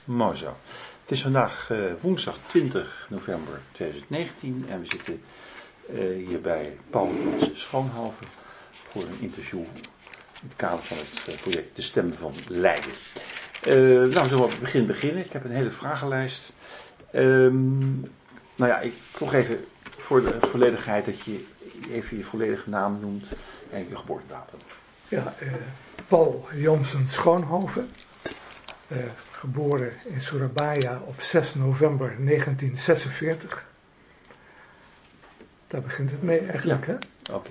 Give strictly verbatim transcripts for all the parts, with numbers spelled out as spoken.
Mooi zo. Het is vandaag uh, woensdag twintig november tweeduizend negentien en we zitten uh, hier bij Paul Schoonhoven voor een interview in het kader van het uh, project De Stem van Leiden. Uh, nou, we zullen op het begin beginnen. Ik heb een hele vragenlijst. Um, nou ja, ik toch even voor de volledigheid dat je even je volledige naam noemt en je geboortedatum. Ja, uh, Paul Jansen Schoonhoven. Uh, geboren in Surabaya op zes november negentien zesenveertig. Daar begint het mee eigenlijk, ja. hè? Oké. Okay.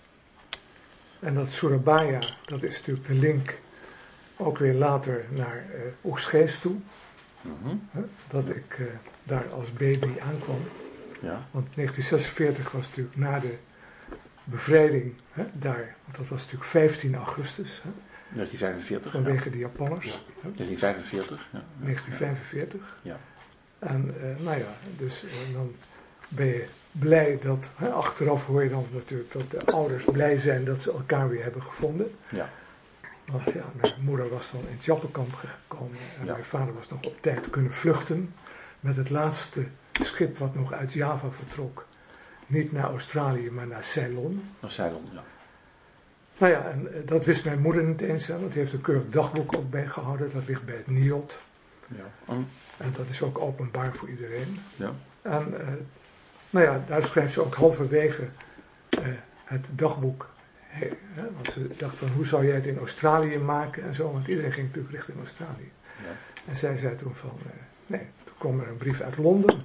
En dat Surabaya, dat is natuurlijk de link ook weer later naar uh, Oegstgeest toe. Mm-hmm. Hè? Dat ik uh, daar als baby aankwam. Ja. Want negentien zesenveertig was natuurlijk na de bevrijding, hè, daar, want dat was natuurlijk vijftien augustus. Hè? negentien vijfenveertig. Vanwege ja. de Japanners. Ja. negentien vijfenveertig. Ja. negentien vijfenveertig. Ja. En uh, nou ja, dus uh, dan ben je blij dat, hè, achteraf hoor je dan natuurlijk dat de ouders blij zijn dat ze elkaar weer hebben gevonden. Ja. Want ja, mijn moeder was dan in het Jappenkamp gekomen en ja. mijn vader was nog op tijd kunnen vluchten met het laatste schip wat nog uit Java vertrok. Niet naar Australië, maar naar Ceylon. Naar Ceylon, ja. Nou ja, en uh, dat wist mijn moeder niet eens, want die heeft een keurig dagboek ook bijgehouden. Dat ligt bij het N I O D. Ja. Mm. En dat is ook openbaar voor iedereen. Ja. En uh, nou ja, daar schrijft ze ook halverwege uh, het dagboek. Hey, hè, want ze dacht van, hoe zou jij het in Australië maken en zo. Want iedereen ging natuurlijk richting Australië. Ja. En zij zei toen van, uh, nee, toen kwam er een brief uit Londen.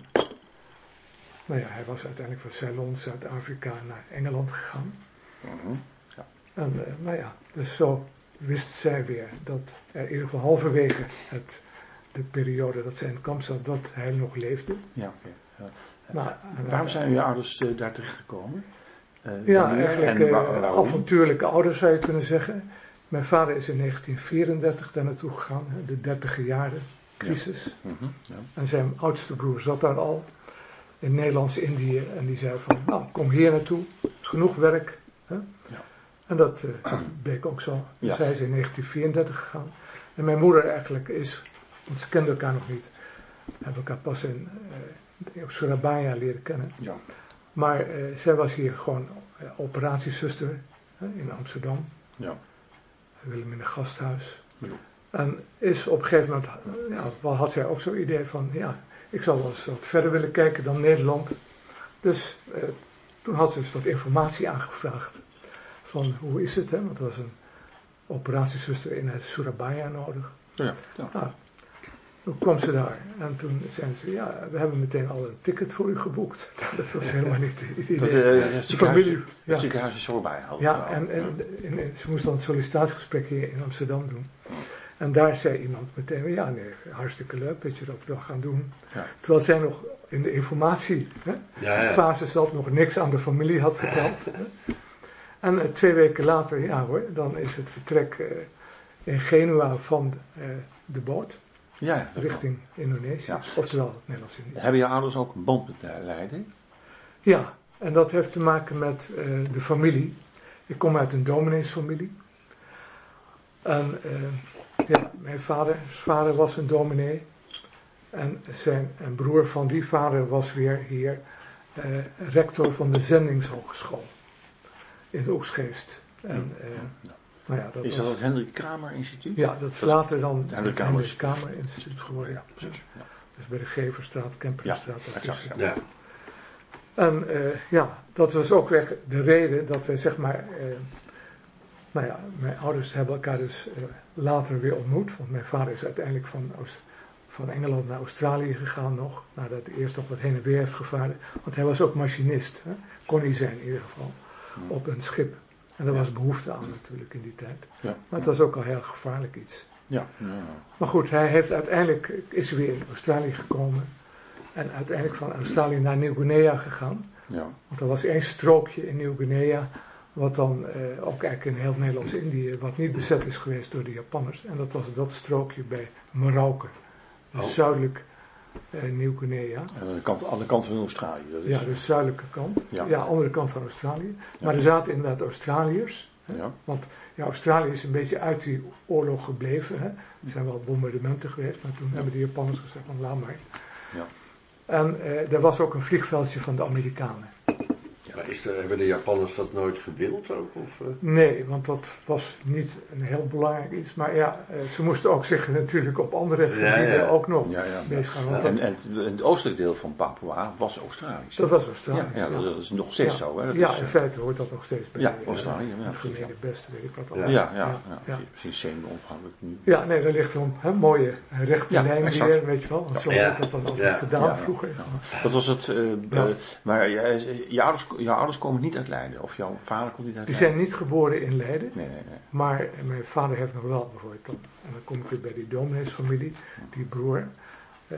Nou ja, hij was uiteindelijk van Ceylon, Zuid-Afrika, naar Engeland gegaan. Mm-hmm. Ja. En uh, nou ja, dus zo wist zij weer dat er in ieder geval halverwege het, de periode dat zij in het kamp zat, dat hij nog leefde. Ja, okay. Ja. Nou, uh, waarom zijn uw ouders uh, daar terechtgekomen? Uh, ja, eigenlijk en waar, uh, avontuurlijke ouders zou je kunnen zeggen. Mijn vader is in negentien vierendertig daar naartoe gegaan, hè, de dertiger jaren crisis. Ja. Mm-hmm. Ja. En zijn oudste broer zat daar al in Nederlands-Indië en die zei van, nou, kom hier naartoe, genoeg werk. Hè? Ja. En dat uh, bleek ook zo. Dus ja. zij is in negentien vierendertig gegaan. En mijn moeder eigenlijk is, want ze kenden elkaar nog niet, hebben elkaar pas in uh, Surabaya leren kennen. Ja. Maar uh, zij was hier gewoon uh, operatiezuster uh, in Amsterdam. Ja. Willem in een gasthuis. Ja. En is op een gegeven moment, uh, ja, had zij ook zo'n idee van, ja, ik zou wel eens wat verder willen kijken dan Nederland. Dus uh, toen had ze dus wat informatie aangevraagd. Van hoe is het, hè? Want er was een operatiezuster in Surabaya nodig. Ja, ja. Nou, toen kwam ze daar en toen zeiden ze, ja, we hebben meteen al een ticket voor u geboekt. Dat was helemaal niet het idee. Dat, uh, het, ziekenhuis, familie, ja. het ziekenhuis is voorbij. Ja, en, en, en, en ze moest dan een sollicitatiegesprek hier in Amsterdam doen. En daar zei iemand meteen, ja nee, hartstikke leuk dat je dat wil gaan doen. Ja. Terwijl zij nog in de informatiefase ja, ja. zat, nog niks aan de familie had verteld. Hè. En uh, twee weken later, ja hoor, dan is het vertrek uh, in Genua van uh, de boot. Ja, ja, richting kan. Indonesië. Ja. Oftewel Nederlands-Indië. Hebben je ouders ook een band met Leiden? Ja, en dat heeft te maken met uh, de familie. Ik kom uit een domineesfamilie. En uh, ja, mijn vader, vader was een dominee. En zijn een broer van die vader was weer hier uh, rector van de Zendingshogeschool. In de Oegstgeest. En, uh, ja. nou ja, dat is was, dat het Hendrik Kramer Instituut? Ja, dat is dat later dan het Hendrik Kramer, Kramer Instituut geworden. Ja, precies. Ja. Dus bij de Geverstraat, Kemperenstraat. Ja, exact, ja. Ja. En uh, ja, dat was ook weer de reden dat we zeg maar, uh, nou ja, mijn ouders hebben elkaar dus uh, later weer ontmoet. Want mijn vader is uiteindelijk van, Oost, van Engeland naar Australië gegaan nog. Nadat hij eerst nog wat heen en weer heeft gevaren. Want hij was ook machinist, hè? Kon hij zijn in ieder geval, ja. Op een schip. En daar was behoefte aan natuurlijk in die tijd. Ja. Maar het was ook al heel gevaarlijk iets. Ja. Ja. Maar goed, hij heeft uiteindelijk, is weer in Australië gekomen. En uiteindelijk van Australië naar Nieuw-Guinea gegaan. Ja. Want er was één strookje in Nieuw-Guinea, wat dan uh, ook eigenlijk in heel Nederlands-Indië, wat niet bezet is geweest door de Japanners. En dat was dat strookje bij Merauke. Dus oh. zuidelijk uh, Nieuw-Guinea. Aan de kant, aan de kant van Australië. Dat is... Ja, de zuidelijke kant. Ja, ja andere kant van Australië. Ja. Maar er zaten inderdaad Australiërs. Hè? Ja. Want ja, Australië is een beetje uit die oorlog gebleven. Hè? Er zijn wel bombardementen geweest, maar toen ja. hebben de Japanners gezegd van laat maar. Ja. En uh, er was ook een vliegveldje van de Amerikanen. Maar is er, hebben de Japanners dat nooit gewild ook? Of, uh? Nee, want dat was niet een heel belangrijk iets. Maar ja, uh, ze moesten ook zich natuurlijk op andere gebieden ja, ja. ook nog ja, ja. bezig gaan. Ja. En, en het oostelijk deel van Papua was Australisch. Dat was Australisch. Ja, ja, dat is nog steeds ja. zo. Hè? Dat ja, is, in feite hoort dat nog steeds bij ja, Australië. Ja, het gemene beste, weet ik wat al. Ja, ja, ja, ja, ja. ja. Misschien semi-onafhankelijk nu. Ja, nee, daar ligt een hè, mooie rechte ja, lijn exact. weer, weet je wel. Want zo ja. werd dat dan altijd ja. gedaan ja. vroeger. Ja. Dat was het. Uh, ja. uh, maar je, je, ouders, je ouders komen niet uit Leiden, of jouw vader komt niet uit Die Leiden? zijn niet geboren in Leiden, nee, nee, nee. maar mijn vader heeft nog wel bijvoorbeeld, dan, en dan kom ik weer bij die domineesfamilie, die broer. Uh,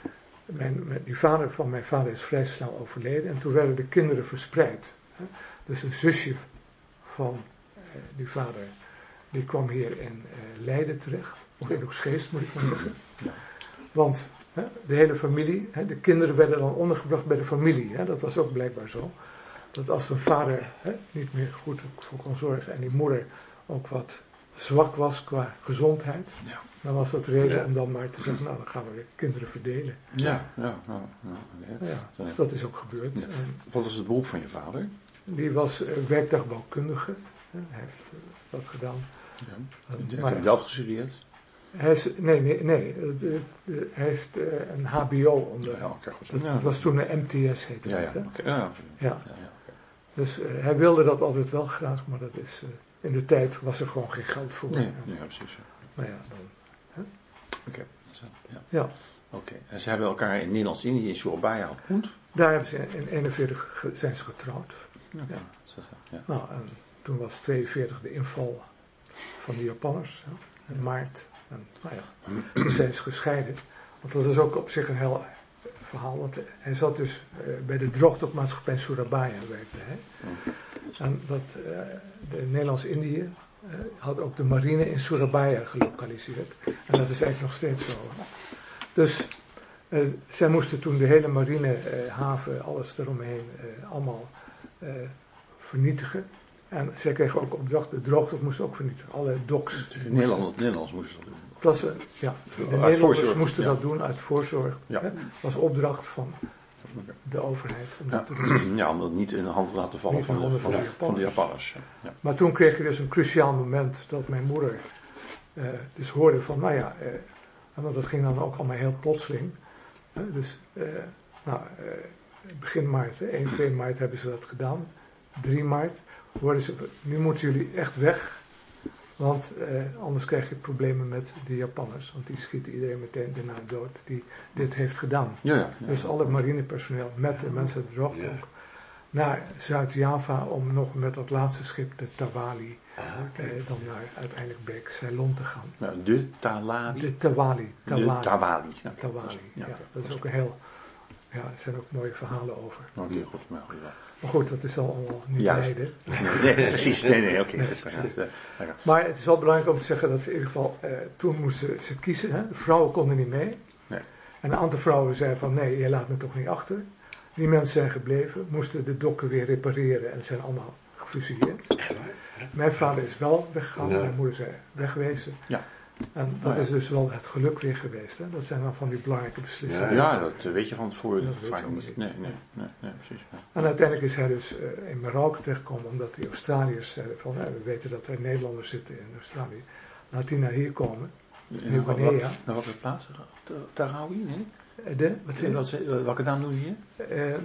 mijn, mijn, die vader van mijn vader is vrij snel overleden en toen werden de kinderen verspreid. Hè. Dus een zusje van uh, die vader, die kwam hier in uh, Leiden terecht, of in Oegstgeest moet ik maar zeggen. Ja. Want hè, de hele familie, hè, de kinderen werden dan ondergebracht bij de familie, hè, dat was ook blijkbaar zo. Dat als een vader hè, niet meer goed voor kon zorgen en die moeder ook wat zwak was qua gezondheid, ja. dan was dat reden ja. om dan maar te zeggen, nou dan gaan we weer kinderen verdelen. Ja, ja, ja, ja, ja. ja dus dat is ook gebeurd. Ja. Wat was het beroep van je vader? Die was uh, werktuigbouwkundige, hè, hij heeft uh, dat gedaan. Ja. Uh, Heb je in Delft gestudeerd? Hij is, nee, nee, nee. De, de, hij heeft uh, een H B O onder. Ja, okay, goed. Dat, ja. dat was toen een M T S heette ja, dat, ja. hè? Okay. Ja, ja. ja. ja, ja okay. Dus uh, hij wilde dat altijd wel graag, maar dat is, uh, in de tijd was er gewoon geen geld voor. Nee, nee ja, precies. Ja. Nou ja, dan. Oké, okay. ja. ja. Oké, okay. En ze hebben elkaar in Nederlands-Indië in Surabaya ontmoet? Daar hebben ze in eenenveertig ge- zijn ze getrouwd. Okay. Ja. Zo, ja. Nou, en toen was tweeënveertig de inval van de Japanners, hè, in maart. En, nou ja, toen zijn ze gescheiden. Want dat is ook op zich een heel verhaal. Want hij zat dus uh, bij de droogtopmaatschappij Surabaya werkte hij. En dat, uh, de Nederlands-Indië uh, had ook de marine in Surabaya gelokaliseerd. En dat is eigenlijk nog steeds zo. Dus uh, zij moesten toen de hele marinehaven, uh, alles eromheen, uh, allemaal uh, vernietigen. En zij kregen ook opdracht, de droogte moest ook vernietigen. Alle docks. Nederland, Nederlands moesten dat doen. Dat was, uh, ja, de uit Nederlanders voorzorg, moesten ja. dat doen uit voorzorg. Ja. Dat was opdracht van de overheid. Om dat ja. te doen. Ja, om dat niet in de hand te laten vallen Niet van in de, handen van, van de, de van de Japanners. Japanners. Ja. Maar toen kreeg je dus een cruciaal moment dat mijn moeder uh, dus hoorde van, nou ja, uh, want dat ging dan ook allemaal heel plotseling. Uh, dus, uh, nou, uh, begin maart, hè, één, twee maart hebben ze dat gedaan. drie maart hoorden ze, nu moeten jullie echt weg. Want uh, anders krijg je problemen met de Japanners. Want die schieten iedereen meteen daarna dood die dit heeft gedaan. Ja, ja, ja. Dus alle marinepersoneel met de mensen uit de droogte Ja. ook naar Zuid-Java om nog met dat laatste schip, de Tawali, Ah, okay. eh, dan naar uiteindelijk Beek Ceylon te gaan. Nou, de Talawi. De Tawali. De Tawali. Ja, Tawali. ja, Ja, dat is ook een heel, ja, er zijn ook mooie verhalen over. Oké, okay, goed. Maar, goed ja. Maar goed, dat is al allemaal niet Juist. Leiden. Nee, nee, precies. Nee, nee, oké. Okay. Nee, ja. Maar het is wel belangrijk om te zeggen dat ze in ieder geval, eh, toen moesten ze kiezen. Hè? De vrouwen konden niet mee. Nee. En een aantal vrouwen zeiden van, nee, je laat me toch niet achter. Die mensen zijn gebleven, moesten de dokken weer repareren en zijn allemaal gefusilleerd. Mijn vader is wel weggegaan, Ja. mijn moeder is weggewezen. Ja. En dat Oh, ja. is dus wel het geluk weer geweest. Hè? Dat zijn dan van die belangrijke beslissingen. Ja, dat weet je van tevoren. Dat Dat weet vaak je ook niet. niet. Nee, nee, nee, nee, precies. Ja. En uiteindelijk is hij dus uh, in Marokko terechtgekomen, omdat die Australiërs zeiden van, eh, we weten dat er Nederlanders zitten in Australië. Laat die naar hier komen. In Guinea. Naar welke plaats? Tarawi? Nee? De, wat In wat, welke naam noem je hier? Uh,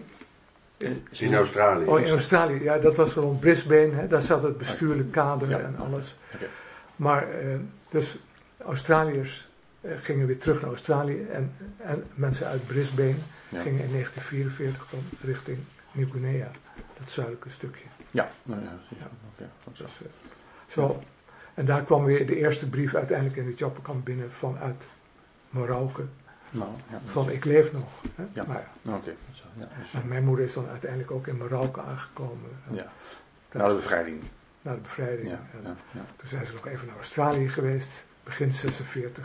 In Australië. Oh, in Australië, ja, dat was rond Brisbane, hè, daar zat het bestuurlijk kader Ja. en alles. Okay. Maar, uh, dus Australiërs uh, gingen weer terug naar Australië en, en mensen uit Brisbane Ja. gingen in negentien vierenveertig dan richting Nieuw-Guinea, dat zuidelijke stukje. Ja, nou ja, ja. Okay. Dus, uh, zo. En daar kwam weer de eerste brief uiteindelijk in het Jappenkamp binnen vanuit Marokko. Nou, ja. Van ik leef nog. Hè? Ja. Nou ja. Oké. Okay. Ja, dus, En mijn moeder is dan uiteindelijk ook in Marokko aangekomen. ja. Na de bevrijding. Na de bevrijding. Ja, En ja, ja. toen zijn ze nog even naar Australië geweest, begin zesenveertig.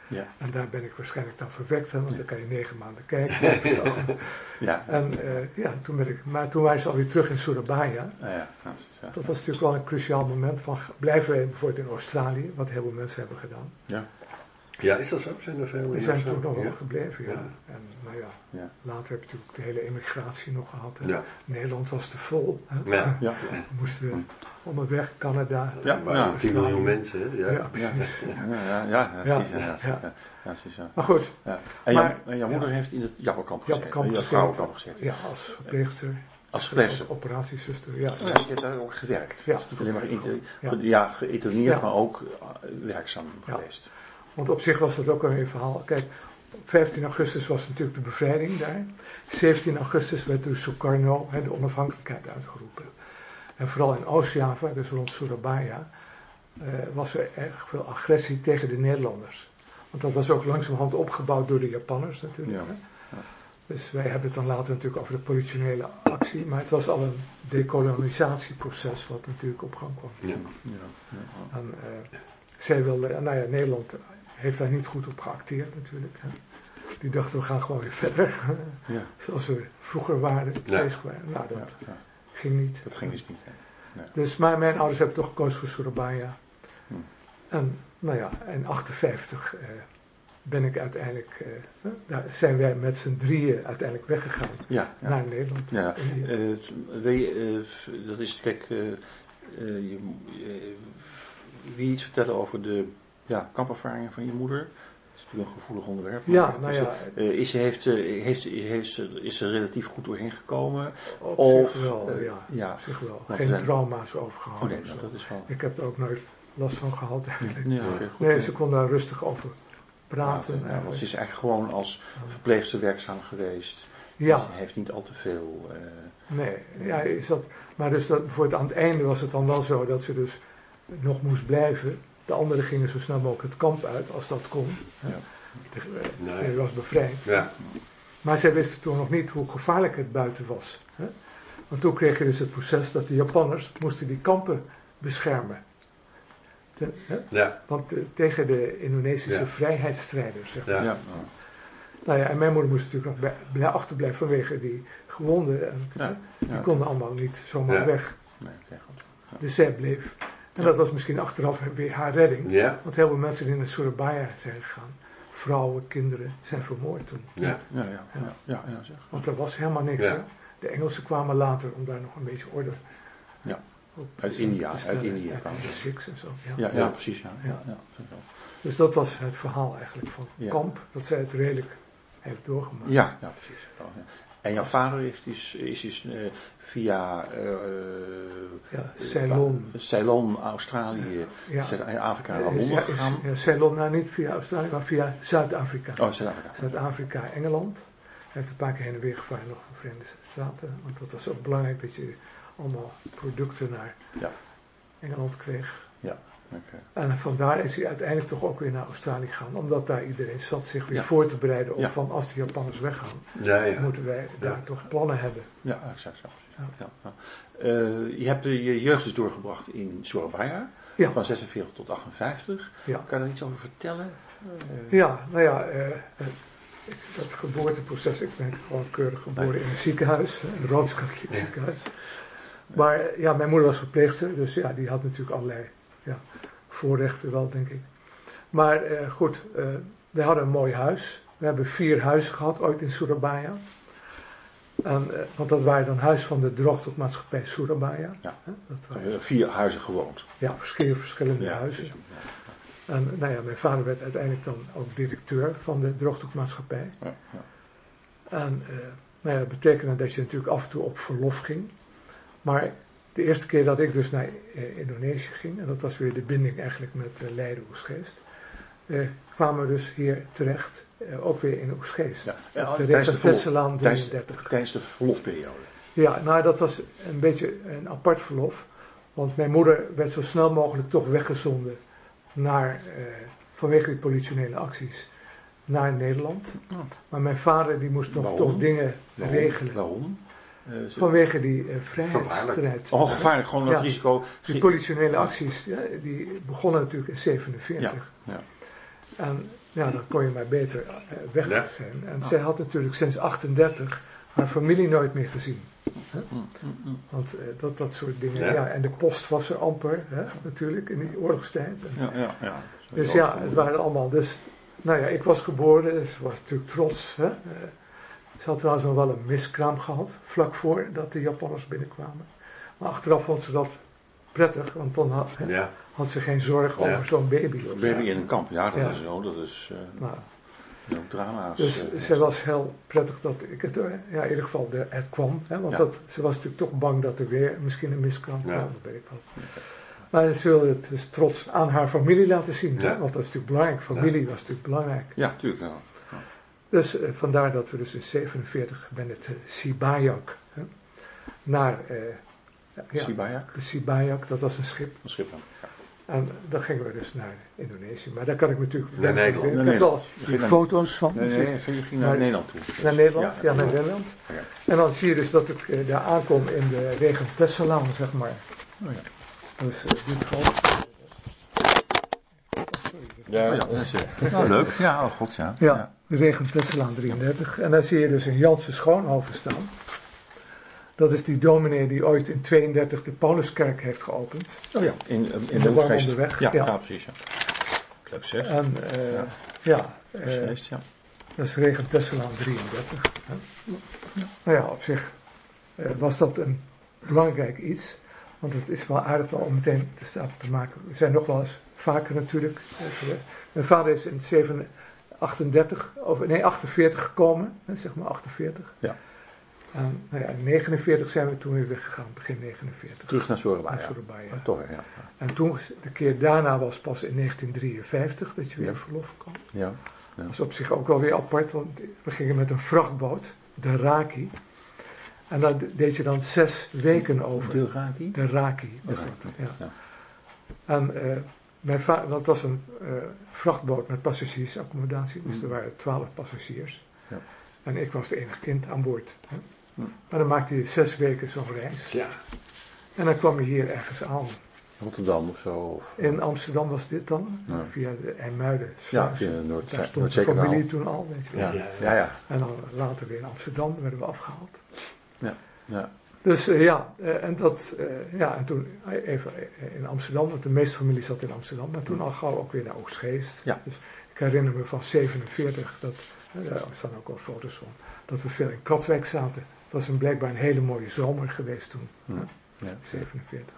Ja. En daar ben ik waarschijnlijk dan verwekt, hè, want dan kan je negen maanden kijken. Of zo. Ja. En uh, ja, toen ben ik, maar toen waren ze alweer terug in Surabaya. Ja, ja. Ja. Dat was natuurlijk wel een cruciaal moment van, blijven wij bijvoorbeeld in Australië, wat heel veel mensen hebben gedaan. Ja. Ja, is dat zo? Zijn er veel? We zijn toen nog wel ja. gebleven, ja. Ja. En nou ja, Ja. later heb je natuurlijk de hele immigratie nog gehad. Hè. Ja. Nederland was te vol. Hè. Ja. Ja. We moesten allemaal weg, Canada. Ja, Maar ja. tien miljoen mensen, hè? Ja. Ja, precies. Ja, ja, ja, ja, precies, ja, ja, Ja. ja, ja, precies, ja. Maar goed, Ja. En, Maar- jouw, en jouw moeder ja. heeft in het Jappenkamp gezeten. Jappenkamp in het gezeten. vrouwenkamp gezeten. ja, als verpleegster. Als verpleegster. Operatiezuster, ja. Ja, je hebt daar ook gewerkt. Ja. Dus niet alleen maar geïnter- Ja. ja, geïnterneerd, Ja. maar ook uh, werkzaam Ja. geweest. Want op zich was dat ook een verhaal. Kijk, op vijftien augustus was natuurlijk de bevrijding daar. zeventien augustus werd dus Sukarno, hè, de onafhankelijkheid, uitgeroepen. En vooral in Oost-Java, dus rond Surabaya, uh, was er erg veel agressie tegen de Nederlanders. Want dat was ook langzamerhand opgebouwd door de Japanners natuurlijk. Ja. Hè. Ja. Dus wij hebben het dan later natuurlijk over de politionele actie. Maar het was al een dekolonisatieproces wat natuurlijk op gang kwam. Ja. Ja. Ja. En, uh, zij wilde, nou ja, Nederland heeft daar niet goed op geacteerd natuurlijk. Hè. Die dachten we gaan gewoon weer verder. Ja. Zoals we vroeger waren, Ja. bezig waren. Nou, dat Ja. Ja. ging niet. Dat ging dus niet. Hè. Dus maar mijn ouders hebben toch gekozen voor Surabaya. Hm. En nou ja, in achtenvijftig uh, ben ik uiteindelijk, uh, daar zijn wij met z'n drieën uiteindelijk weggegaan Ja. Ja. naar Nederland. Ja, Indië. uh, wil je, uh, dat is, kijk, uh, uh, je, uh, wil je iets vertellen over de ja, kampervaringen van je moeder? Dat is natuurlijk een gevoelig onderwerp. maar Ja, nou is, ja. uh, is, ze, heeft, uh, heeft, heeft ze, is ze relatief goed doorheen gekomen? Op Of, zich wel, uh, ja. ja. Op zich wel. Want Geen er zijn- trauma's overgehouden. Oh nee, of zo. nou, dat is wel... Ik heb er ook nooit last van gehad eigenlijk. Ja, oké, goed. Nee, ze kon daar rustig over praten. Ja, want eigenlijk. ze is eigenlijk gewoon als verpleegster werkzaam geweest. Ja, Ze heeft niet al te veel... Uh, nee. Ja, is dat, maar dus dat, bijvoorbeeld aan het einde was het dan wel zo dat ze dus nog moest blijven. De anderen gingen zo snel mogelijk het kamp uit, als dat kon. Ja. De, Nee. Hij was bevrijd. Ja. Maar zij wisten toen nog niet hoe gevaarlijk het buiten was. Hè? Want toen kreeg je dus het proces dat de Japanners moesten die kampen beschermen. Ten, hè? Ja. Want eh, tegen de Indonesische Ja. vrijheidsstrijders. Zeg maar. Ja. ja. Nou ja, en mijn moeder moest natuurlijk nog bij, blij achterblijven vanwege die gewonden. En, Ja. hè? Die Ja. konden allemaal niet zomaar Ja. weg. Nee, oké, goed. Dus zij bleef. En Ja. dat was misschien achteraf weer haar redding. Ja. Want heel veel mensen die naar Surabaya zijn gegaan, vrouwen, kinderen, zijn vermoord toen. Ja. Ja, ja, ja, ja, ja, zeg. Want er was helemaal niks. Ja. Hè? De Engelsen kwamen later om daar nog een beetje orde Ja. op Uit te India, stellen. uit India Ja, kwamen de ze. Sikhs en zo. Ja. Ja, ja, precies. Ja. Ja. Ja. Ja, zo. Dus dat was het verhaal eigenlijk van Ja. Kamp, dat zij het redelijk heeft doorgemaakt. ja, ja, precies. Ja. En jouw vader heeft is, is, is uh, via uh, Ja, Ceylon. uh, Ceylon, Australië, Ja. Zuid-Afrika naar Ja, Londen is- gegaan. ja, Ceylon, nou niet via Australië, maar via Zuid-Afrika. Oh, Zuid-Afrika. Zuid-Afrika, Engeland. Hij heeft een paar keer heen en weer gevaren nog in de Verenigde Staten. Want dat was ook belangrijk dat je allemaal producten naar Ja. Engeland kreeg. Okay. En vandaar is hij uiteindelijk toch ook weer naar Australië gegaan. Omdat daar iedereen zat zich weer Ja. voor te bereiden op Ja. van als de Japanners weggaan. Ja, ja. Moeten wij daar Ja. toch plannen hebben. Ja, exact. Zo. Ja. Ja. Ja. Uh, je hebt uh, je jeugd dus doorgebracht in Surabaya. Ja. Van zesenveertig tot achtenvijftig. Ja. Kan je daar iets over vertellen? Uh, Ja, nou ja, uh, dat geboorteproces, ik ben gewoon keurig geboren Nee. in een ziekenhuis, een Rooms-Katholiek Ja. ziekenhuis. Maar uh, ja, mijn moeder was verpleegster, dus ja, die had natuurlijk allerlei ja, voorrechten wel, denk ik. Maar uh, goed, uh, wij hadden een mooi huis. We hebben vier huizen gehad, ooit in Surabaya. En, uh, want dat waren dan huis van de droogtopmaatschappij Surabaya. Ja. Hè, dat waren, uh, vier huizen gewoond. ja, verschillende, verschillende Ja, huizen. precies. En nou ja, mijn vader werd uiteindelijk dan ook directeur van de droogtopmaatschappij. Ja, ja. En uh, nou ja, dat betekende dat je natuurlijk af en toe op verlof ging. Maar de eerste keer dat ik dus naar uh, Indonesië ging, en dat was weer de binding eigenlijk met uh, Leiden Oegstgeest, uh, kwamen we dus hier terecht, uh, ook weer in Oegstgeest. Ja. Op Ja, de tijdens de Rechtervesselaan tijdens, drieëndertig. tijdens de verlofperiode. Ja, nou dat was een beetje een apart verlof. Want mijn moeder werd zo snel mogelijk toch weggezonden naar, uh, vanwege die politionele acties, naar Nederland. Oh. Maar mijn vader die moest nog Waarom? toch dingen Waarom? regelen. Waarom? Uh, ze- Vanwege die uh, vrijheidsstrijd. Oh, gevaarlijk, gewoon Ja. het risico. Die Ge- politionele acties, ja, die begonnen natuurlijk in zevenenveertig. Ja, ja. En ja, dan kon je maar beter uh, weg Ja. zijn. En Ah. zij had natuurlijk sinds achtendertig haar familie nooit meer gezien. Hè? Mm, mm, mm. Want uh, dat, dat soort dingen. Ja. Ja. En de post was er amper, hè, natuurlijk, in die oorlogstijd. En, Ja, ja, ja. dus ja, het waren allemaal. Dus, nou ja, ik was geboren, dus ik was natuurlijk trots. Hè. Uh, ze had trouwens nog wel een miskraam gehad, vlak voordat de Japanners binnenkwamen. Maar achteraf vond ze dat prettig, want dan had, hè, Ja. had ze geen zorg Ja. over zo'n baby. Een baby in een kamp, ja, dat Ja. is zo. Dat is uh, Nou, ook drama's. dus uh, ze was heel prettig dat ik het, ja, in ieder geval de, er kwam. Hè, want Ja. dat, ze was natuurlijk toch bang dat er weer misschien een miskraam kwam, Ja. dat weet ik wat. Maar ze wilde het dus trots aan haar familie laten zien, Ja. hè, want dat is natuurlijk belangrijk. Familie was natuurlijk belangrijk. Ja, tuurlijk. Ja. Dus eh, vandaar dat we dus in zevenenveertig bij het uh, Sibayak, hè, naar uh, ja, Sibayak, de Sibayak, dat was een schip. een schip. Ja. En dan gingen we dus naar Indonesië. Maar daar kan ik me natuurlijk... Naar Nederland. Ik Naar heb wel Nederland. foto's van. Nee, nee, nee, je ging naar Maar- Nederland toe. Naar Nederland, ja, Ja, naar ja. Nederland. Ja. En dan zie je dus dat ik eh, daar aankom in de Regentesselaan, zeg maar. Oh, ja. Dus uh, dit groot. Ja, Oh, ja, dat is, uh, nou, leuk. Ja, oh god, ja. Ja, de Regentesselaan drieëndertig. En daar zie je dus een Janse Schoonhoven staan. Dat is die dominee die ooit in tweeëndertig de Pauluskerk heeft geopend. Oh ja, in, in, in de de Warm Oostgeest. onderweg, Ja, ja. ja, precies. Ja. Leuk zeg. En uh, Ja. ja, eh, Oostgeest, ja. dat is Regentesselaan drieëndertig. Hè. Nou ja, op zich uh, was dat een belangrijk iets. Want het is wel aardig al om meteen de stap te maken. We zijn nog wel eens vaker natuurlijk uh, geweest. Mijn vader is in zeven achtendertig, of nee, achtenveertig gekomen. Hè, zeg maar achtenveertig. Ja. En nou ja, in negenenveertig zijn we toen weer weggegaan, begin negenenveertig. Terug naar Surabaya. Naar Surabaya. Oh, toch, ja. En toen, de keer daarna was pas in negentien drieënvijftig dat je weer Ja. op verlof kwam. Ja. Dat is op zich ook wel weer apart, want we gingen met een vrachtboot, de Raki. En daar deed je dan zes weken over. De Raki? De Raki was De dat, Raki, ja. ja. En uh, mijn vader, dat was een uh, vrachtboot met passagiersaccommodatie, dus Mm. er waren twaalf passagiers. Ja. En ik was de enige kind aan boord. Hè. Mm. Maar dan maakte je zes weken zo'n reis. Ja. En dan kwam je hier ergens aan. Rotterdam of zo? Of, In Amsterdam was dit dan, Ja. via de IJmuiden. ja, via de Noord- Daar stond de Noordzeekanaal. familie toen al, weet je wel. Ja, Ja, ja, ja. En dan later weer in Amsterdam werden we afgehaald. ja. Dus uh, ja, uh, en dat, uh, ja, en toen uh, even uh, in Amsterdam, want de meeste familie zat in Amsterdam, maar toen al gauw ook weer naar Oostgeest. Ja. Dus ik herinner me van zevenenveertig, dat, uh, daar staan ook al foto's van, dat we veel in Katwijk zaten. Het was een, blijkbaar een hele mooie zomer geweest toen, Hm. hè, Ja. zevenenveertig.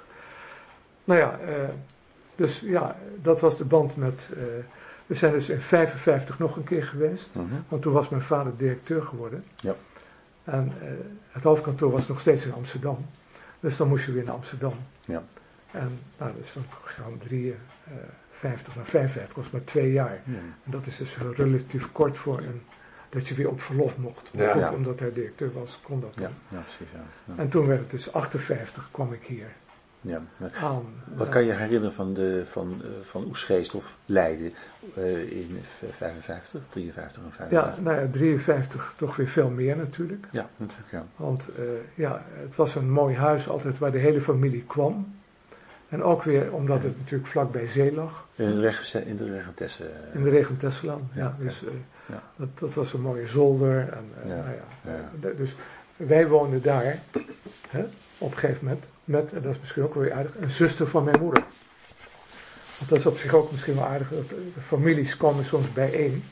Nou ja, uh, dus ja, dat was de band met, uh, we zijn dus in vijfenvijftig nog een keer geweest, Mhm. want toen was mijn vader directeur geworden. Ja. En uh, het hoofdkantoor was nog steeds in Amsterdam. Dus dan moest je weer naar Amsterdam. Ja. En nou, dus dan gaan we drieënvijftig naar vijfenvijftig, was maar twee jaar. Ja. En dat is dus relatief kort voor een, dat je weer op verlof mocht. Maar Ja. goed, Ja. omdat hij directeur was, kon dat Ja, dan. ja, precies. Ja. Ja. En toen werd het dus achtenvijftig, kwam ik hier Ja. aan. Wat kan je herinneren van, de, van, uh, van Oestgeest of Leiden uh, in vijfenvijftig, drieënvijftig en Ja, vijfenvijftig? nou ja, drieënvijftig toch weer veel meer natuurlijk. Ja, natuurlijk, ja. Want uh, ja, het was een mooi huis altijd waar de hele familie kwam. En ook weer omdat het natuurlijk vlak bij zee lag. In de, Regen, in de Regentesse. Uh, In de Regentesselaan, ja. Ja, Dus uh, ja. Dat, dat was een mooie zolder. En, uh, Ja, nou ja, ja. uh, dus wij woonden daar, hè, op een gegeven moment, met, en dat is misschien ook wel weer aardig, een zuster van mijn moeder. Want dat is op zich ook misschien wel aardig, dat de families komen soms bijeen.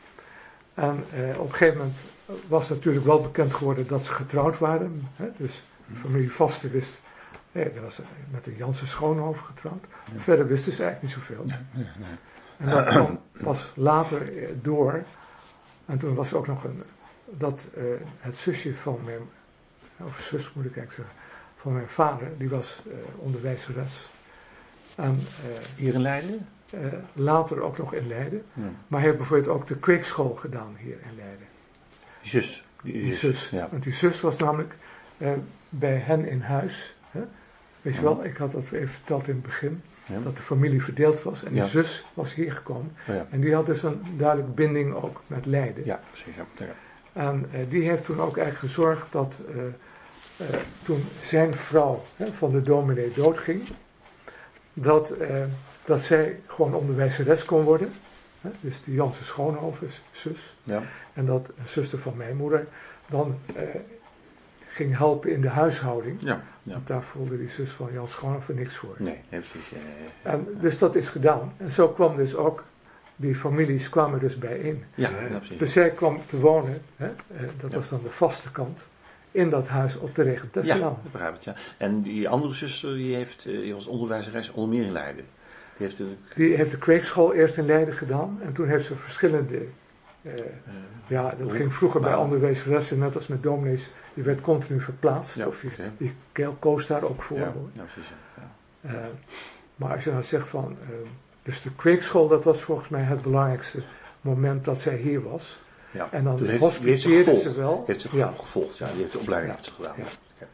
En uh, op een gegeven moment was natuurlijk wel bekend geworden dat ze getrouwd waren. Hè, dus de familie Vasten wist, nee, dat was met een Janse Schoonhoven getrouwd. Ja. Verder wisten ze eigenlijk niet zoveel. Ja, ja, ja. En dat kwam pas later door. En toen was er ook nog een, dat uh, het zusje van mijn, of zus moet ik eigenlijk zeggen, van mijn vader, die was uh, onderwijzeres. En uh, Hier in Leiden? uh, later ook nog in Leiden. Ja. Maar hij heeft bijvoorbeeld ook de kweekschool gedaan hier in Leiden. Die zus. Die, Die zus. Ja. Want die zus was namelijk uh, bij hen in huis. Hè? Weet je wel, ik had dat even verteld in het begin. Ja. Dat de familie verdeeld was. En Ja. die zus was hier gekomen. Oh, ja. En die had dus een duidelijke binding ook met Leiden. Ja, precies. Ja. Ja. En uh, die heeft toen ook eigenlijk gezorgd dat uh, uh, toen zijn vrouw hè, van de dominee doodging, dat, uh, dat zij gewoon onderwijzeres kon worden. hè, dus die Janse Schoonhoven, zus, Ja. en dat een zuster van mijn moeder, dan uh, ging helpen in de huishouding. Ja. Ja. Want daar voelde die zus van Jan Schoonhoven niks voor. Nee, nee, precies. Ja, ja, ja. En, dus dat is gedaan. En zo kwam dus ook, die families kwamen dus bijeen. Ja, ja, precies. Dus zij kwam te wonen, hè, dat was dan de vaste kant, in dat huis op de Ja, Regentesselaan. ik begrijp het, ja. En die andere zuster, die heeft, die was onderwijzeres onder meer in Leiden. Die heeft natuurlijk... Die heeft de kweekschool eerst in Leiden gedaan en toen heeft ze verschillende, uh, uh, ja, dat ging vroeger bij onderwijzeressen, net als met dominees, die werd continu verplaatst. Ja, of je, okay. die koos daar ook voor. Ja, hoor. ja precies. Ja. Uh, maar als je nou zegt van, uh, dus de kweekschool, dat was volgens mij het belangrijkste moment dat zij hier was. Ja. En dan heeft, hospiteerde ze wel. Heeft ze ja. gevolgd, ja. Die heeft de opleiding ja. gedaan. Ja. Ja.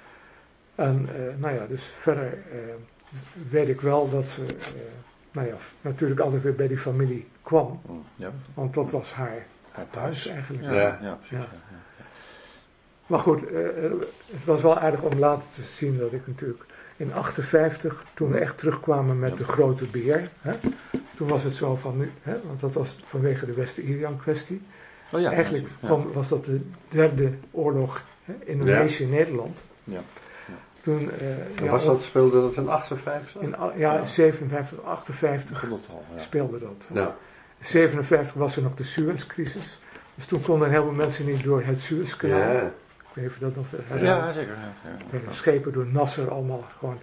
En uh, nou ja, dus verder uh, weet ik wel dat ze, uh, nou ja, natuurlijk altijd weer bij die familie kwam. Ja. Want dat was haar, haar thuis eigenlijk. Ja, ja, ja, precies, ja. ja. Ja. Maar goed, uh, het was wel aardig om later te zien dat ik natuurlijk in achtenvijftig, toen we echt terugkwamen met ja. de grote beer, hè, toen was het zo van nu, hè, want dat was vanwege de West-Irian kwestie. Oh ja, eigenlijk ja. kwam, was dat de derde oorlog, hè, Indonesië-Nederland. Ja. Ja. Toen, uh, ja, was dat, speelde dat in achtenvijftig? In, ja, in zevenenvijftig, achtenvijftig al, ja. speelde dat. Ja. In zevenenvijftig was er nog de Suezcrisis. Dus toen konden heel veel mensen niet door het Suezkanaal. Ja. Ik weet niet of je dat nog herinnert. Ja, zeker. Ja, ja. Ja, schepen door Nasser allemaal gewoon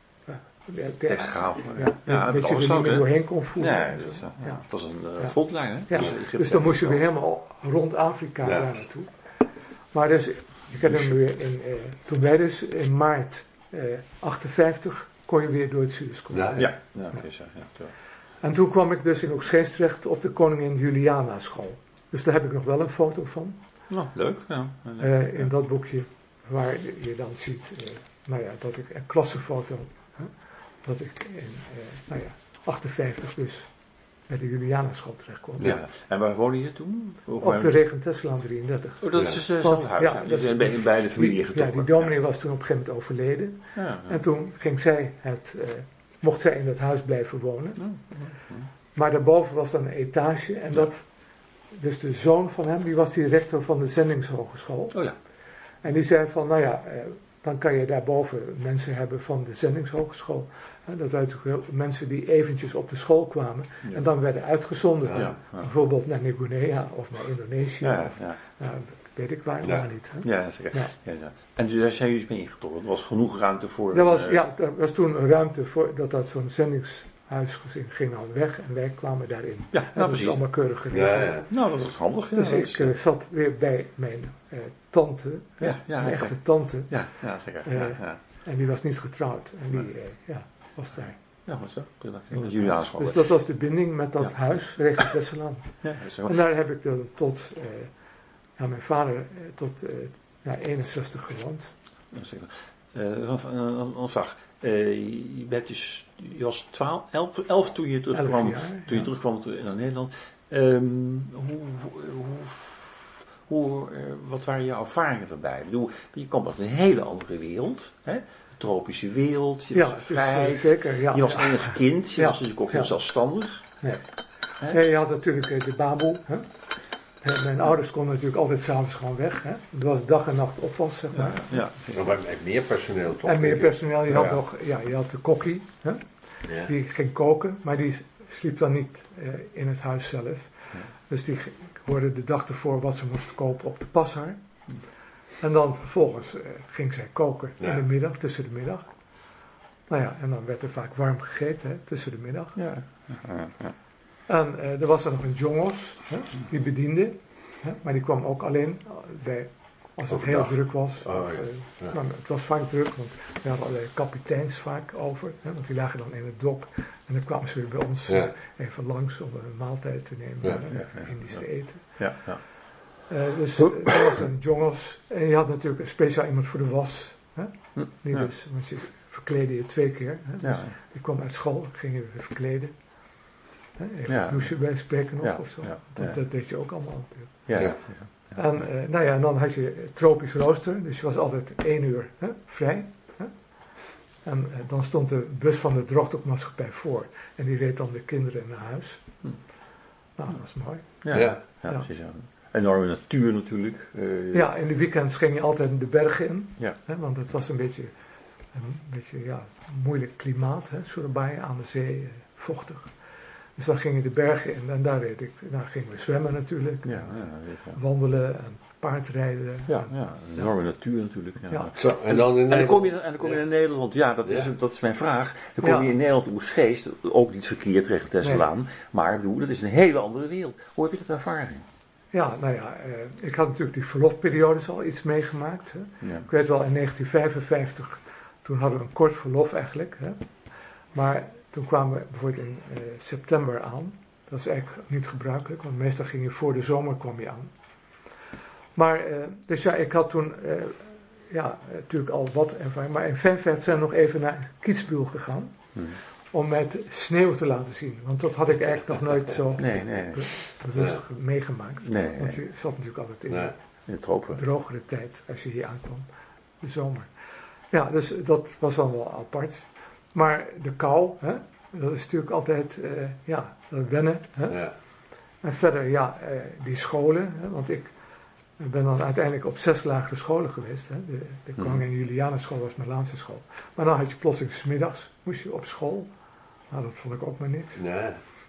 uh, tegengehouden. Ja, ja, ja, dat, dat je er niet meer doorheen kon voeren. Ja, dat, ja. Ja. dat was een uh, ja. frontlijn. Hè? Ja. Dus, dus dan moest je weer helemaal rond Afrika ja. daar naartoe. Maar dus, ik herinner me weer, in, uh, toen wij dus in maart uh, achtenvijftig kon je weer door het Suezkanaal. Ja, ja. ja, okay, ja, ja. En toen kwam ik dus in Oegstgeest terecht op de Koningin Juliana school. Dus daar heb ik nog wel een foto van. Nou, leuk. Ja. Uh, in dat boekje waar je dan ziet, uh, nou ja, dat ik een klassenfoto, huh, dat ik in, uh, nou ja, achtenvijftig dus bij de Juliana school terecht kwam. Ja. En waar woonde je toen? Op waar de Regentesselaan drieëndertig. Oh, dat is dus hetzelfde huis. Ja, die zijn bij, bij de familie getrokken. Ja, die dominee was toen op een gegeven moment overleden. Ja, ja. En toen ging zij het, uh, mocht zij in dat huis blijven wonen. Ja, ja, ja. Maar daarboven was dan een etage en dat, dus de zoon van hem, die was directeur van de Zendingshogeschool. Oh ja. En die zei van, nou ja, eh, dan kan je daarboven mensen hebben van de Zendingshogeschool. Hè, dat waren natuurlijk mensen die eventjes op de school kwamen ja. en dan werden uitgezonden. Ja, ja. Bijvoorbeeld naar Nieuw-Guinea of naar Indonesië. Ja, of, ja. Nou, weet ik waar, ja. maar niet. Hè? Ja, zeker. Ja. Ja, ja. En daar zijn jullie mee ingetrokken? Er was genoeg ruimte voor... Er was, uh, ja, er was toen een ruimte voor, dat dat zo'n zendingshuisgezin ging al weg en wij kwamen daarin. Ja, nou, dat precies. is allemaal keurig geregeld. Ja, ja. Nou, dat is handig. Ja, dus dat ik is, uh, zat weer bij mijn uh, tante, ja, ja, een echte zeker. tante. Ja, ja zeker. Uh, ja, ja. En die was niet getrouwd en die uh, ja, was daar. Ja, wat zo. Juliana school. Dus dat was de binding met dat ja. huis, Regentesselaan. Ja, en daar heb ik dan tot, uh, ja, mijn vader, uh, tot uh, ja, eenenzestig gewoond. Ja, zeker. Uh, een, een vraag. Uh, je, bent dus, je was twaalf, elf, elf toen je terugkwam, jaar, toen ja. je terugkwam naar Nederland. Um, hoe, hoe, hoe, uh, wat waren jouw ervaringen daarbij? Ik bedoel, je kwam uit een hele andere wereld, hè? Tropische wereld, je ja, was vrij, uh, zeker, ja. je was enige kind, je ja. was dus ook heel ja. zelfstandig. Ja. Nee, je had natuurlijk uh, de baboe. Hè? Uh, mijn ouders konden natuurlijk altijd s'avonds gewoon weg. Hè? Het was dag en nacht oppas, zeg maar. Ja, ja. Maar meer personeel toch? En meer personeel. Je had, ja. nog, ja, je had de kokkie, hè? Ja. Die ging koken, maar die sliep dan niet uh, in het huis zelf. Ja. Dus die hoorde de dag ervoor wat ze moest kopen op de passaar. Ja. En dan vervolgens uh, ging zij koken ja. in de middag, tussen de middag. Nou ja, en dan werd er vaak warm gegeten, hè, tussen de middag. Ja. Ja, ja. En uh, er was er nog een jongos, hè, die bediende. Hè, maar die kwam ook alleen bij, als het heel druk was. Oh, of, uh, ja. Ja. Nou, het was vaak druk, want we hadden allerlei kapiteins vaak over. Hè, want die lagen dan in het dok. En dan kwamen ze weer bij ons ja. uh, even langs om een maaltijd te nemen. Ja, hè, ja, even ja, Indisch ja. te eten. Ja, ja. Uh, dus uh, er was een jongos. En je had natuurlijk een speciaal iemand voor de was. Hè? Die ja. dus, want je verkleedde je twee keer. Hè? Dus ja. je kwam uit school, ging je weer verkleden. Hè? Even ja. douchen bij spreken nog ja. of zo. Ja. Dat, Ja. dat deed je ook allemaal. Ja. Ja. Ja. En, uh, nou ja, en dan had je tropisch rooster. Dus je was altijd één uur hè? vrij. Hè? En uh, dan stond de bus van de droogtopmaatschappij voor. En die reed dan de kinderen naar huis. Hm. Nou, dat was mooi. Ja, Ja. ja, Ja. precies. Ja. Enorme natuur natuurlijk. Uh, Ja, in de weekends ging je altijd de bergen in. Ja. Hè, want het was een beetje een beetje, ja, moeilijk klimaat. Hè, Surabaya aan de zee, eh, vochtig. Dus dan ging je de bergen in en daar deed ik, daar gingen we zwemmen natuurlijk. Ja, ja, weet je. Wandelen en paardrijden. Ja, ja, een enorme natuur natuurlijk. Ja. Ja. Zo, en dan in En dan Nederland- kom je, en dan kom je Ja. in Nederland, ja, dat is, Ja. dat is mijn vraag. Dan kom je Ja. in Nederland Oegstgeest, ook niet verkeerd tegen Tesselaan, maar ik bedoel, dat is een hele andere wereld. Hoe heb je dat ervaren? Ja, nou ja, eh, ik had natuurlijk die verlofperiodes al iets meegemaakt. Hè. Ja. Ik weet wel, in negentien vijfenvijftig, toen hadden we een kort verlof eigenlijk. Hè. Maar toen kwamen we bijvoorbeeld in eh, september aan. Dat is eigenlijk niet gebruikelijk, want meestal ging je voor de zomer kwam je aan. Maar, eh, dus ja, ik had toen, eh, ja, natuurlijk al wat ervaring. Maar in vijfenvijftig zijn we nog even naar Kitzbühel gegaan. Hmm. Om met sneeuw te laten zien. Want dat had ik eigenlijk nog nooit zo Nee, nee, nee. bewust meegemaakt. Nee, Want nee. je zat natuurlijk altijd in Nee. In het tropen. drogere tijd als je hier aankwam, de zomer. Ja, dus dat was dan wel apart. Maar de kou, hè, dat is natuurlijk altijd, eh, ja, dat wennen. Hè. Ja. En verder, ja, eh, die scholen, hè, want ik ben dan uiteindelijk op zes lagere scholen geweest. Hè. De, de Mhm. Koningin Julianenschool was mijn laatste school. Maar dan had je plotseling 's middags moest je op school. Nou, dat vond ik ook maar niks. Nee.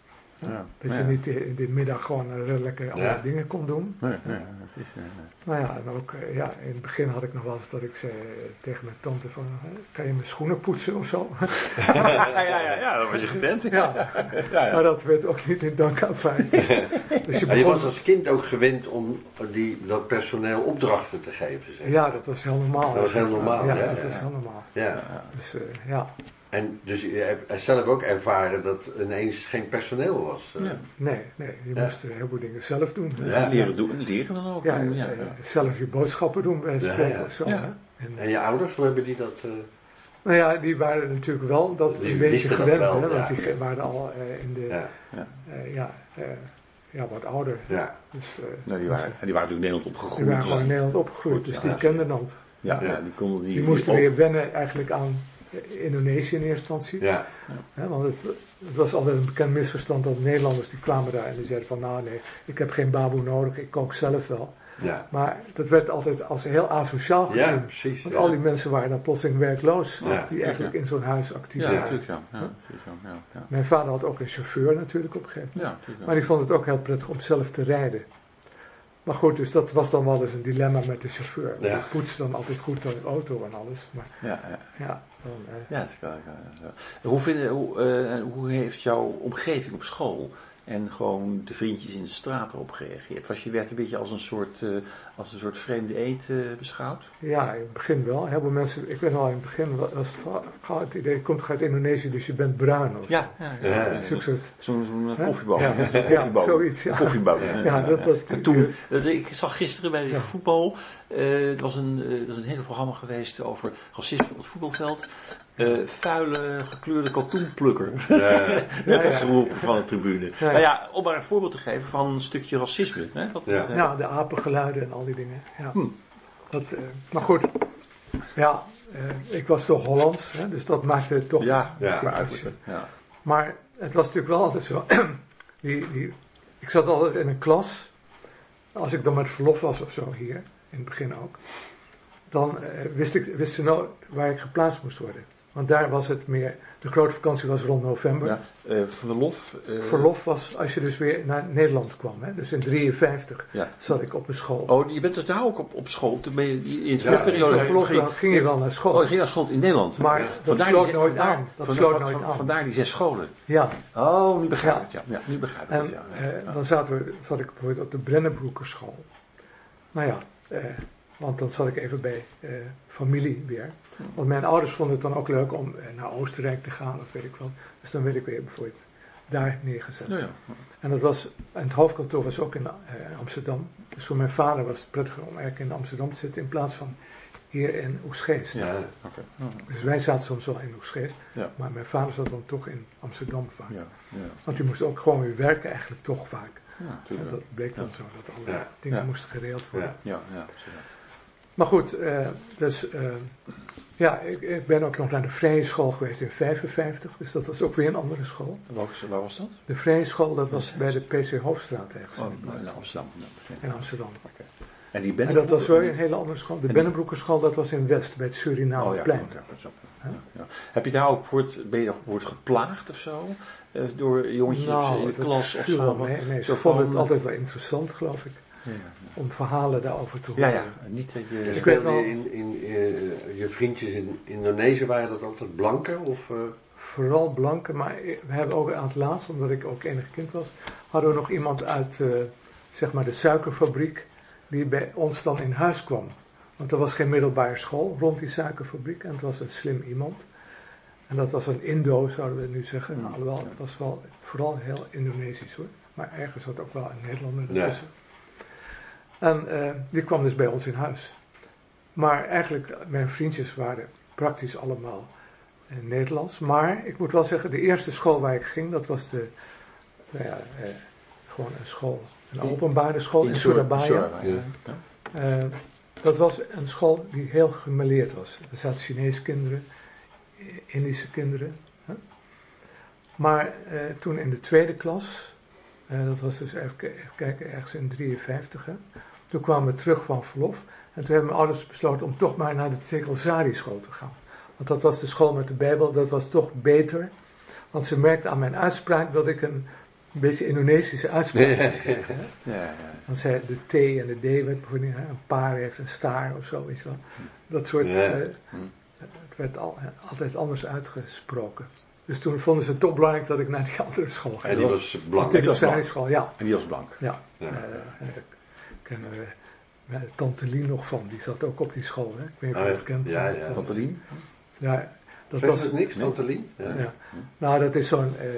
Ja. Dat Ja. je niet in de middag gewoon eh, lekker allerlei Ja. dingen kon doen. Nee, nee, precies. Nee, nee. Nou ja, en ook, eh, ja, in het begin had ik nog wel eens dat ik zei eh, tegen mijn tante van, eh, kan je mijn schoenen poetsen of zo? ja, ja, ja, ja, dat was je gewend. ja, Ja, ja. maar dat werd ook niet in dank aanvaard. Dus je Maar je begon, was als kind ook gewend om die, dat personeel opdrachten te geven, zeg. ja, dat was heel normaal. Dat was heel normaal, Ja, ja, dat ja. was heel normaal. Ja. Dus eh, ja, En dus je hebt zelf ook ervaren dat ineens geen personeel was. eh. Ja. nee, nee, je Ja. moest een heleboel dingen zelf doen. Ja. Leren doen, leren dan ook. Ja, doen, ja, ja, ja, zelf je boodschappen doen bij Ja, spreken ja. of zo. Ja. Hè? En, En je ouders, hoe hebben die dat... eh, nou ja, die waren natuurlijk wel dat Die een beetje wisten dat gewend, wel, hè, ja. want die ge- waren al eh, in de, ja, eh, ja, eh, ja, wat ouder. ja, Dus, eh, Nou, die, waren, en die waren natuurlijk in Nederland opgegroeid. die waren dus- gewoon in Nederland opgegroeid, Goed, dus ja. die kenden dat. ja, Ja. ja, die konden die... Die moesten ook- weer wennen eigenlijk aan eh, Indonesië in eerste instantie. ja, Hè, want het, het was altijd een bekend misverstand dat Nederlanders die kwamen daar en die zeiden van nou nee, ik heb geen baboe nodig, ik kook zelf wel. ja. Maar dat werd altijd als heel asociaal gezien. Ja, precies. Want ja. al die mensen waren dan plotseling werkloos, Ja, die eigenlijk in zo'n huis actief Ja, waren. natuurlijk, ja. Ja, precies, ja, ja, ja. Mijn vader had ook een chauffeur natuurlijk op een gegeven moment. Ja, natuurlijk, ja. Maar die vond het ook heel prettig om zelf te rijden. Maar goed, dus dat was dan wel eens een dilemma met de chauffeur. Ja. Ik poetste dan altijd goed de auto en alles. Maar Ja, ja. ja, dan, eh, Ja, het kan, ja, ja. Hoe, vinden, hoe, eh, hoe heeft jouw omgeving op school en gewoon de vriendjes in de straat erop gereageerd? Was je werd een beetje als een soort, uh, als een soort vreemde eet uh, beschouwd? ja, in het begin wel. Heel veel mensen, ik weet wel, in het begin was het gauw het idee, je komt uit Indonesië, dus je bent bruin. Of Ja, ja, ja. Ja. ja. zo'n soort. Zo'n zo Hè? koffieboom. Ja, ja, zoiets. Ja, Koffieboom. ja dat, dat, En toen, dat, ik zag gisteren bij de Ja. voetbal, uh, het was een, uh, dat is een hele programma geweest over racisme op het voetbalveld. Uh, vuile, gekleurde katoenplukker. Ja. werd Ja, er ja. geroepen van de tribune. Ja. Nou ja, om maar een voorbeeld te geven van een stukje racisme. Hè? Dat is, Ja. uh, ja, de apengeluiden en al die dingen. Ja. Hm. Dat, eh, maar goed, ja, eh, ik was toch Hollands, hè, dus dat maakte het toch ja, misschien ja, iets. ja. Maar het was natuurlijk wel altijd zo. die, die, ik zat altijd in een klas. Als ik dan met verlof was of zo hier, in het begin ook. Dan eh, wist, ik, wist ze nou waar ik geplaatst moest worden. Want daar was het meer. De grote vakantie was rond november. Ja, uh, verlof. Uh, Verlof was als je dus weer naar Nederland kwam. Hè? Dus in drieënvijftig Ja. zat ik op een school. Oh, je bent dus daar ook op, op school. Toen ben je in de Ja, verlofperiode Zo'n verlof ging, dan ging je wel naar school. Oh, je ging naar school in Nederland. Maar Ja. dat Vandaar sloot die- nooit vandaar- aan. Dat van- sloot van- nooit van- aan. Vandaar die zes scholen. Ja. Oh, nu begrijp ik Ja. het. Ja, ja nu begrijp ik En het. Ja. eh, dan zaten we, zat ik bijvoorbeeld op de Brennenbroekerschool. Nou ja, eh, want dan zat ik even bij eh, familie weer. Want mijn ouders vonden het dan ook leuk om eh, naar Oostenrijk te gaan of weet ik wat. Dus dan werd ik weer bijvoorbeeld daar neergezet. Ja, ja. En dat was, en het hoofdkantoor was ook in eh, Amsterdam. Dus voor mijn vader was het prettiger om eigenlijk in Amsterdam te zitten in plaats van hier in Oegstgeest. Ja. Oké. Ja, Dus wij zaten soms wel in Oegstgeest, Ja. maar mijn vader zat dan toch in Amsterdam vaak. ja, ja. Want die moest ook gewoon weer werken eigenlijk toch vaak. Ja, En natuurlijk. dat bleek dan zo, dat alle Ja. dingen Ja. moesten geregeld worden. Ja. Ja, ja, precies. Maar goed, eh, dus, eh, Ja, ik, ik ben ook nog naar de Vrije School geweest in vijfenvijftig, dus dat was ook weer een andere school. Welke, waar was dat? De Vrije School, dat was bij de P C Hoofdstraat ergens. Oh, in Amsterdam. In Amsterdam. Okay. En, die en dat was weer een hele andere school. De Bennebroekerschool, dat was in West, bij het Surinameplein. Oh, ja, ja, ja, ja. Heb je daar ook wordt, ben je wordt geplaagd of zo? Uh, door jongetjes nou, in de klas of zo? Nee, nee, ze vonden het altijd wel interessant, geloof ik. Ja, ja. Om verhalen daarover te horen. Ja, ja. Niet, uh, je speelde wel... in, in, uh, je vriendjes in Indonesië, waren dat altijd blanken? Of, uh... Vooral blanken, maar we hebben ook aan het laatst, omdat ik ook enig kind was, hadden we nog iemand uit uh, zeg maar de suikerfabriek die bij ons dan in huis kwam. Want er was geen middelbare school rond die suikerfabriek en het was een slim iemand. En dat was een Indo, zouden we nu zeggen. Nou, alhoewel, het was wel vooral heel Indonesisch hoor. Maar ergens zat ook wel een Nederlander ertussen. Ja. En uh, die kwam dus bij ons in huis. Maar eigenlijk, mijn vriendjes waren praktisch allemaal uh, Nederlands. Maar ik moet wel zeggen, de eerste school waar ik ging, dat was de, nou ja, uh, gewoon een school. Een openbare school in, in Surabaya. Surabaya. Ja. Uh, dat was een school die heel gemêleerd was. Er zaten Chinese kinderen, Indische kinderen. Hè? Maar uh, toen in de tweede klas, uh, dat was dus even, even kijken, ergens in drieënvijftig, hè? Toen kwamen we terug van verlof. En toen hebben mijn ouders besloten om toch maar naar de Tegelsari school te gaan. Want dat was de school met de Bijbel, dat was toch beter. Want ze merkten aan mijn uitspraak dat ik een een beetje Indonesische uitspraak. Ja, ja, ja. Want zij, de T en de D werd bijvoorbeeld, een paar heeft een staar of zo, weet je wel. Dat soort, ja. uh, het werd al, altijd anders uitgesproken. Dus toen vonden ze het toch belangrijk dat ik naar die andere school ging. En die was blank. De Tegelsari-school, ja. En die was blank. Ja. ja. Uh, uh, kennen we uh, Tante Lien nog van, die zat ook op die school, hè. Ik weet niet of je oh, dat kent. Ja, ja. Tante Lien? Ja, dat Zeg was... het niks, Tante Lien? Ja. Ja. Nou, dat is zo'n... Uh,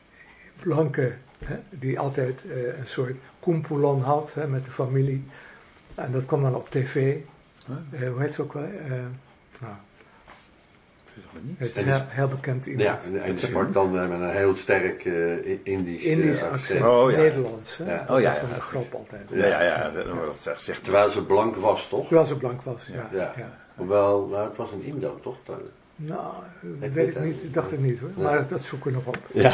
blanke, hè, die altijd uh, een soort kumpulan had hè, met de familie. En dat kwam dan op tv. Huh? Uh, hoe heet ze ook wel? Uh, nou, het is heel, heel bekend iemand. Ja, en, en ze sprak dan uh, met een heel sterk uh, Indisch, Indisch uh, accent. Oh, ja. Nederlands. Hè? Ja. Dat oh, ja, was dan ja. de grap altijd. Ja, ja, ja. Dat zegt, zegt terwijl ze blank was, toch? Terwijl ze blank was, ja. ja. ja. ja. Hoewel, nou, het was een Indo, toch? Nou, ik weet ik niet. Ik dacht het niet hoor. Ja. Maar dat zoeken we nog op. Ja.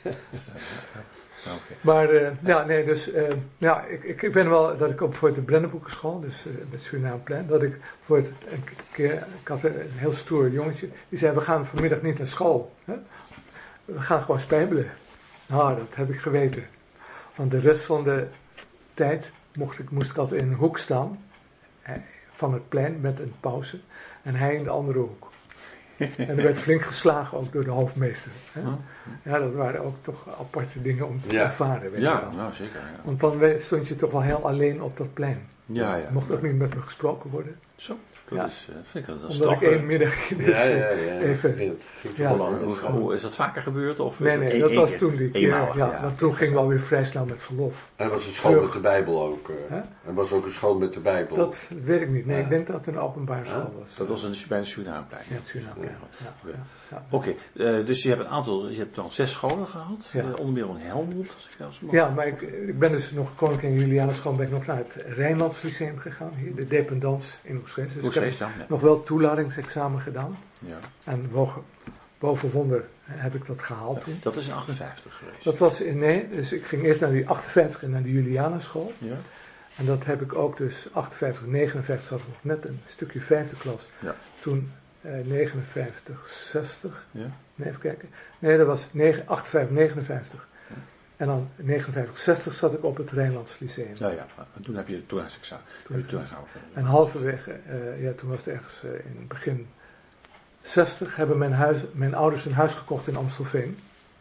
Okay. Maar uh, ja, nee, dus uh, ja, ik, ik ben wel dat ik op voor de Bennebroekerschool, dus uh, met Surinameplein, dat ik voor het een keer, ik had een heel stoer jongetje, die zei: we gaan vanmiddag niet naar school, hè? We gaan gewoon spijbelen. Nou, dat heb ik geweten, want de rest van de tijd mocht ik, moest ik altijd in een hoek staan uh, van het plein met een pauze en hij in de andere hoek. En er werd flink geslagen ook door de hoofdmeester. Hè? Ja, dat waren ook toch aparte dingen om te ja. ervaren. Weet ja, je wel. nou zeker. Ja. Want dan stond je toch wel heel alleen op dat plein. Ja, ja. Mocht ook niet met me gesproken worden. Zo, dat ja. is, uh, vind ik dat Omdat ik één middagje dus ja, ja, ja. even... Ja. Hoe, hoe is dat vaker gebeurd? Of nee, nee, dat, dat was toen die keer. Eenmalig, ja, ja. Maar toen gingen we alweer vrij snel met verlof. En er was een school Terug. met de Bijbel ook. Uh, huh? Er was ook een school met de Bijbel. Dat weet ik niet. Nee, ja. ik denk dat het een openbare school was. Dat was een, bij een Surinameplein. Ja, het Surinameplein. Ja. Ja. Ja. Ja. Oké, okay. uh, dus je hebt een aantal, je hebt dan zes scholen gehad. Ja. Uh, onder meer in Helmond. Als ik als ja, maar ik, ik ben dus nog Koninklijke Julianenschool, ben ik nog naar het Rijnlands Lyceum gegaan hier, de dependance in Oegstgeest. Dus Oegstgeest, ik heb ja. nog wel toelatingsexamen gedaan. Ja. En boven, boven wonder heb ik dat gehaald toen. Dat is in achtenvijftig geweest. Dat was in, nee, dus ik ging eerst naar die achtenvijftig en naar de Julianenschool. Ja. En dat heb ik ook dus achtenvijftig, negenenvijftig zat ik nog net een stukje vijfde klas. Ja. Toen uh, negenenvijftig, zestig. Ja. Nee, even kijken. Nee, dat was negen, achtenvijftig, negenenvijftig. Ja. En dan negenenvijftig, zestig zat ik op het Rijnlands Lyceum. Ja, ja. En toen heb je het toelatingsexamen. En halverwege, uh, ja, toen was het ergens uh, in het begin zestig, hebben mijn, huis, mijn ouders een huis gekocht in Amstelveen.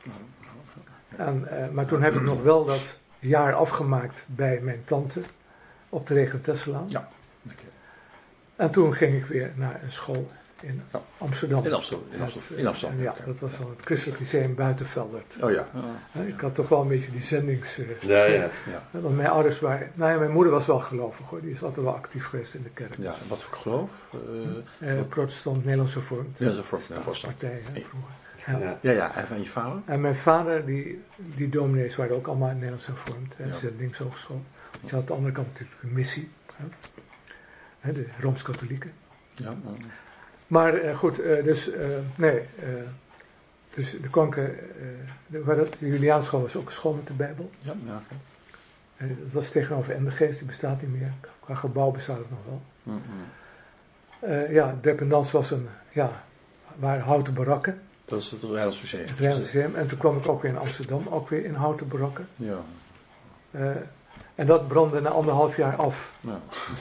En, uh, maar toen heb ik nog wel dat jaar afgemaakt bij mijn tante op de Regentesselaan. Ja. Okay. En toen ging ik weer naar een school in ja. Amsterdam. In Amsterdam. In Amsterdam. In Amsterdam. En ja, dat was dan het Christelijk Lyceum Buitenveldert. Oh ja. Uh, ik had toch wel een beetje die zendings... Uh, ja, ja. ja. Want mijn ouders waren... Nou ja, mijn moeder was wel gelovig hoor. Die is altijd wel actief geweest in de kerk. Ja, wat voor geloof? Uh, uh, protestant, Nederlands Hervormd. Nederlands Hervormd. Partij, hè, vroeger. Ja. Ja, ja, en van je vader? En mijn vader, die, die dominees waren ook allemaal in Nederlands Hervormd. Ja. Zendings hogeschool. Je had aan de andere kant natuurlijk een missie. Hè. Hè, de Rooms-Katholieken. Ja. Maar uh, goed, uh, dus uh, nee, uh, dus de Konke, uh, de, waar dat, de Juliaanschool was ook een school met de Bijbel. Ja, ja. Uh, dat was tegenover Endegeest, die bestaat niet meer. Qua gebouw bestaat het nog wel. Mm-hmm. Uh, ja, Dependance was een, ja, waren houten barakken. Dat is het Rijnlands Museum. Het Rijnlands Museum. En toen kwam ik ook weer in Amsterdam, ook weer in houten barakken. Ja. Uh, en dat brandde na anderhalf jaar af. Ja.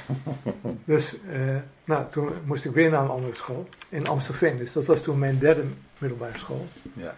Dus uh, nou, toen moest ik weer naar een andere school in Amstelveen. Dus dat was toen mijn derde middelbare school. Ja.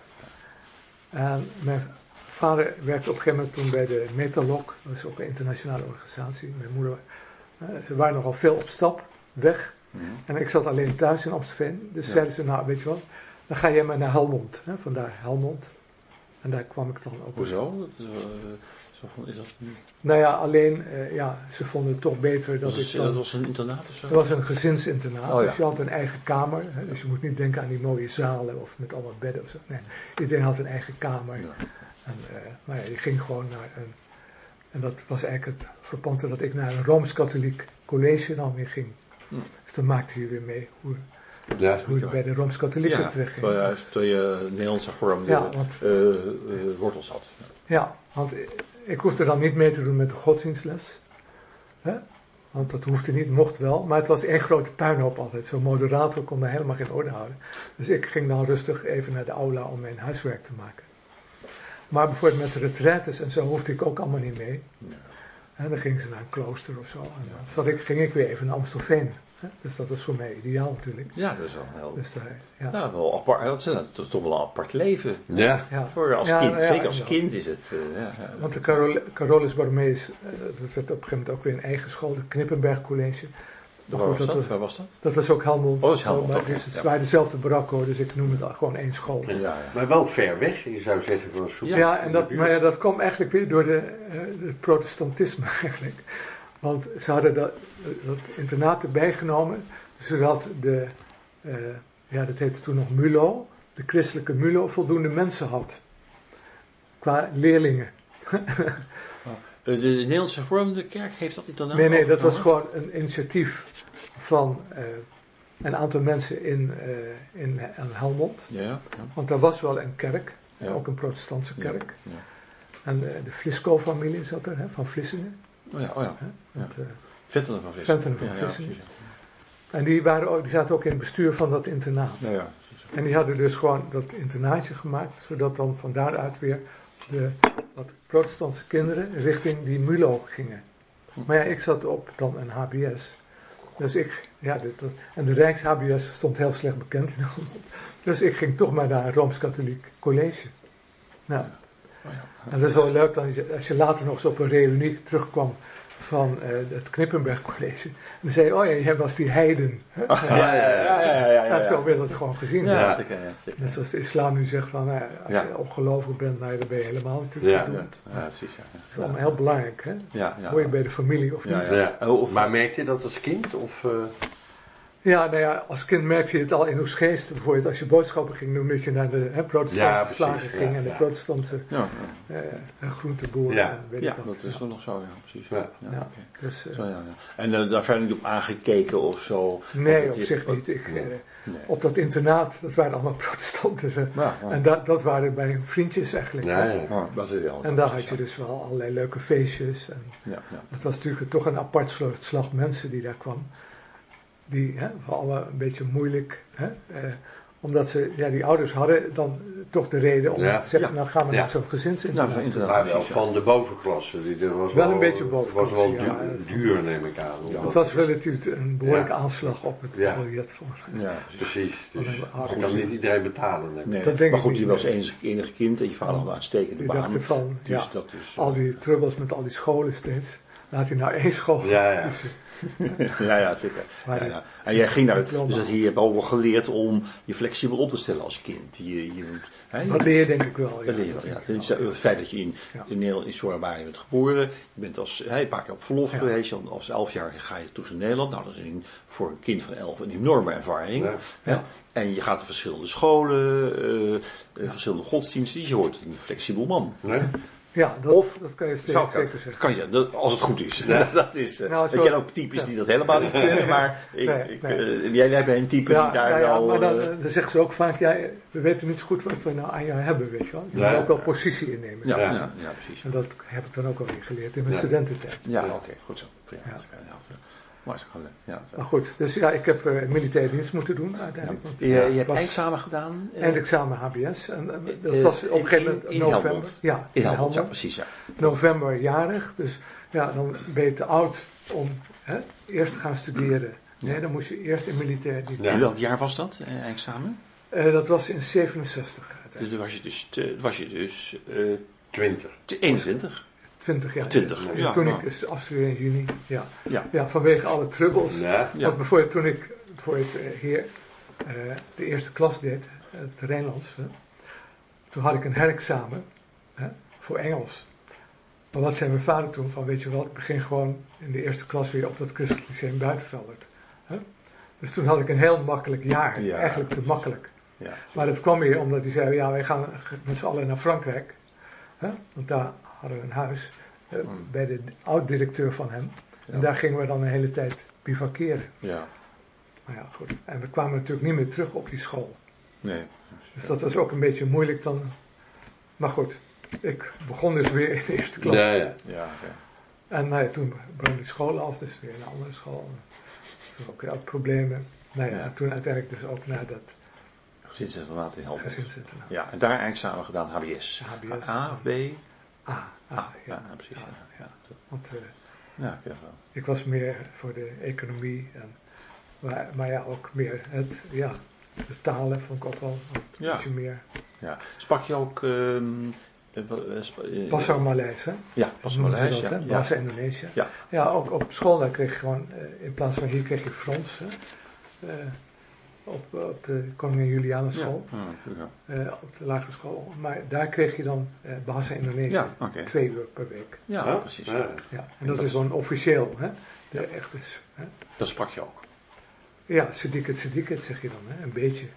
En mijn vader werkte op een gegeven moment toen bij de Metalog. Dat is ook een internationale organisatie. Mijn moeder, uh, ze waren nogal veel op stap, weg. Mm-hmm. En ik zat alleen thuis in Amstelveen. Dus ja. zeiden ze, nou weet je wat, dan ga jij maar naar Helmond. Hè, vandaar Helmond. En daar kwam ik dan ook. Hoezo? Dat, uh, Is dat... Nou ja, alleen, uh, ja, ze vonden het toch beter dat was ik het, dan... Dat was een internaat of zo? Het was een gezinsinternaat, oh, ja. dus je had een eigen kamer. Hè, dus je moet niet denken aan die mooie zalen of met allemaal bedden of zo. Nee, iedereen had een eigen kamer. Ja. En, uh, maar ja, je ging gewoon naar een... En dat was eigenlijk het verpante dat ik naar een Rooms-Katholiek college dan weer ging. Hm. Dus dan maakte je weer mee hoe... Ja, hoe je bij de Rooms-Katholieken ja, terecht ging. Terwijl je, terwijl je Nederlandse vorm ja, want, uh, uh, wortels had. Ja, ja want ik hoefde dan niet mee te doen met de godsdienstles. Hè? Want dat hoefde niet, mocht wel. Maar het was één grote puinhoop altijd. Zo'n moderator kon daar helemaal geen orde houden. Dus ik ging dan rustig even naar de aula om mijn huiswerk te maken. Maar bijvoorbeeld met de retraites en zo hoefde ik ook allemaal niet mee. Ja. En dan ging ze naar een klooster of zo. En dan zat ik, ging ik weer even naar Amstelveen. Dus dat is voor mij ideaal natuurlijk. Ja, dat is wel heel... Dus daar, ja. Nou, wel apart, dat, is, dat is toch wel een apart leven. Ja. Ja. Voor als ja, kind, nou ja, zeker als ja. kind is het... Uh, ja, ja. Want de Carol, Carolus Borromeus, uh, dat werd op een gegeven moment ook weer een eigen school, de Knippenberg College. Waar was dat? dat? Waar was dat? Dat was ook Helmond. Oh, dat is Helmond. Maar, Okay. dus het ja. waren dezelfde barakken hoor, dus ik noem het gewoon één school. Ja, ja. Maar wel ver weg, je zou zeggen voor een soep. Ja, ja, en dat, maar ja, dat kwam eigenlijk weer door de, uh, het protestantisme eigenlijk. Want ze hadden dat, dat internaat erbij genomen, zodat de, uh, ja dat heette toen nog MULO, de christelijke MULO, voldoende mensen had. Qua leerlingen. De, de Nederlandse Hervormde Kerk heeft dat internaat? Nee, nee, dat was gewoon een initiatief van uh, een aantal mensen in, uh, in, in Helmond. Ja, ja. Want daar was wel een kerk, ja. ook een protestantse kerk. Ja, ja. En uh, de Flisco-familie zat er, hè, van Vlissingen. Oh ja, oh ja. Hè, ja. met, uh, Ventenen van Vlissingen. Ventenen van ja, Vlissingen. Ja, en die, waren ook, die zaten ook in het bestuur van dat internaat. ja, ja. En die hadden dus gewoon dat internaatje gemaakt, zodat dan van daaruit weer de wat protestantse kinderen richting die MULO gingen. Maar ja, ik zat op dan een H B S. Dus ik, ja, dit, en de Rijks-H B S stond heel slecht bekend in Helmond. Dus ik ging toch maar naar een Rooms-Katholiek college. Nou, Oh ja. en dat is wel leuk dan als je later nog eens op een reunie terugkwam van uh, het Knippenberg College. En dan zei je, oh ja, jij was die heiden. Ah, ja, ja, ja, ja, ja, ja, ja. En zo werd dat gewoon gezien. Ja, Ja. zeker, ja, zeker. Net zoals de islam nu zegt van, nou, als Ja. je ongelovig bent, nou, dan ben je helemaal natuurlijk Ja. gedoemd. Ja, ja, precies. Ja, ja. Dat is allemaal heel belangrijk, hè? Ja, ja. Hoor je bij de familie of niet? Ja, Ja, ja. Ja. Of, Maar merkte je dat als kind? Of, uh... nou ja, als kind merkte je het al in Oesgeest. Bijvoorbeeld als je boodschappen ging doen, dat je naar de hè, protestantse Ja, precies, slager ging ja, en de ja. protestantse ja, uh, groenteboer. Ja. En weet ja, ik wat. dat is wel nog zo, ja, precies. Ja. Ja, Ja, oké. dus, uh, Zo, ja, ja. En uh, daar verder niet op aangekeken of zo? nee, Want op het- zich niet. Ik, uh, Nee. op dat internaat, dat waren allemaal protestanten. Ze. Ja, ja. En dat, dat waren mijn vriendjes eigenlijk. Ja, ja. Ja, dat is wel. En daar had je dus wel allerlei leuke feestjes. En Ja, ja. het was natuurlijk toch een apart soort slag mensen die daar kwam. Die hè, allemaal een beetje moeilijk. Hè, eh, omdat ze, ja, die ouders hadden dan toch de reden om Ja. te zeggen, Ja. nou gaan we Ja. naar zo'n gezinsinternaat. Nou, zo'n internaat. Maar wel precies, ja. van de bovenklasse. Die, er was Wel een beetje bovenklasse, was wel ja. duur, duur, neem ik aan. Ja. Het was relatief een behoorlijke Ja. aanslag op het Ja. biljet. Van. Ja, precies. Precies. Dus Wat een dat aardig. kan niet iedereen betalen. Neem ik. Nee, Dat denk maar ik goed, niet, je was nee. eens enige kind en je vader had een uitstekende Die baan. dachten van, Dus ja, dat is... al die trubbels met al die scholen steeds. Laat hij nou één school. Ja, ja. Dus, ja, ja, zeker. Maar Ja, die- ja. En jij ging daar, diploma. dus dat je hebt al wel geleerd om je flexibel op te stellen als kind. Je, je, hè, dat leer je denk ik wel. Ja, dat leer je wel, dat ja. denk ik Het, is, wel. het feit dat je in, Ja. in Nederland, in Sorabaya bent geboren, je bent als, hè, een paar keer op verlof Ja. geweest, dan als elfjarige ga je terug in Nederland. Nou, dat is een, voor een kind van elf een enorme ervaring. Ja. Hè. Ja. En je gaat naar verschillende scholen, uh, uh, verschillende godsdiensten, dus je wordt een flexibel man. Nee? Ja, dat, Of dat kan je steeds Zou zeker ik, zeggen. kan je zeggen, dat- als het goed is. dat is uh, Nou, ik zo- ken ook types ja. die dat helemaal niet kunnen, maar ik, Nee, ik, nee. uh, jij jij bent een type Ja, die daar ja, ja, wel... maar dan, uh, dan zeggen ze ook vaak, ja, we weten niet zo goed wat we nou aan jou hebben, weet je wel. Je Ja. moet ook wel positie innemen. ja, Ja. ja, ja, precies. En dat heb ik dan ook alweer geleerd in mijn Ja. studententijd. Ja, Ja. oké, goed zo. Ja, Ja. dat is- ja, dat- Maar is gewoon, ja, dat- Maar goed, dus ja, ik heb uh, militaire dienst moeten doen uiteindelijk. Want je, je hebt was eindexamen gedaan? uh, eindexamen H B S. En, uh, dat Eh, was op een in- gegeven moment in november. Helmond. Ja, in Helmond, ja, Helmond. precies, ja. November jarig. Dus ja, dan ben je te oud om hè, eerst te gaan studeren. Nee, Ja. dan moest je eerst in militair dienst. Ja. In welk jaar was dat, uh, eindexamen? Uh, dat was in zevenenzestig Dus uiteindelijk. toen was je dus, te, was je dus uh, twintig. te eenentwintig. twintig jaar. twintig, Ja, ja, toen nou. ik dus afstudeerde in juni. Ja. Ja. Ja, vanwege alle trubbels. Ja. Ja. Want bijvoorbeeld toen ik bijvoorbeeld, uh, hier uh, de eerste klas deed, het Rijnlands, hè, toen had ik een herexamen hè, voor Engels. Maar wat zei mijn vader toen? Van weet je wel, ik begin gewoon in de eerste klas weer op dat Christelijk Lyceum Buitenveldert. Hè? Dus toen had ik een heel makkelijk jaar. Ja. Eigenlijk te makkelijk. Ja. Maar dat kwam weer omdat hij zei, ja wij gaan met z'n allen naar Frankrijk. Hè? Want daar hadden we een huis uh, Hmm. bij de oud-directeur van hem. Ja. En daar gingen we dan een hele tijd bivakeren. Ja. Maar ja, goed. En we kwamen natuurlijk niet meer terug op die school. Nee. Dus dat was ook een beetje moeilijk dan. Maar goed, ik begon dus weer in de eerste klas. Ja, ja. Ja, oké. En nou ja, toen brak die school af, dus weer een andere school. Toen ook heel problemen. Nou ja, Ja. en toen uiteindelijk dus ook naar dat Gezinsinternaat in Helmond. gezinsinternaat. Ja, en daar eindexamen gedaan, H B S. H B S. A of B? Ah, ah, Ah, ja. ja, precies. Ja, Ja, ja. Want uh, ja, ja, wel. ik was meer voor de economie. En, maar, maar ja, ook meer het, ja, de talen vond ik ook wel Ja. ietsje meer. Ja. Sprak je ook... ehm eh, wat, eh, sp- eh, Passo Maleis, hè? Ja, pas Noemen ze Maleis, dat, ja. hè? Ja. Bahasa Indonesië. Ja. Ja, ook op school daar kreeg je gewoon, uh, in plaats van hier kreeg je Frans. Hè? Uh, op, op de Koningin Juliana school, Ja, ja, uh, op de lagere school. Maar daar kreeg je dan uh, Bahasa Indonesië. ja oké. Twee uur per week. Ja, Ja, precies. ja. Ja. En dat is dan officieel, hè? De echte. Hè? Dat sprak je ook. Ja, sediket, sediket zeg je dan, hè? Een beetje.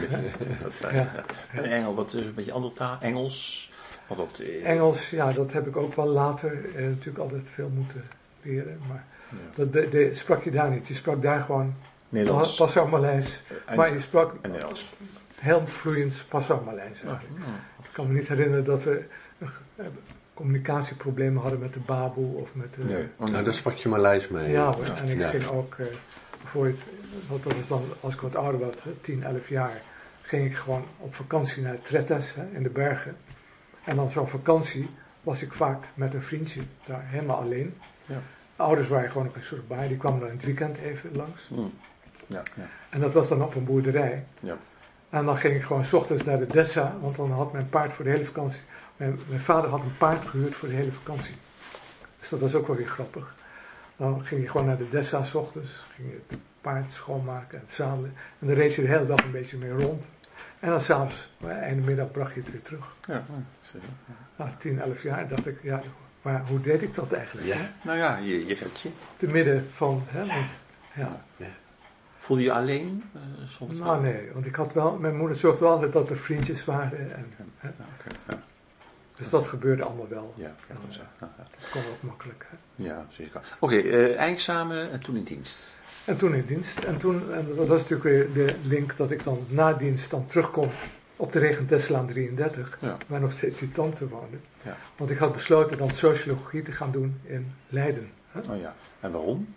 Dat zei Ja. ja. En Engels, wat is een beetje andere taal? Engels? Wat ook de, Engels, ja, dat heb ik ook wel later uh, natuurlijk altijd veel moeten leren. Maar Ja. dat de, de, sprak je daar niet. Je sprak daar gewoon Nederlands. Passo Maleis. En, Maar je sprak en Nederlands. heel vloeiend Passo Maleis Ja. eigenlijk. Ik kan me niet herinneren dat we uh, communicatieproblemen hadden met de baboe of met de... Nee. Oh, Nou, daar sprak je Maleis mee. Ja hoor, Ja. en ik Ja. ging ook uh, bijvoorbeeld, want dat is dan als ik wat ouder was, tien, elf jaar, ging ik gewoon op vakantie naar Tretes hè, in de bergen. En dan zo'n vakantie was ik vaak met een vriendje daar helemaal alleen. Ja. Ouders waren gewoon op een soort baai, die kwamen dan in het weekend even langs. Hmm. Ja, ja. En dat was dan op een boerderij. Ja. En dan ging ik gewoon 's ochtends naar de Dessa, want dan had mijn paard voor de hele vakantie. Mijn, mijn vader had een paard gehuurd voor de hele vakantie. Dus dat was ook wel weer grappig. Dan ging je gewoon naar de Dessa 's ochtends, ging je het paard schoonmaken en het zadelen. En dan reed je de hele dag een beetje mee rond. En dan s'avonds, einde middag, bracht je het weer terug. Ja, zeker. Na tien, elf jaar dacht ik, ja, maar hoe deed ik dat eigenlijk? Ja. Hè? Nou ja, je, je redt je. Te midden van, hè, want, ja. Voelde je alleen? Uh, soms Nou nee, want ik had wel, mijn moeder zorgde wel altijd dat er vriendjes waren. En, hè. Ja, oké. Ja. Dus dat gebeurde allemaal wel. Ja, ja, goed zo. Ja, ja. Dat kon ook makkelijk. Hè. Ja, zeker. Oké, eh, eindexamen en toen in dienst. En toen in dienst. En toen, en dat was natuurlijk weer de link dat ik dan na dienst dan terugkom op de Regenteslaan drieëndertig, Ja. waar nog steeds die tante woonde. Ja. Want ik had besloten dan sociologie te gaan doen in Leiden. Hè. Oh ja. En waarom?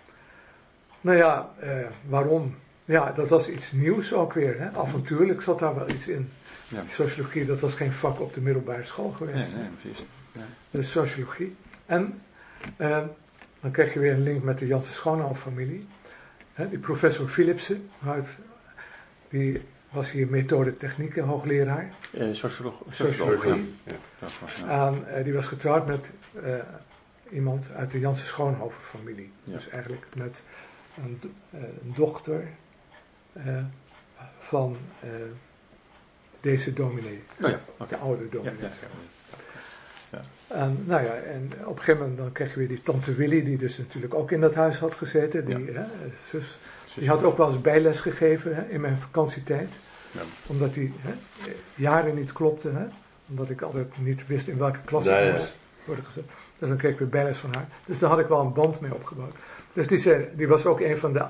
Nou ja, eh, waarom? Ja, dat was iets nieuws ook weer. Hè. Avontuurlijk zat daar wel iets in. Ja. Sociologie, dat was geen vak op de middelbare school geweest. Nee, nee, precies. Ja. Dus sociologie. En eh, dan kreeg je weer een link met de Janssen Schoonhoff-familie. Hè, die professor Philipsen, uit, die was hier methode technieken hoogleraar. Eh, socioloog, Sociologie. Ja. Ja, ja. En eh, die was getrouwd met eh, iemand uit de Janssen Schoonhoff-familie. Ja. Dus eigenlijk met een, do- eh, een dochter eh, van eh, deze dominee. Oh ja, oké. De oude Ja, dominee. ja, ja. En, nou ja, en op een gegeven moment dan kreeg je weer die tante Willy, die dus natuurlijk ook in dat huis had gezeten. Die Ja. hè, zus, die had ook wel eens bijles gegeven hè, in mijn vakantietijd. Ja. Omdat die hè, jaren niet klopte. Hè. Omdat ik altijd niet wist in welke klas Nee, ik ja. moest worden gezet. Dus dan kreeg ik weer bijles van haar. Dus daar had ik wel een band mee opgebouwd. Dus die, zei, die was ook een van de uh,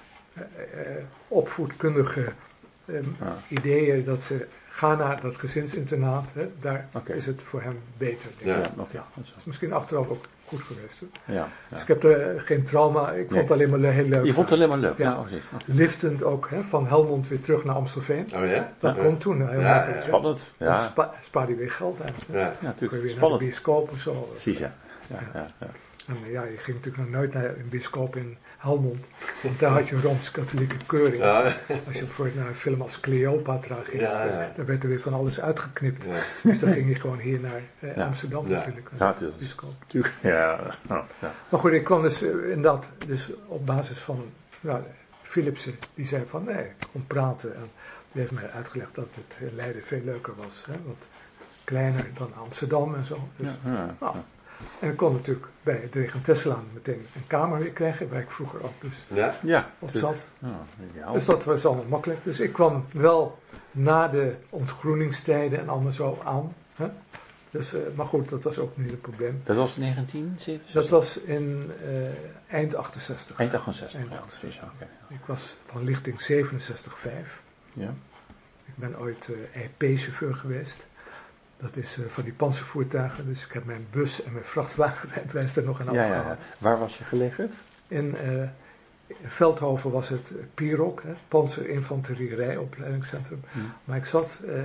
uh, opvoedkundige um, Ah. ideeën dat ze ga naar dat gezinsinternaat. Hè, daar Oké. is het voor hem beter. Ja. Ja, oké. Dat is- Dat is misschien achteraf ook goed geweest. Hè? Ja, Dus ja. ik heb er geen trauma. Ik vond het alleen maar le- heel leuk. Je vond het alleen maar leuk. Ja. Ja, oh, zie. Oké. Liftend ook, hè, van Helmond weer terug naar Amstelveen. Oh ja? Dat Ja. kon toen heel Ja, makkelijk. ja. hè. Spannend. Dan Ja, spa, spaarde je weer geld uit. Hè. Ja. ja Kon je natuurlijk. weer naar de Spannend. bioscoop of zo. Precies, ja. Ja, ja, ja. En uh, ja, je ging natuurlijk nog nooit naar een bioscoop in Helmond. Want daar had je een Rooms-Katholieke keuring. Ja. Als je bijvoorbeeld naar een film als Cleopatra ging, Ja, ja. daar werd er weer van alles uitgeknipt. Ja. Dus dan ging je gewoon hier naar uh, Ja. Amsterdam Ja. natuurlijk. Ja, naar dat de is bioscoop. natuurlijk. Ja, ja, ja. Maar goed, ik kwam dus uh, inderdaad, dus op basis van ja, Philipsen, die zei van nee, ik kon praten. En die heeft mij uitgelegd dat het in Leiden veel leuker was. Hè, wat kleiner dan Amsterdam en zo. Dus, Ja, ja, nou, ja. en ik kon natuurlijk bij de Regentesselaan meteen een kamer weer krijgen, waar ik vroeger ook dus Ja. Ja, op natuurlijk. zat. Ja, ideaal. Dus dat was allemaal makkelijk. Dus ik kwam wel na de ontgroeningstijden en allemaal zo aan. Hè? Dus, uh, maar goed, dat was ook niet een probleem. Dat was negentien zevenenzestig? Dat was in uh, eind achtenzestig. Eind achtenzestig. Eind Ja, achtenzestig. precies, oké. Ik was van lichting zevenenzestig vijf. Ja. Ik ben ooit uh, I P-chauffeur geweest. Dat is uh, van die panzervoertuigen. Dus ik heb mijn bus en mijn vrachtwagenrijbewijs er nog aan Ja, ja, afgehaald. ja. Waar was je gelegerd? In uh, Veldhoven was het uh, P I R O C, hè, Panzerinfanterie Rijopleidingscentrum. Hm. Maar ik zat uh,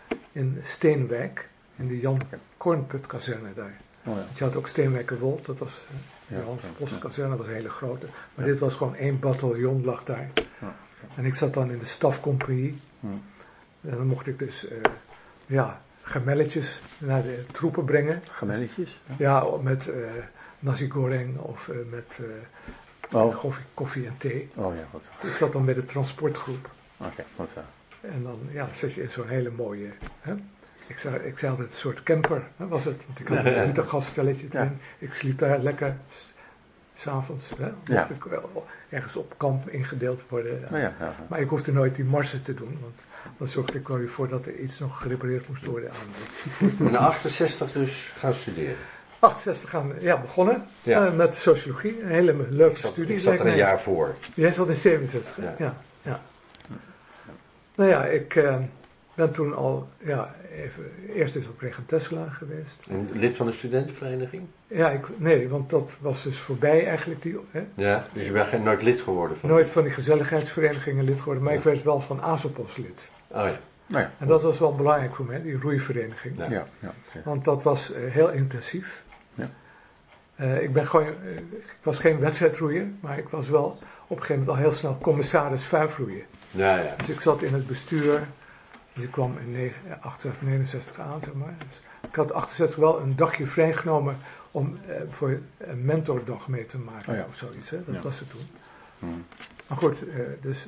in Steenwijk, in de Jan Kornput-kazerne daar. Oh ja. Want je had ook Steenwijkerwold, dat was uh, de Ja, Hans ja, Postkazerne, was een hele grote. Maar Ja. dit was gewoon één bataljon lag daar. Ja, En ik zat dan in de stafcompagnie. Hm. En dan mocht ik dus uh, ja, gemelletjes naar de troepen brengen. Gemelletjes? Ja. Ja, met uh, nasi goreng of uh, met uh, Oh. koffie, koffie en thee. Oh ja, wat. Ik zat dan bij de transportgroep. Oké, wat. Uh, En dan ja, zit je in zo'n hele mooie... Hè? Ik, zei, ik zei altijd een soort camper, hè, was het. Want ik had een uitergaststelletje Ja. erin. Ik sliep daar lekker s- s'avonds. Hè, Ja. mocht ik wel ergens op kamp ingedeeld worden. nou ja, ja. Maar ik hoefde nooit die marsen te doen. Want dan zorgde ik wel weer voor dat er iets nog gerepareerd moest worden aan. En in achtenzestig dus gaan studeren. achtenzestig gaan we, ja, begonnen Ja. uh, met sociologie. Een hele leuke Ik zat, studie. ik zat er lijkt een mij. jaar voor. Jij zat in zevenenzestig, hè? Ja. Ja. ja. Nou ja, ik uh, ben toen al, ja, even, eerst eens op Regentesselaan geweest. En lid van de studentenvereniging? Ja, ik, nee, want dat was dus voorbij eigenlijk. Die, hè? Ja. Dus je bent geen nooit lid geworden van? Nooit van die gezelligheidsverenigingen lid geworden, maar Ja. ik werd wel van ASOPOS lid. Oh ja. Nou ja. En dat was wel belangrijk voor mij, die roeivereniging. Ja. Ja, ja, ja. Want dat was uh, heel intensief. Ja. Uh, ik, ben gewoon, uh, ik was geen wedstrijdroeier, maar ik was wel op een gegeven moment al heel snel commissaris vuifroeien. Ja, ja. Dus ik zat in het bestuur, dus ik kwam in achtenzestig, negenenzestig aan, zeg maar. Dus ik had achtenzestig wel een dagje vrijgenomen om uh, voor een mentordag mee te maken Oh ja. of zoiets. Hè? Dat Ja. was het toen. Hm. Maar goed, uh, dus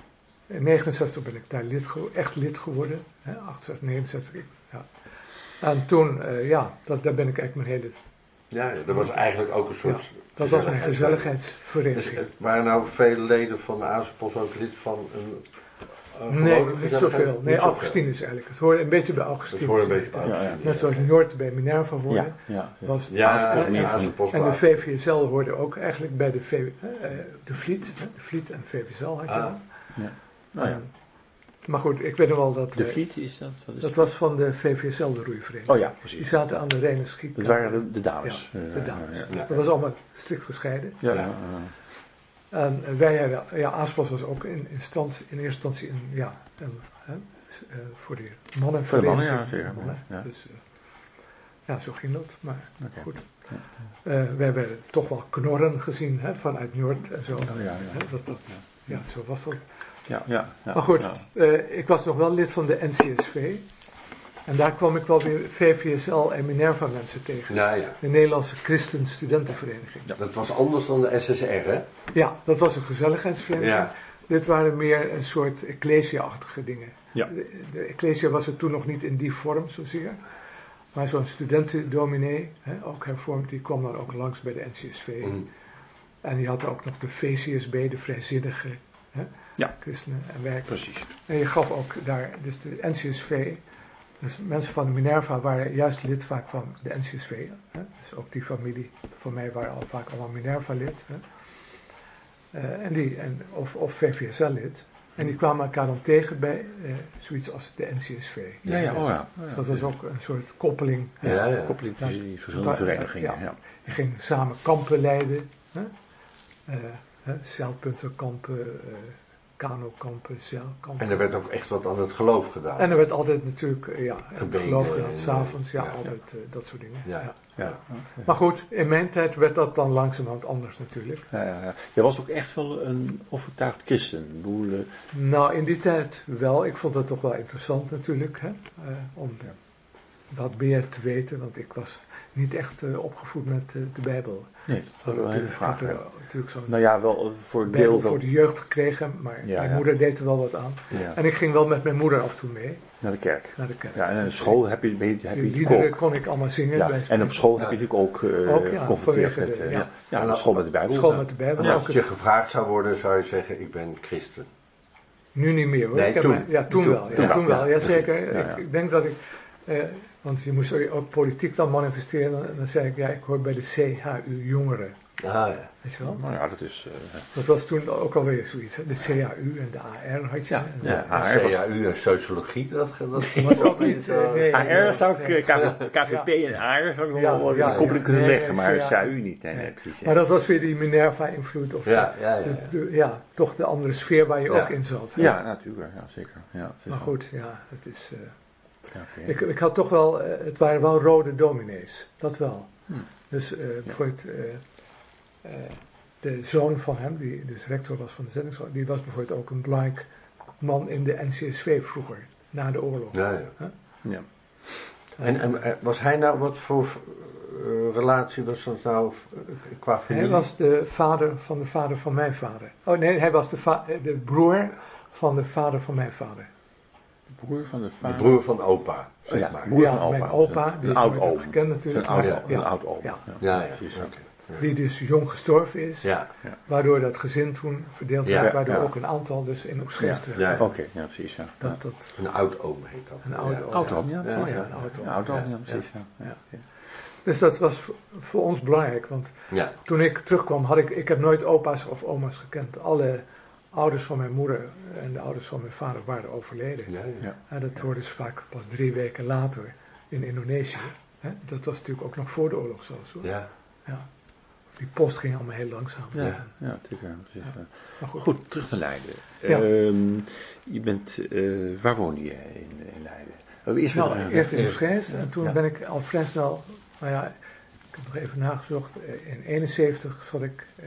in negenenzestig ben ik daar lid ge- echt lid geworden. Hè? achtenzestig, negenenzestig. Ik, ja. En toen, uh, ja, dat, daar ben ik eigenlijk mijn hele... Ja, ja, dat was eigenlijk ook een soort... Dat was mijn Dus, gezelligheidsvereniging. eh, waren nou vele leden van de ASOPOS ook lid van een... een Nee, gewone niet gezelligheid? zoveel. Nee, Niet zoveel. Augustinus eigenlijk. Het hoorde een beetje bij Dat Augustinus. hoort een beetje bij Ja, ja. Augustinus. Net zoals Njord bij Minerva hoorde. Ja, ja, ja. Was Ja, en, de en, ASOPOS. en de V V S L hoorde ook eigenlijk bij de, V, uh, de Vliet. Hè? De Vliet en V V S L had je Ah. dan. Nou ja. En- maar goed, ik weet nog wel dat... De eh, Vliet is dat? Wat is dat was van de V V S L, de roeivereniging. Oh ja, Die precies. zaten aan de Rijn Schiet. Dat waren de, de dames. Ja, Eh, de dames. Ja, Ja. Dat was allemaal strikt gescheiden. ja, Ja. ja, ja. En eh, wij hebben, ja, ASPOS was ook in, instantie, in eerste instantie een, ja, een, hè, s- eh, voor de mannen. Voor de mannen, ja, vereniging. zeker. Mannen. Ja. Dus, eh, ja, zo ging dat. Maar Oké. goed. Eh, wij werden toch wel knorren gezien hè, vanuit Noord en zo. Oh, ja, ja. Hè, dat, dat, ja, zo was dat. Ja, ja, ja. Maar goed, Ja. eh, ik was nog wel lid van de N C S V. En daar kwam ik wel weer V V S L en Minerva mensen tegen. Nou ja, De Nederlandse Christen Studentenvereniging. dat was anders dan de S S R, hè? Ja, dat was een gezelligheidsvereniging. Ja. Dit waren meer een soort ecclesia-achtige dingen. Ja. De, de ecclesia was er toen nog niet in die vorm zozeer. Maar zo'n studentendominee, hè, ook hervormd, die kwam dan ook langs bij de N C S V. Mm. En die had ook nog de V C S B, de vrijzinnige hè, Ja. christenen en werk. Precies. En je gaf ook daar, dus de N C S V Dus mensen van de Minerva waren juist lid vaak van de N C S V. Hè? Dus ook die familie van mij waren al vaak allemaal Minerva lid. Hè? Uh, en die, en, of, of V V S L lid. En die kwamen elkaar dan tegen bij uh, zoiets als de N C S V. Ja, ja, oh ja. Dus dat was ook een soort koppeling. Ja, ja, ja. Koppeling tussen die verschillende verenigingen. Ja. Ja. Die gingen samen kampen leiden. Hè? Uh, uh, zeilpuntenkampen, uh, kanokampen, zeilkampen. En er werd ook echt wat aan het geloof gedaan. En er werd altijd natuurlijk, uh, ja, het geloof gedaan, en, s'avonds, ja, ja, altijd uh, dat soort dingen. Ja. Ja. Ja. Ja. Maar goed, in mijn tijd werd dat dan langzamerhand anders natuurlijk. Ja, ja, ja. Je was ook echt wel een overtuigd christen. Boel, uh, Nou, in die tijd wel. Ik vond dat toch wel interessant natuurlijk, hè? Uh, om ja, wat meer te weten, want ik was niet echt uh, opgevoed met uh, de Bijbel. nee, dat is wel een hele Ik vraag. had Ja. uh, natuurlijk zo'n Nou ja, wel voor een Bijbel deel wel voor de jeugd gekregen, maar Ja, mijn ja. moeder deed er wel wat aan. ja, En ik ging wel met mijn moeder af en toe mee naar de kerk. naar de kerk. Ja, en in de school heb je, ben je, heb Die je liederen natuurlijk ook. kon ik allemaal zingen. Ja, bij en op school Ja. heb je natuurlijk ook, uh, Ook, ja, geconfronteerd vanwege met de- uh, ja. ja. Ja, de school met de Bijbel. School Ja. met de Bijbel. En Ook als het het- je gevraagd zou worden, zou je zeggen, ik ben christen. Nu niet meer hoor. Nee, Ik heb toen. mij- ja, toen, Toen. wel. Ja, Toen toen wel, wel. ja, Ja, zeker. precies. Ja, ja. Ik, ik denk dat ik, eh, want je moest ook politiek dan manifesteren. Dan, dan zei ik, ja, ik hoor bij de C H U jongeren. Ah ja. Weet je wel? Nou ja, dat is. Uh, Dat was toen ook alweer zoiets. Hè? De C H U en de A R had je. Ja, En ja, de- A R was- C H U en sociologie, dat, dat was ook niet. eh, nee, A R nee, zou ik, nee. uh, K V- K V P en A R zou ik nog Ja, wel ja, een koppeling ja. kunnen Nee, leggen, nee, maar C H U C H U niet. Nee, nee, precies. Ja. Maar dat was weer die Minerva-invloed. Of Ja, ja, ja. de- ja. de- ja, toch de andere sfeer waar je Ja. ook in zat. hè? Ja, natuurlijk. Ja, zeker. Ja, het is Maar wel- goed, ja, het is... eh, ja, oké. Ik, ik had toch wel, eh, het waren wel rode dominees, dat wel. Hm. Dus eh, bijvoorbeeld eh, eh, de zoon van hem, die dus rector was van de zendingsschool, die was bijvoorbeeld ook een belangrijk man in de N C S V vroeger, na de oorlog. Ja, ja. Ja. En, en eh, was hij nou, wat voor eh, relatie was dat nou eh, qua familie? Hij was de vader van de vader van mijn vader. Oh nee, hij was de, va- eh, de broer van de vader van mijn vader. De broer van de de vader. broer van opa, zeg Oh ja, maar. broer ja, van opa. mijn opa, Een die ik oud nooit heb oom. gekend Een natuurlijk. oud, Ja, een ja. oud oom. Ja. Ja, ja, precies. oké. Die dus jong gestorven is, Ja, waardoor dat gezin toen verdeeld Ja, werd, waardoor ja. ook een aantal dus in Oegstgeest terecht Ja. kwamen. Oké, ja, precies. Ja. Ja. Dat, dat, een oud oom heet dat. Een oud Ja. oom. Oud oom, ja. Ja, oh ja, ja. een oud oom. Ja, oud oom, Ja. ja, precies. Ja. Ja. Ja. Dus dat was voor- voor ons belangrijk, want Ja. toen ik terugkwam had ik, ik heb nooit opa's of oma's gekend. Alle ouders van mijn moeder en de ouders van mijn vader waren overleden. Ja, ja. Ja. En dat hoorde dus vaak pas drie weken later in Indonesië. Hè? Dat was natuurlijk ook nog voor de oorlog zelfs hoor. Ja. Ja. Die post ging allemaal heel langzaam. Ja, ja, zeker. precies, ja. Maar goed. Goed, terug naar Leiden. Ja. Ehm, je bent, eh, waar woonde je in, in Leiden? Oh, eerst met- Nou, eerst in Oegstgeest en toen Ja. ben ik al vrij snel, nou ja, ik heb nog even nagezocht, eh, in eenenzeventig zat ik eh,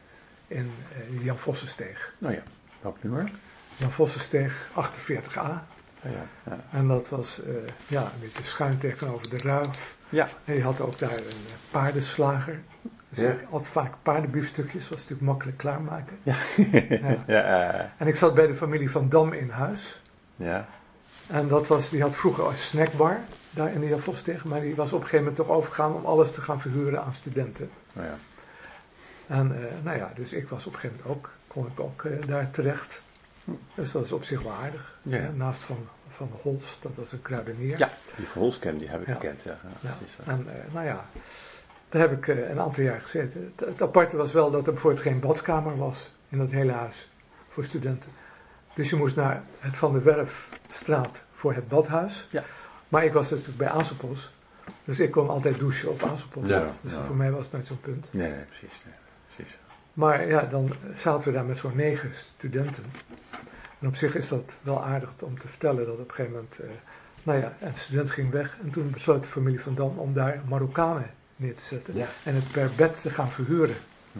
in eh, Jan Vossensteeg. Nou ja, welk nummer? Jan Vossensteeg achtenveertig A. Ja, ja. Ja. En dat was eh, ja, een beetje schuin tegenover de Ruif. Ja. En je had ook daar een eh, paardenslager. Dus Ja. ik had vaak paardenbiefstukjes, was natuurlijk makkelijk klaarmaken. Ja. Ja. Ja, eh, En ik zat bij de familie Van Dam in huis. ja. En dat was, die had vroeger een snackbar daar in de Jan Vossensteeg. Maar die was op een gegeven moment toch overgegaan om alles te gaan verhuren aan studenten. Nou ja. En eh, nou ja, dus ik was op een gegeven moment ook, kon ik ook eh, daar terecht. Dus dat is op zich wel aardig. Ja. Eh, naast van, van Holst, dat was een kruidenier. Ja, die van Holskem, die heb ik Ja. gekend. Ja, ja, Ja. precies, ja. En eh, nou ja, daar heb ik eh, een aantal jaar gezeten. Het, het aparte was wel dat er bijvoorbeeld geen badkamer was in dat hele huis voor studenten. Dus je moest naar het Van der Werfstraat voor het badhuis. Ja. Maar ik was natuurlijk bij Asselpos. Dus ik kon altijd douchen op Asselpos. Ja, dus ja. voor mij was het nooit zo'n punt. Nee, nee, precies. Nee, precies. Maar ja, dan zaten we daar met zo'n negen studenten. En op zich is dat wel aardig om te vertellen dat op een gegeven moment, eh, nou ja, een student ging weg. En toen besloot de familie Van Dam om daar Marokkanen neer te zetten. Ja. En het per bed te gaan verhuren. Hm?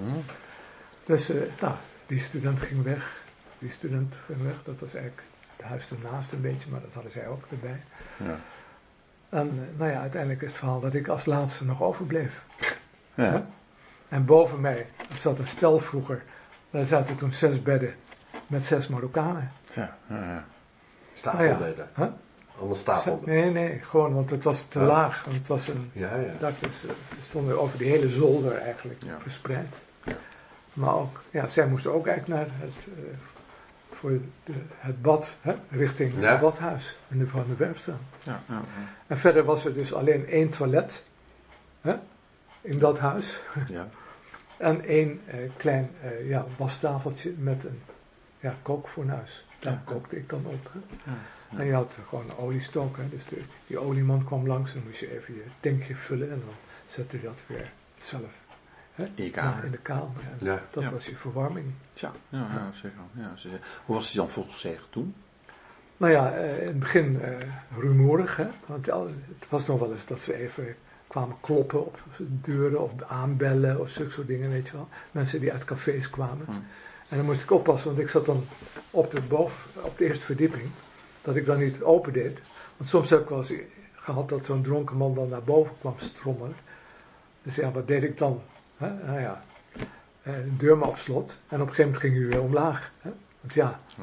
Dus eh, nou, die student ging weg. Die student ging weg. Dat was eigenlijk het huis ernaast een beetje, maar dat hadden zij ook erbij. Ja. En eh, nou ja, uiteindelijk is het verhaal dat ik als laatste nog overbleef. Ja. Huh? En boven mij zat een stel vroeger. Daar zaten toen zes bedden met zes Marokkanen. Ja, ja, ja. Stapelbedden. Huh? Allemaal stapelbedden. Nee, nee, gewoon, want het was te Ja. laag. Want het was een Ja, ja. dak, dus eh, ze stonden over die hele zolder eigenlijk Ja. verspreid. Maar ook, ja, zij moesten ook eigenlijk naar het eh, voor de, het bad, hè, richting Ja. het badhuis in de Van de Werf staan. Ja, ja, ja. En verder was er dus alleen één toilet, hè, in dat huis. Ja. En één eh, klein eh, ja, wastafeltje met een ja, kookfornuis. Daar Ja. kookte ik dan op. Hè. Ja, ja. En je had gewoon een oliestok. Hè. Dus de, die olieman kwam langs en moest je even je tankje vullen. En dan zette je dat weer zelf, hè, In je kamer. ja, in de kamer. En Ja. dat Ja. was je verwarming. Ja, ja, ja, zeker. Ja, zeker. Hoe was die dan volgens zich toen? Nou ja, eh, in het begin eh, rumoerig. Hè. Want al- het was nog wel eens dat ze even kwamen kloppen op deuren of aanbellen of zulke soort dingen, weet je wel. Mensen die uit cafés kwamen. Hm. En dan moest ik oppassen, want ik zat dan op de, boven, op de eerste verdieping, dat ik dan niet open deed. Want soms heb ik wel eens gehad dat zo'n dronken man dan naar boven kwam strommelen. Dus ja, wat deed ik dan? Hè? Nou ja, eh, de deur maar op slot. En op een gegeven moment ging hij weer omlaag. Hè? Want ja, Hm.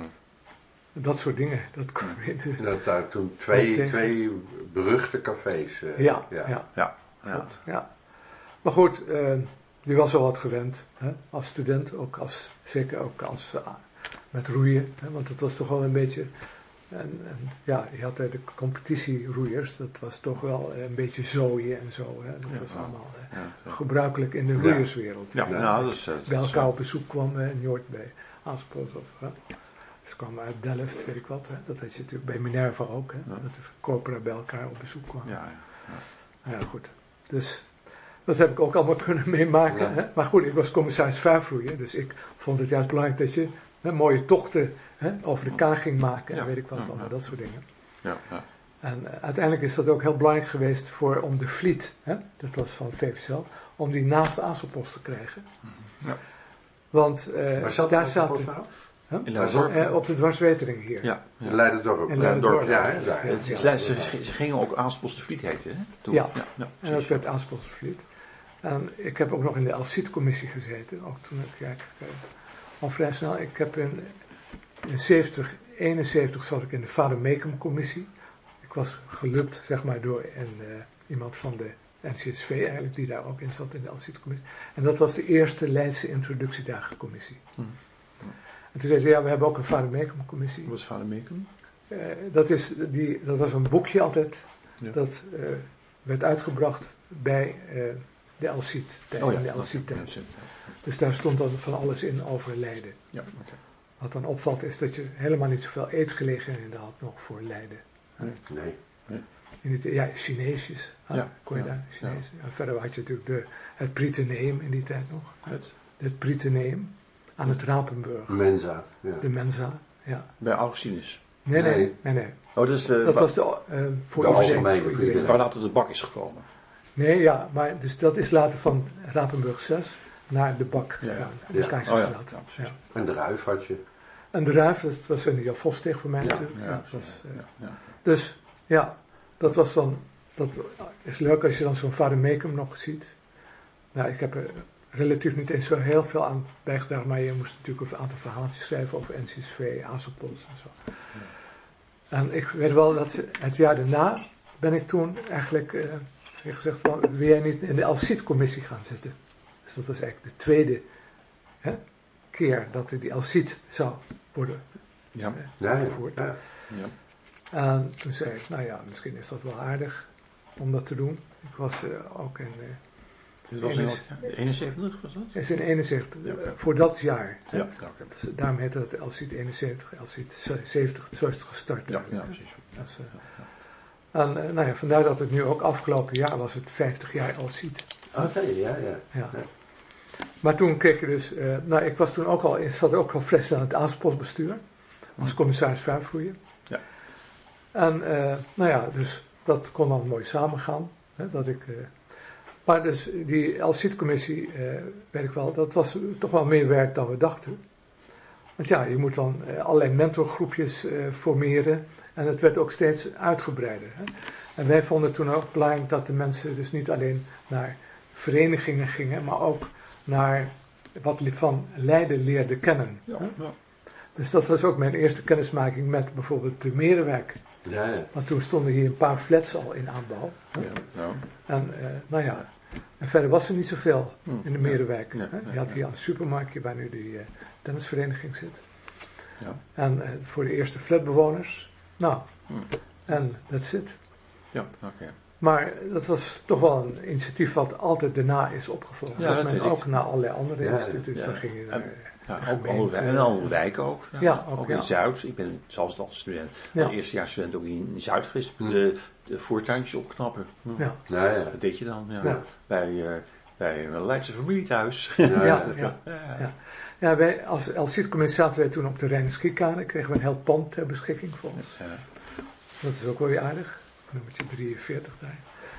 dat soort dingen, dat kwam in de... En dat daar toen twee, Oké. twee beruchte cafés. eh, Ja, ja, ja. Ja, ja. Goed, ja. Maar goed, eh, die was al wat gewend, hè? Als student, ook als, zeker ook als, uh, met roeien, hè? Want het was toch wel een beetje, en, en ja, je had er de competitieroeiers, dat was toch wel een beetje zooien en zo, hè? Dat Ja, was ja. allemaal eh, Ja, ja. gebruikelijk in de Ja. roeierswereld. Ja, Ja. nou, dat is... eh, Bij dat is, elkaar op bezoek kwam eh, in Noord bij Aspels of... Hè? Ze kwamen uit Delft, weet ik wat, hè? Dat had je natuurlijk bij Minerva ook, hè? Ja. Dat de corpora bij elkaar op bezoek kwamen. Ja, ja. Nou ja, goed. Dus dat heb ik ook allemaal kunnen meemaken. Ja. Hè? Maar goed, ik was commissaris vaarvloeien, dus ik vond het juist belangrijk dat je hè, mooie tochten hè, over de kaak ging maken en Ja. weet ik wat, Ja, allemaal ja. dat soort dingen. Ja, ja. En uh, uiteindelijk is dat ook heel belangrijk geweest voor, om de Vliet, hè, dat was van V V C L, om die naast de Azelpost te krijgen. Ja. Want uh, Waar zat daar dat zaten nou? In Waar zat- Leiderdorp. uh, op de dwarswetering hier. Ja, ja. In Leiderdorp. In Leiderdorp, Leiderdorp, ja, hè, daar. ja. Het is- Ze, ze, ze gingen ook Aaspels de Vliet heten, hè? Toen. Ja. ja, ja En dat precies. werd Aspelsvliet. En ik heb ook nog in de Alciet-commissie gezeten, ook toen heb ik eigenlijk uh, al vrij snel. Ik heb in, in zeventig, eenenzeventig zat ik in de Vader Meekum-commissie. Ik was gelukt, zeg maar, door een, uh, iemand van de N C S V eigenlijk, die daar ook in zat in de Alciet-commissie. En dat was de eerste Leidse introductiedagencommissie. Hm. En toen zei ze, ja, we hebben ook een Vader Meekum-commissie. Hoe was vader Meekum? Uh, dat, is die, dat was een boekje altijd, Ja. dat uh, werd uitgebracht bij uh, de Alciet, Oh ja, in de dat- Alciet-tijd. ja, Dus daar stond dan van alles in over Leiden. ja, oké. Wat dan opvalt is dat je helemaal niet zoveel eetgelegenheden had nog voor Leiden. Nee. In het, ja, Chineesjes ah, Ja, kon je ja, daar, Chinees. En verder had je natuurlijk de, het Priteneum in die tijd nog. Het? Het Priteneum aan het Rapenburg. Mensa. Ja. De Mensa, ja. Bij Augustinus. Nee, nee, Nee. nee. nee. Oh, dat is de... Dat was de, uh, voor De iedereen, algemene voor voor iedereen. iedereen. waar later de bak is gekomen. Nee, ja, maar dus dat is later van Rapenburg zes naar de Bak Ja, ja. gegaan. Ja. De Oh ja, Keizersstraat. ja, precies. Ja. En de Ruif had je. En de Ruif, dat was een Jan Vosteeg voor mij Ja, natuurlijk. Ja, Ja, dat was, precies. eh, Ja, ja. Dus ja, dat was dan, dat is leuk als je dan zo'n Vader Meekum nog ziet. Nou, ik heb er relatief niet eens zo heel veel aan bijgedragen, maar je moest natuurlijk een aantal verhaaltjes schrijven over N C S V, Azelpols en zo. En ik weet wel dat ze- het jaar daarna ben ik toen eigenlijk eh, gezegd van, wil jij niet in de Alciet-commissie gaan zitten? Dus dat was eigenlijk de tweede hè, keer dat er die Alciet zou worden Ja, eh, Ja, ja. ingevoerd. ja. ja. En toen zei ik, nou ja, misschien is dat wel aardig om dat te doen. Ik was uh, ook in, uh, Dit was in eenenzeventig, was dat? is in eenenzeventig, Ja. uh, voor dat jaar. Ja, ja, oké. Dus daarom heette het Alciet eenenzeventig, Alciet zeventig, zo is het gestart. Ja, ja, eigenlijk. precies. Dus, uh, en uh, nou ja, vandaar dat het nu ook afgelopen jaar was het vijftig jaar Alciet. Oké, ja, ja. Ja. Ja. Maar toen kreeg je dus, uh, nou ik was toen ook al, ik zat ook al fris aan het Azelpostbestuur, als commissaris vaarvloeien. Ja. En uh, nou ja, dus dat kon dan mooi samengaan. Hè, dat ik, uh, maar dus die Alciet-commissie, uh, weet ik wel, dat was toch wel meer werk dan we dachten. Want ja, je moet dan uh, allerlei mentorgroepjes uh, formeren en het werd ook steeds uitgebreider. Hè. En wij vonden toen ook belangrijk dat de mensen dus niet alleen naar verenigingen gingen, maar ook naar wat van Leiden leerden kennen. Ja, Hè. ja. Dus dat was ook mijn eerste kennismaking met bijvoorbeeld de Merenwijk. Ja, ja. Want toen stonden hier een paar flats al in aanbouw. Hè. Ja, ja. En uh, nou ja, en verder was er niet zoveel Hm, in de ja. Merenwijk. Ja, hè. ja, Je had ja. hier een supermarktje waar nu die uh, tennisvereniging zit. Ja. En uh, voor de eerste flatbewoners. Nou, Hm. en that's it. Ja, oké. Maar dat was toch wel een initiatief wat altijd daarna is opgevolgd. Ja, dat dat men weet ik. ook naar allerlei andere Ja, instituten, dus ja. dan ging je naar... Ja, de ook gemeente. andere wijken, en andere wijken ook. Ja, Ja, ook, ook ja. in Zuid. Ik ben zelfs als student, Ja. als eerstejaarsstudent ook in Zuid geweest. Hm. De, de voortuintjes opknappen. Hm. Ja. Ja, ja. Dat deed je dan. Ja. Ja. Bij, uh, bij een Leidse familie thuis. Ja, Ja, ja. ja. Ja. Ja. Ja, wij, als L C I-commissie zaten wij toen op de Rijnskikane, kregen we een heel pand ter beschikking voor ons. Ja. Dat is ook wel weer aardig, nummertje drieënveertig daar.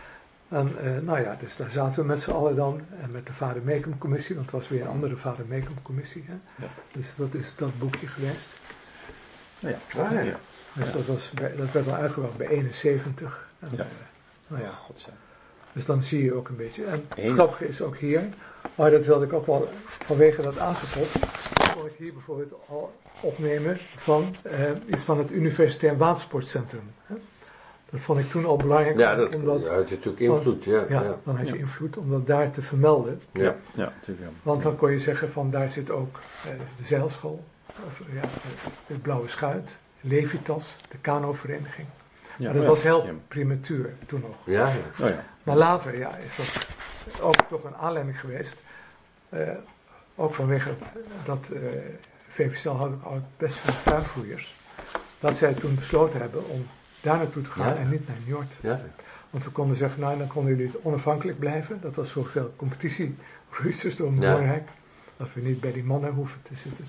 En uh, nou ja, dus daar zaten we met z'n allen dan, en met de Vader Meekum commissie, want het was weer een andere Vader Meekum commissie. Hè? Ja. Dus dat is dat boekje geweest. Ja. Ah, ja. Ja. Dus dat, was bij, dat werd al uitgebracht bij eenenzeventig. En, Ja. uh, nou ja, Godzijdank. dus dan zie je ook een beetje. En het Eén. grappige is ook hier, maar dat wilde ik ook wel vanwege dat aangekocht, wil ik hier bijvoorbeeld al opnemen van uh, iets van het Universitair Watersportcentrum. Hè? Dat vond ik toen al belangrijk. Ja, dat omdat, ja, het heeft natuurlijk invloed. Ja, ja, ja. dan had je Ja. invloed om dat daar te vermelden. Ja. Ja, natuurlijk. Ja. Want dan kon je zeggen van daar zit ook uh, de zeilschool, of, ja, de Blauwe Schuit, Levitas, de kanovereniging. Ja, Maar dat ja. was heel Ja. prematuur toen nog. Ja, ja. Oh ja. Maar later ja, is dat ook toch een aanleiding geweest. Uh, ook vanwege het, dat uh, V V C L had ook best veel vuurvoerders. Dat zij toen besloten hebben om daar naartoe te gaan Ja. en niet naar Njord. Ja. Want we konden zeggen, nou dan konden jullie onafhankelijk blijven. Dat was zoveel competitieroosters door Ja. Noordrijk. Dat we niet bij die mannen hoeven te zitten.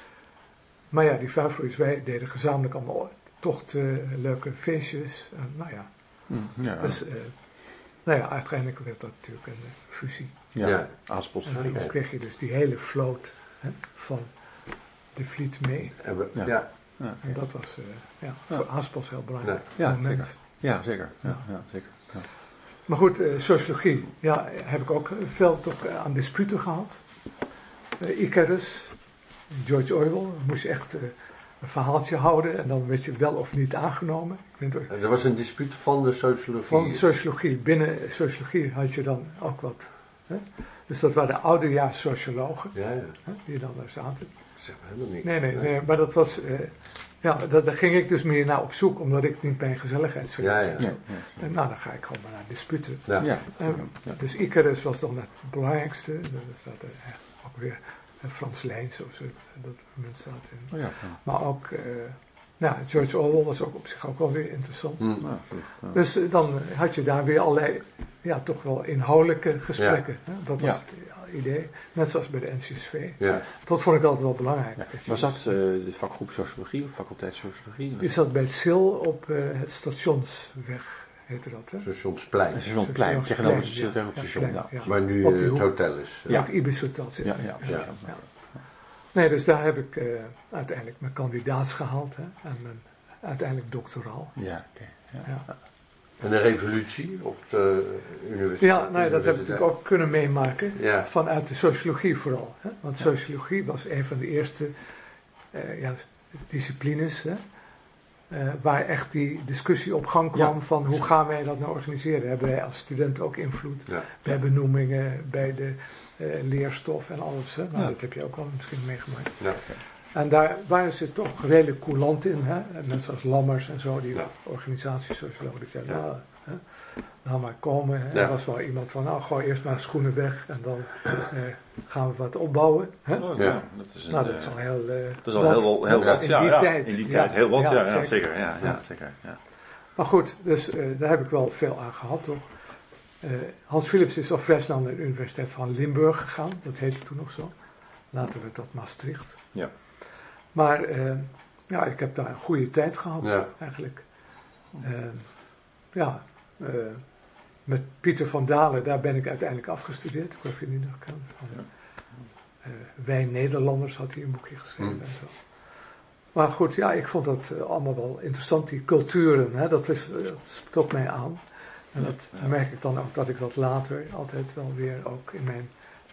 Maar ja, die vuurvoerders, wij deden gezamenlijk allemaal tochten, leuke feestjes. En, nou ja, Hm, ja. dus uh, nou ja, uiteindelijk werd dat natuurlijk een uh, fusie. ja. Ja. Aaspels. En toen kreeg je dus die hele vloot hè, van de vliet mee. En we- Ja. ja. Ja. En dat was uh, ja, Ja. voor Aaspels heel belangrijk. Ja, moment. zeker. Ja, zeker. Ja, ja, zeker. Ja. Maar goed, uh, sociologie, ja, heb ik ook veel toch, uh, aan disputen gehad. Uh, Icarus, George Orwell, moest je echt uh, een verhaaltje houden en dan werd je wel of niet aangenomen. Ik weet niet, Er was een dispuut van de sociologie. van sociologie, binnen sociologie had je dan ook wat. Hè? Dus dat waren de oudejaars sociologen Ja, ja. hè, die dan daar zaten. Dat zegt me helemaal niks. Nee, nee, nee, maar dat was, uh, ja, dat, daar ging ik dus meer naar op zoek, omdat ik niet bij een gezelligheidsvereniging Ja, Ja, zat. ja. En nou, dan ga ik gewoon maar naar disputen. Ja. Ja. En, Ja. Dus Icarus was dan het belangrijkste. Er staat er ja, ook weer uh, Frans Leijns, of zo, dat moment staat in. Oh, ja. Ja. Maar ook, uh, nou, George Orwell was ook op zich ook wel weer interessant. Hm. Ja, goed. Ja. Dus uh, dan had je daar weer allerlei, ja, toch wel inhoudelijke gesprekken. Hè? Dat was Ja. het ja, idee. Net zoals bij de N C S V. Ja. Dat vond ik altijd wel belangrijk. Ja. Dat je Was dat dus- uh, de vakgroep sociologie of faculteit sociologie? Die zat bij het S I L op uh, het stationsweg, heette dat, hè? Stationsplein. Een stationplein, tegenover het ja, tegenover het ja, station. plein, Ja. ja. Waar nu Op uh, die het hoek. hotel is. Ja. Het Ibis Hotel zit. Ja, er. ja, Ja. ja. Nee, dus daar heb ik uh, uiteindelijk mijn kandidaats gehaald, hè? En mijn uiteindelijk doctoraal. Ja, oké. Ja. Ja, En een revolutie op de universiteit. ja nou ja, dat heb ik natuurlijk ook kunnen meemaken. Ja. Vanuit de sociologie vooral. Hè? Want sociologie was een van de eerste uh, ja, disciplines hè? Uh, waar echt die discussie op gang kwam Ja. van hoe gaan wij dat nou organiseren. Hebben wij als student ook invloed Ja. bij benoemingen, bij de uh, leerstof en alles. Hè? Nou, Ja. dat heb je ook wel misschien meegemaakt. Ja. En daar waren ze toch redelijk coulant in. Hè? Mensen zoals Lammers en zo, die Ja. organisatiesociologen, die zeiden, Ja. nou, hè, nou maar komen. Hè? Ja. Er was wel iemand van, nou gooi eerst maar schoenen weg en dan eh, gaan we wat opbouwen. Hè? Oh, Ja. ja. Dat is een, Nou, dat eh, is al heel, eh, dat is al wat. heel, heel Ja, wat. in Ja, die ja, tijd. in die Ja. tijd. Heel wat, Ja, ja, ja, zeker. zeker. Ja, ja, Ja. zeker. Ja. Maar goed, dus eh, daar heb ik wel veel aan gehad, toch. Eh, Hans Philips is al vrij snel naar de Universiteit van Limburg gegaan. Dat heette toen nog zo. Later werd dat Maastricht. Ja. Maar eh, ja, ik heb daar een goede tijd gehad, Ja. eigenlijk. Eh, ja, eh, met Pieter van Dalen, daar ben ik uiteindelijk afgestudeerd. Ik weet niet of je die nog kan. Ja. Eh, Wij Nederlanders had hij een boekje geschreven Hmm. en zo. Maar goed, ja, ik vond dat uh, allemaal wel interessant, die culturen, hè, dat, is, uh, dat sprak mij aan. En dat Ja. merk ik dan ook dat ik dat later altijd wel weer ook in mijn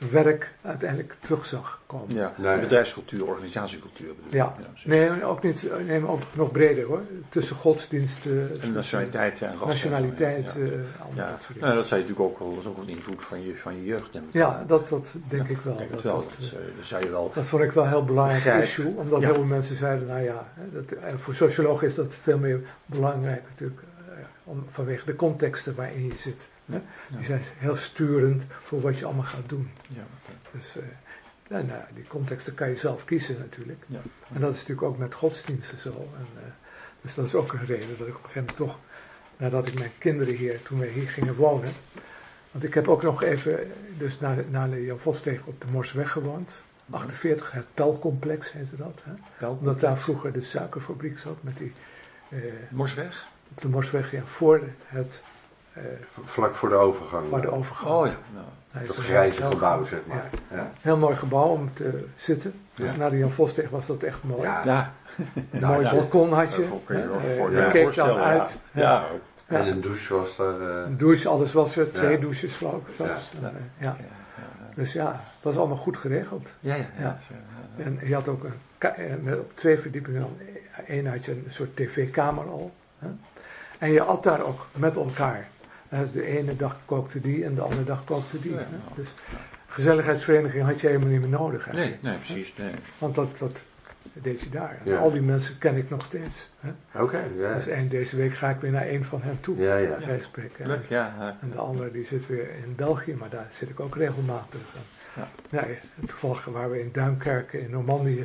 werk uiteindelijk terug zag komen. Ja, Nee. bedrijfscultuur, organisatiecultuur bedoel ik. Ja, precies. nee, ook niet, nee, maar ook nog breder hoor. Tussen godsdiensten, En nationaliteit en ras. nationaliteit, Ja, eh, allemaal ja. dat soort dingen. Nou, dat zei je natuurlijk ook wel, dat is ook een invloed van je, van je jeugd. Denk ik. Ja, dat, dat denk ik wel. Ik denk het dat, wel. dat, Dat, eh, eh, dat zei je wel. dat vond ik wel een heel belangrijk Begrijp. issue, omdat Ja. heel veel mensen zeiden, nou ja, hè, dat, en voor sociologen is dat veel meer belangrijk natuurlijk, eh, om, vanwege de contexten waarin je zit. Hè. Ja. Die zijn heel sturend voor wat je allemaal gaat doen. Ja, oké. Dus eh, nou, nou, die contexten kan je zelf kiezen natuurlijk. Ja. En dat is natuurlijk ook met godsdiensten zo. En, uh, dus dat is ook een reden dat ik op een gegeven moment toch, nadat ik mijn kinderen hier, toen wij hier gingen wonen, want ik heb ook nog even, dus na, na de Jan Vossteeg op de Morsweg gewoond, achtenveertig, het Pelcomplex heette dat. Hè? Welkom. Omdat daar vroeger de suikerfabriek zat, met die, uh, Morsweg? op de Morsweg, ja, voor het, uh, Vlak voor de overgang. voor de overgang. Oh ja. Nou. Hij is Dat een grijze heel- gebouw, zeg maar. Ja. Ja. Heel mooi gebouw om te zitten. Dus Ja. na de Jan Vossteeg was dat echt mooi. Ja. Ja, Een Nou, mooi ja. balkon had je. dat kun je hè. wel Eh, voor je ja. keek dan voorstellen. uit. Ja, ja. Ja. En een douche was er. eh, Een douche, alles was er. Twee Ja. douches geloof ik zelfs. Ja. En, eh, ja. Ja, ja, Dus ja, dat was allemaal goed geregeld. ja. ja, ja, Ja. ja, ja. En je had ook een, ka- eh, met op twee verdiepingen, dan één had je een soort tv-kamer al. Hè. En je at daar ook met elkaar. En dus de ene dag kookte die en de andere dag kookte die. Ja, hè. ja. Dus gezelligheidsvereniging had je helemaal niet meer nodig. Nee, eigenlijk. nee, precies. Nee. Want dat, dat deed je daar. En Ja. al die mensen ken ik nog steeds. Hè. Oké, ja. Dus eind deze week ga ik weer naar een van hen toe. Ja, ja. Bij wijze van spreken. Leuk, ja. ja. En de andere die zit weer in België, maar daar zit ik ook regelmatig. En, Ja. ja, en toevallig waren we in Duinkerken in Normandië.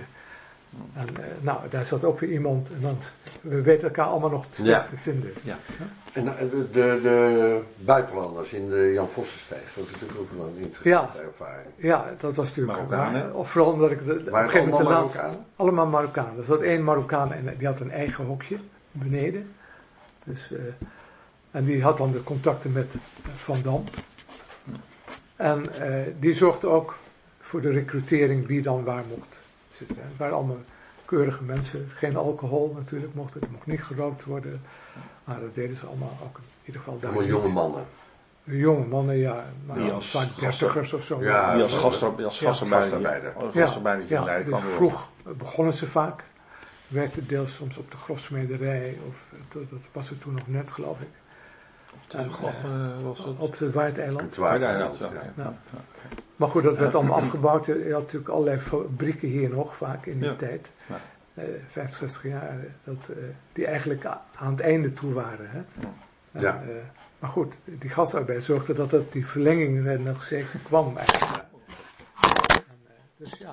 En uh, nou, daar zat ook weer iemand. En dan, we weten elkaar allemaal nog steeds Ja. te vinden. Ja. En eh, de, de, de buitenlanders in de Jan Vossensteeg, dat is natuurlijk ook wel een interessante ervaring. Ja, dat was natuurlijk... Marokkanen? Maar, of vooral omdat ik... De, op een Waren gegeven het moment allemaal de laatste- Marokkanen? Allemaal Marokkanen. Er zat één Marokkaan en die had een eigen hokje beneden. Dus, uh, en die had dan de contacten met Van Dam. En uh, die zorgde ook voor de recrutering wie dan waar mocht zitten. Het waren allemaal keurige mensen. Geen alcohol natuurlijk mocht het. Er mocht niet gerookt worden. Maar dat deden ze allemaal ook in ieder geval daar. Allemaal niet. jonge mannen. Jonge mannen, ja. Maar Die ja, als vaak dertigers of zo. Ja, Die als zo- gast- als Ja, gastarbeider. gastarbeider. Als Ja, gastarbeider ja, leiden dus kwam er vroeg begonnen ze vaak. Werkte deels soms op de grofsmederij. Of, dat, dat was er toen nog net, geloof ik. op. De graf, eh, was het? Op het Waardeiland. Het waren Ja, er ja, ook, ja. ja. Ja. Maar goed, dat werd allemaal afgebouwd. Je had natuurlijk allerlei fabrieken hier nog, vaak in die Ja. tijd. Ja. Eh, vijftig, zestig jaar. Dat, eh, die eigenlijk a- aan het einde toe waren. Hè? Ja. En, Ja. eh, maar goed, die gastarbeid zorgde dat het, die verlenging er nog zeker kwam eigenlijk. En, eh, dus ja.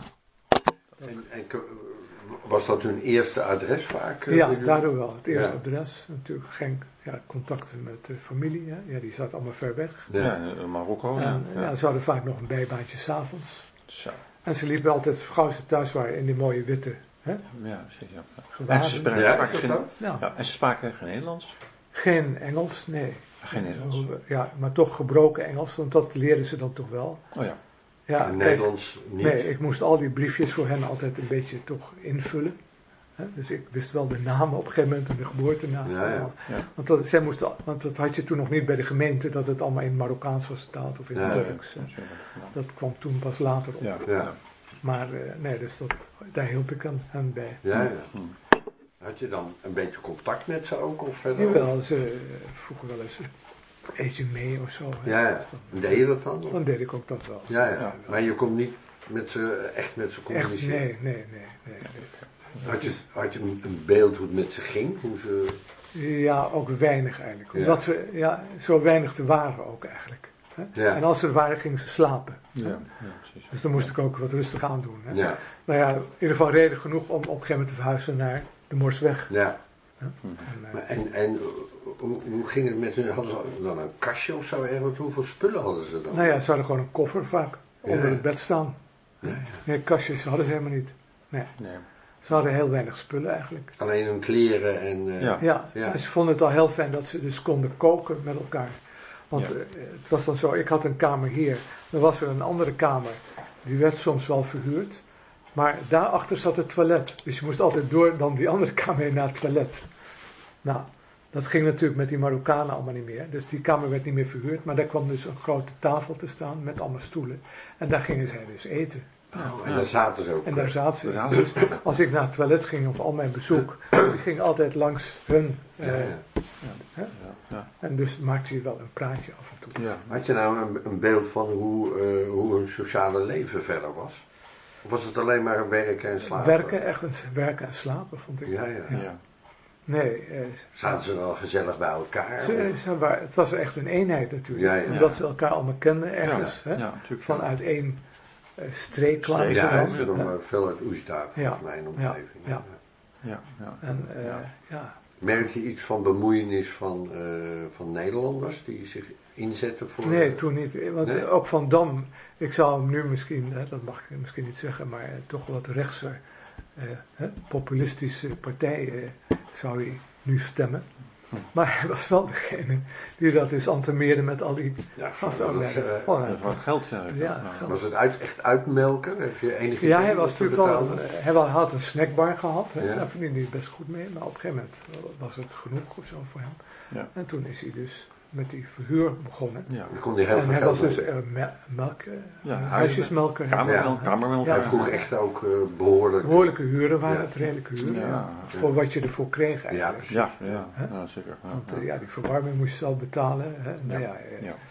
En, en k- was dat hun eerste adres vaak? eh, Ja, bij jullie? daardoor wel. Het eerste Ja. adres. Natuurlijk geen ja, contacten met de familie. Hè? Ja, die zat allemaal ver weg. Ja. Ja, in Marokko. Ja. En Ja. ja, ze hadden vaak nog een bijbaantje s'avonds. Zo. En ze liepen altijd, gauw ze thuis waren, in die mooie witte hè, Ja, precies, ja. gewaden. En ze spraken, Ja, spraken is dat geen, zo? Ja. ja, en ze spraken geen Nederlands. Geen Engels, nee. Geen Nederlands. Ja, maar toch gebroken Engels, want dat leerden ze dan toch wel. Oh ja. Ja, En kijk, Nederlands niet? nee, ik moest al die briefjes voor hen altijd een beetje toch invullen. Hè, dus ik wist wel de namen op een gegeven moment en de geboortenaam. Ja, ja. Ja. Want, dat, zij moesten, want dat had je toen nog niet bij de gemeente, dat het allemaal in Marokkaans was vertaald of in Ja, het ja. Turks. hè. Ja. Dat kwam toen pas later op. Ja. Ja. Ja. Maar eh, nee, dus dat, daar hielp ik hen, hen bij. Ja, ja. Hmm. Had je dan een beetje contact met ze ook? Of verder? Jawel, ze vroegen wel eens, eet je mee of zo. hè. Ja, ja. Dus dan- Deed je dat dan? Dan deed ik ook dat wel. Ja, ja. Ja. Maar je kon niet met ze, echt met ze Echt, communiceren? nee, nee, nee. nee, nee. Had je, had je een een beeld hoe het met ze ging? Hoe ze... Ja, ook weinig eigenlijk. Ja. Omdat ze ja, zo weinig te waren ook eigenlijk. Hè? Ja. En als ze er waren, gingen ze slapen. Ja. Ja, precies. Dus dan moest ik ook wat rustig aan doen. Hè? Ja, Nou ja, in ieder geval reden genoeg om op een gegeven moment te verhuizen naar de Morsweg. ja. En, eh, Maar en en hoe, hoe ging het met hun? Hadden ze dan een kastje of zo ergens? Hoeveel spullen hadden ze dan? nou ja, ze hadden gewoon een koffer vaak onder Ja. het bed staan. Ja. Nee, kastjes hadden ze helemaal niet. Nee, Nee. ze hadden heel weinig spullen eigenlijk. Alleen hun kleren en... eh, Ja. Ja, Ja. en ze vonden het al heel fijn dat ze dus konden koken met elkaar. Want Ja. eh, het was dan zo, ik had een kamer hier, dan was er een andere kamer, die werd soms wel verhuurd. Maar daarachter zat het toilet. Dus je moest altijd door dan die andere kamer heen naar het toilet. Nou, dat ging natuurlijk met die Marokkanen allemaal niet meer. Dus die kamer werd niet meer verhuurd. Maar daar kwam dus een grote tafel te staan met allemaal stoelen. En daar gingen zij dus eten. Oh, en daar zaten ze ook. En daar zaten ze. Daar zaten Dus als ik naar het toilet ging of al mijn bezoek, ik ging altijd langs hun. Uh, Ja, ja. hè? Ja, ja. En dus maakte je wel een praatje af en toe. Ja. Had je nou een, een beeld van hoe, uh, hoe hun sociale leven verder was? Of was het alleen maar werken en slapen? Werken, echt werken en slapen vond ik. Ja, ja. Ja. Ja. Nee. Eh, Zaten ze wel gezellig bij elkaar? ze, of- ze waren, het was echt een eenheid natuurlijk. Ja, ja. Omdat ze elkaar allemaal kenden ergens. Ja, Hè? ja, natuurlijk. Vanuit één uh, streek kwamen Streek, ze Ja, dan. ze doen Hè? uh, veel uit Oestdag, Ja. volgens mij in de omgeving. Ja. Ja, ja. En uh, Ja. ja. Merk je iets van bemoeienis van, uh, van Nederlanders die zich inzetten voor... Nee, toen niet. Want Nee? ook Van Dam, ik zou hem nu misschien, hè, dat mag ik misschien niet zeggen, maar eh, toch wat rechtser, eh, hè, populistische partij eh, zou hij nu stemmen. Hm. Maar hij was wel degene die dat dus antemeerde met al die Ja, gastarbeiders. dat, uh, Gewoon, Dat was geld, ja. Ja, geld. was het uit, echt uitmelken? Heb je enige ja, idee hij wat was ze natuurlijk wel, betaalden? een- hij wel- had een snackbar gehad, hè, Ja. daar verdiende hij best goed mee, maar op een gegeven moment was het genoeg of zo voor hem. Ja. En toen is hij dus met die verhuur begonnen. Ja. Dan kon hij heel En veel hij geld was dus doen. uh, me- melk, uh, Ja, huisjesmelker. Kamermelk, Ja. kamermelk. Ja. Hij vroeg echt ook uh, behoorlijk... Behoorlijke huren waren Ja. het, redelijke huren. Ja. Ja. Voor wat je ervoor kreeg Ja, eigenlijk. precies. Ja, ja, Hè? ja, zeker. Ja, Want ja. uh, ja, die verwarming moest je zelf betalen. Hè. Nou, ja, uh, Ja.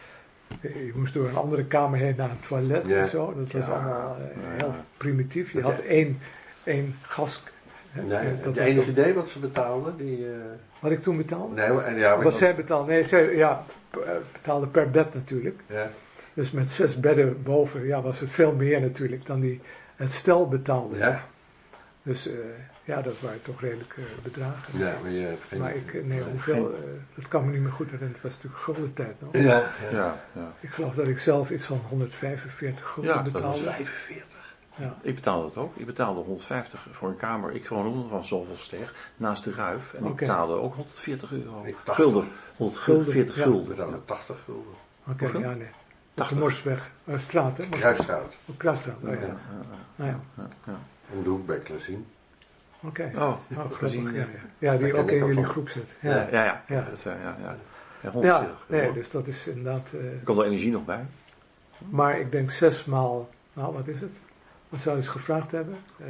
Je moest door een andere kamer heen naar een toilet Ja. en zo. Dat was Ja. allemaal uh, heel Ja. primitief. Je Want had ja. één, één gas. Hè. Nee, Uh, heb dat je was enig toch- idee wat ze betaalden? Die, uh... Wat ik toen betaalde? Nee, en ja, Wat want- zij betaalde? Nee, zij ja, p- uh, betaalde per bed natuurlijk. ja. Dus met zes bedden boven ja, was het veel meer natuurlijk dan die het stel betaalde. Ja. Dus uh, ja, dat waren toch redelijke bedragen. Ja, maar je hebt geen... Maar ik, nee, hoeveel, uh, dat kan me niet meer goed herinneren. Het was natuurlijk gulden tijd nog. Ja, ja. Ja, ja. Ik geloof dat ik zelf iets van honderdvijfenveertig gulden Ja, dat betaalde. vijfenveertig. Ja. Ik betaalde het ook. Ik betaalde honderdvijftig voor een kamer. Ik gewoon onder van Zolvelsteeg, naast de Ruif. En ik Oké. betaalde ook honderdveertig euro. Ik dacht- Gulden. honderdveertig Ja. We gulden. betaalden tachtig gulden. Oké, Hoeveel? ja, nee. Op de tachtig. Morsweg, uh, straat, hè? Kruisstraat. Op Kruisstraat, oh, ja. Ja, ja, Nou ja, ja, ja. Om de hoek bij Klasien. oké. Oh, Oh, grappig, gezien. ja, Ja, ja. Ja, die Daar ook ken ik in ook jullie van. groep zit. ja, Ja, ja. ja. Ja. Dat is, uh, ja, ja. Ja, ja, honderdveertig. nee, dus dat is inderdaad... Uh, Er komt er energie nog bij. maar ik denk zes maal... Nou, wat is het? Wat zouden ze gevraagd hebben? Uh,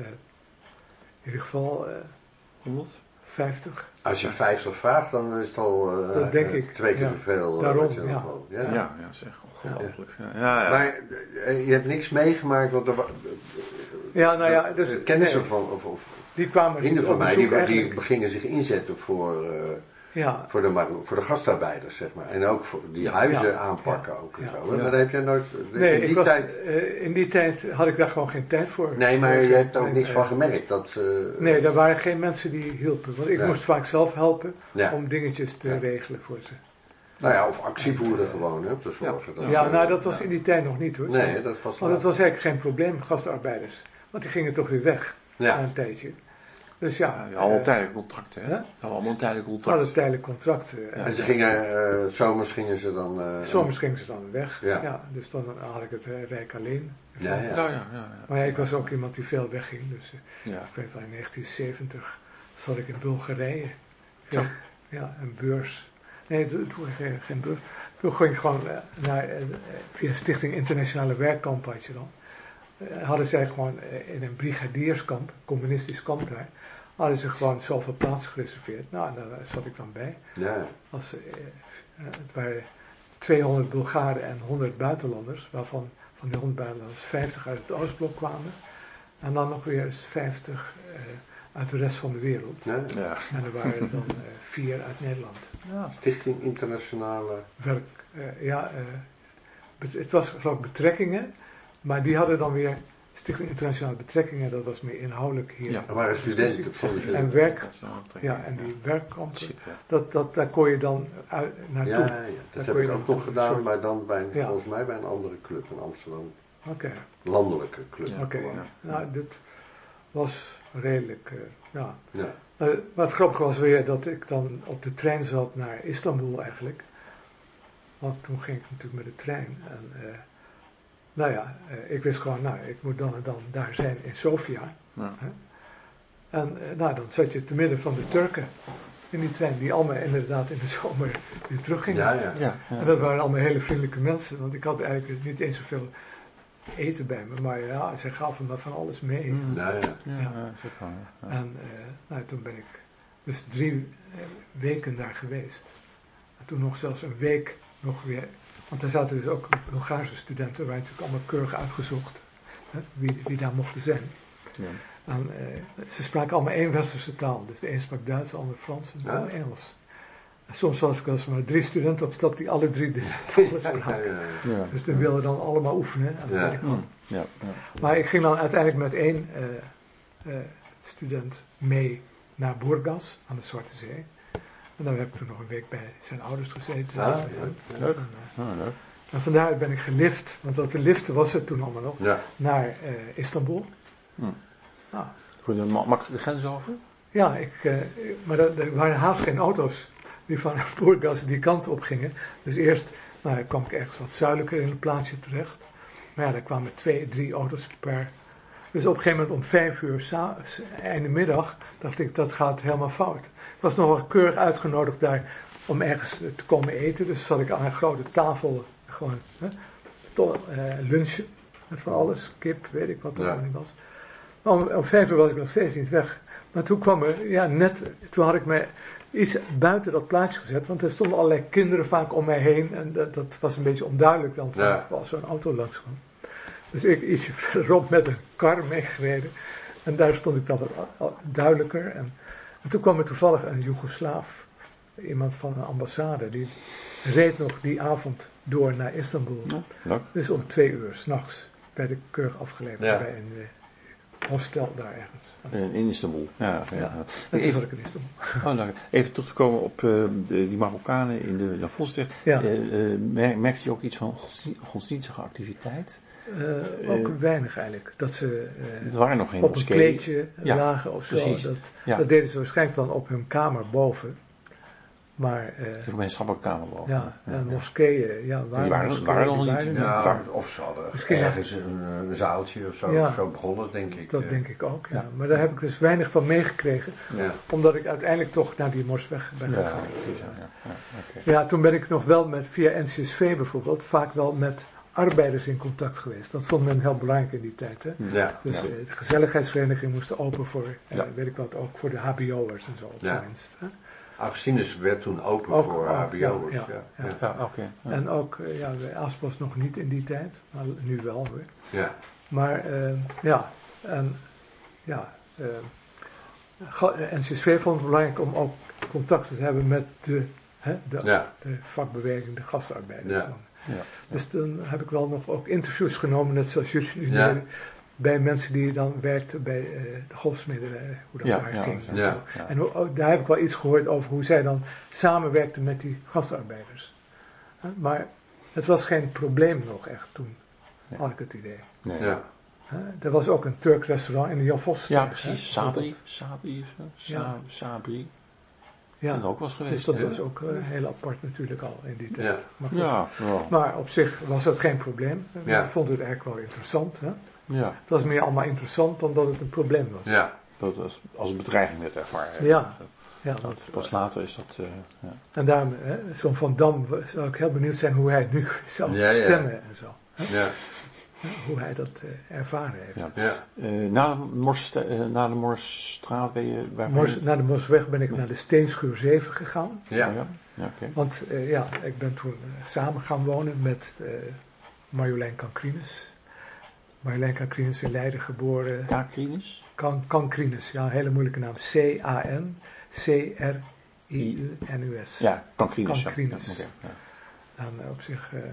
in ieder geval uh, honderd? vijftig. Als je vijftig vraagt, dan is het al uh, Dat denk uh, ik, twee keer ja. zoveel. uh, Daarom, wat je ja. had. Ja. Ja, ja, zeg. Ongelooflijk. Ja, ja. ja. Maar uh, je hebt niks meegemaakt, want er wa- Ja, nou ja, dus... uh, kennissen nee, van, of, of die kwamen vrienden niet van op mij, bezoek die, die eigenlijk. gingen zich inzetten voor, uh, Ja, voor, de, mar- voor de gastarbeiders, zeg maar. En ook voor die huizen Ja. aanpakken Ja. ook en Ja. zo. Ja. Maar daar heb je nooit... nee, in die ik was, tijd... uh, in die tijd had ik daar gewoon geen tijd voor. Nee, maar je hebt er ook Nee, niks nee. van gemerkt. Dat, uh, Nee, daar waren geen mensen die hielpen. Want ik Ja. moest vaak zelf helpen ja. om dingetjes te Ja. regelen voor ze. Nou ja, of actie voeren gewoon, hè, om te zorgen. dat Ja, ze- nou dat was ja. in die tijd nog niet hoor. Nee, dat was Want het was eigenlijk geen probleem, gastarbeiders. Want die gingen toch weer weg na Ja, een tijdje. Dus ja, Ja, allemaal eh, tijdelijke contracten, hè? hè? Ja, allemaal een tijdelijk we hadden contract. tijdelijk contracten. en ze gingen, uh, zomers gingen ze dan... Uh, Zomers gingen ze dan weg. Ja. Ja. Dus dan had ik het eh, Rijk alleen. Ja, ja. Ja, ja, ja. ja. Maar ja, ik was ook iemand die veel wegging. Dus eh, Ja. ik weet wel, in negentien zeventig zat ik in Bulgarije. Zo. Ja, ja, een beurs. Nee, toen toen ging ik geen beurs. Toen ging ik gewoon eh, naar, eh, via Stichting Internationale Werkkamp had je dan. Eh, hadden zij gewoon eh, in een brigadierskamp, een communistisch kamp daar, hadden ze gewoon zoveel plaatsen gereserveerd. Nou, en daar zat ik dan bij. Ja, Als, eh, eh, het waren tweehonderd Bulgaren en honderd buitenlanders, waarvan van die honderd buitenlanders vijftig uit het Oostblok kwamen. En dan nog weer eens vijftig eh, uit de rest van de wereld. ja. Ja. En er waren er dan eh, vier uit Nederland. Ja. Stichting Internationale... Werk, eh, ja, eh, bet- het was geloof ik betrekkingen, maar die hadden dan weer Stichting Internationale Betrekkingen, dat was meer inhoudelijk hier. Ja. Er waren studenten van de En werk, Dat is wel een trek. ja, en die werkkampen, Ja. dat, dat, daar kon je dan uit, naartoe. Ja, ja, Daar dat kon heb je ik ook dan nog een gedaan, soort- maar dan bij, Ja. volgens mij bij een andere club in Amsterdam. Oké, Landelijke club. Ja. oké. gewoon. Nou, dit was redelijk, eh, ja. Ja. Maar wat grappig was weer dat ik dan op de trein zat naar Istanbul eigenlijk. Want toen ging ik natuurlijk met de trein. En eh, nou ja, eh, ik wist gewoon, nou, ik moet dan en dan daar zijn in Sofia. Ja. Hè? En eh, nou, dan zat je te midden van de Turken. in die trein, die allemaal inderdaad in de zomer weer teruggingen. Ja, ja. Ja, ja. En dat waren allemaal hele vriendelijke mensen, want ik had eigenlijk niet eens zoveel eten bij me, maar ja, ze gaven me van alles mee. Mm. Ja, ja. Ja, ja, dat is ook wel, ja. En uh, nou, toen ben ik dus drie uh, weken daar geweest. En toen nog zelfs een week nog weer, want daar zaten dus ook Bulgaarse studenten, waar natuurlijk allemaal keurig uitgezocht, hè, wie, wie daar mochten zijn. Ja. En, uh, ze spraken allemaal één westerse taal, dus de een sprak Duits, de ander Frans en de Ja. ander Engels. En soms was ik als maar drie studenten op stap die alle drie de talen Ja, spraken. ja, ja. Ja. Dus die wilden dan allemaal oefenen. En dat Ja. deed ik ook. Mm. Ja, ja. Maar ik ging dan uiteindelijk met één uh, uh, student mee naar Burgas aan de Zwarte Zee. En dan heb ik toen nog een week bij zijn ouders gezeten. Ah, en, leuk. Leuk. en, uh, Ah, leuk. en vandaar ben ik gelift, want dat de liften was er toen allemaal nog, Ja. naar uh, Istanbul. Hm. Nou, Goed, dan ma- mag je de grens over? ja, ik, uh, maar er, er waren haast geen auto's die van Burgas die kant op gingen. Dus eerst nou, kwam ik ergens wat zuidelijker in een plaatsje terecht. Maar ja, daar kwamen twee, drie auto's per. Dus op een gegeven moment om vijf uur, sa- einde middag, dacht ik, dat gaat helemaal fout. Ik was nog wel keurig uitgenodigd daar om ergens te komen eten. Dus zat ik aan een grote tafel, gewoon hè, to, uh, lunchen. Met van alles, kip, weet ik wat er Ja. allemaal niet was. Maar om, om vijf uur was ik nog steeds niet weg. Maar toen kwam er, ja net, toen had ik me iets buiten dat plaatsje gezet. Want er stonden allerlei kinderen vaak om mij heen. En dat, dat was een beetje onduidelijk dan van, Ja. als zo'n auto langs kwam. Dus ik ietsje verderop met een kar meegereden. En daar stond ik dan wat a- a- duidelijker. En, en toen kwam er toevallig een Joegoslaaf. Iemand van een ambassade. Die reed nog die avond door naar Istanbul. Ja, leuk. Dus om twee uur s'nachts werd ik keurig afgeleverd Ja. bij een uh, hostel daar ergens. Eh, In Istanbul. Ja, ja. Ja. ja. En toen Even, zat ik in Istanbul. oh, dank. Even terug te komen op uh, de, die Marokkanen in de Jan Vosweg. Ja. Uh, uh, mer- merkte je ook iets van godsdien- godsdienstige activiteit? Uh, ook Uh, weinig eigenlijk. Dat ze uh, Het waren nog geen op een moskeeën. kleedje Ja, lagen of zo. precies. Dat, Ja. dat deden ze waarschijnlijk dan op hun kamer boven. Maar uh, De gemeenschappelijke kamer boven. ja, en moskeeën, ja, waren, Die waren- moskeeën, waren er nog die niet. waren Ja. er Ja, of ze hadden Misschien ergens een, een zaaltje of zo, Ja. zo begonnen, denk ik. Dat eh. denk ik ook, ja. Ja. Maar daar heb ik dus weinig van meegekregen. Ja. Omdat ik uiteindelijk toch naar die Mosweg ben Ja, gegaan. precies. Ja, ja, ja, oké. Ja, toen ben ik nog wel met, via N C S V bijvoorbeeld, vaak wel met arbeiders in contact geweest. Dat vond men heel belangrijk in die tijd. Hè? Ja. Dus Ja. eh, de gezelligheidsvereniging moest open voor, eh, Ja. weet ik wat, ook voor de H B O'ers en zo op Ja. zijn minst. Hè? Augustinus werd toen open Ook- voor ook, H B O'ers. ja, Ja, ja. ja. Ja, oké. Ja. En ook, eh, ja, de Aspos nog niet in die tijd, maar nu wel hoor. Ja. Maar eh, ja, en ja, eh, ga- N C S V vond het belangrijk om ook contact te hebben met de, hè, de, Ja. de vakbeweging, de gastarbeiders. Ja. Ja. Dus dan heb ik wel nog ook interviews genomen, net zoals jullie nu Ja. deden, bij mensen die dan werkten bij uh, de golfsmederij, hoe dat Ja, daar ja, ging. En, ja, zo. ja. en hoe, ook, daar heb ik wel iets gehoord over hoe zij dan samenwerkten met die gastarbeiders. Huh? Maar het was geen probleem nog echt toen, Nee. had ik het idee. Nee. Ja. Huh? Er was ook een Turks restaurant in de Jan Vosstraat. Ja, hè? precies. Sabri. Sabri of zo. Sa- Ja. Sabri. Ja, Dat ook was geweest. dus dat hè? was ook uh, heel apart natuurlijk al in die tijd. Ja. Maar, goed. Ja, ja. Maar op zich was dat geen probleem. Maar Ja. ik vond het eigenlijk wel interessant. Hè? ja. Het was meer allemaal interessant dan dat het een probleem was. Ja. Dat was als een bedreiging werd ervaren. Ja. Ja, Dat, dat, pas later is dat. Uh, ja. en daarom, hè, zo'n Van Dam zou ik heel benieuwd zijn hoe hij nu zou Ja, ja. stemmen en zo. Hè? Ja. Hoe hij dat uh, ervaren heeft. Ja. Ja. Uh, na, de Mors, uh, na de Morsstraat ben je. Waar ben Mors, je? na de Mosweg ben ik naar de Steenschuur zeven gegaan. Ja. Oh, ja. Ja, oké. Want uh, ja, ik ben toen uh, samen gaan wonen met uh, Marjolein Cancrinus. Marjolein Cancrinus in Leiden geboren. Kaakrinus? Can, Cancrinus, ja, een hele moeilijke naam. C A N C R I U N U S. Ja, Cancrinus. Cancrinus. Ja. Okay, ja. En uh, op zich uh,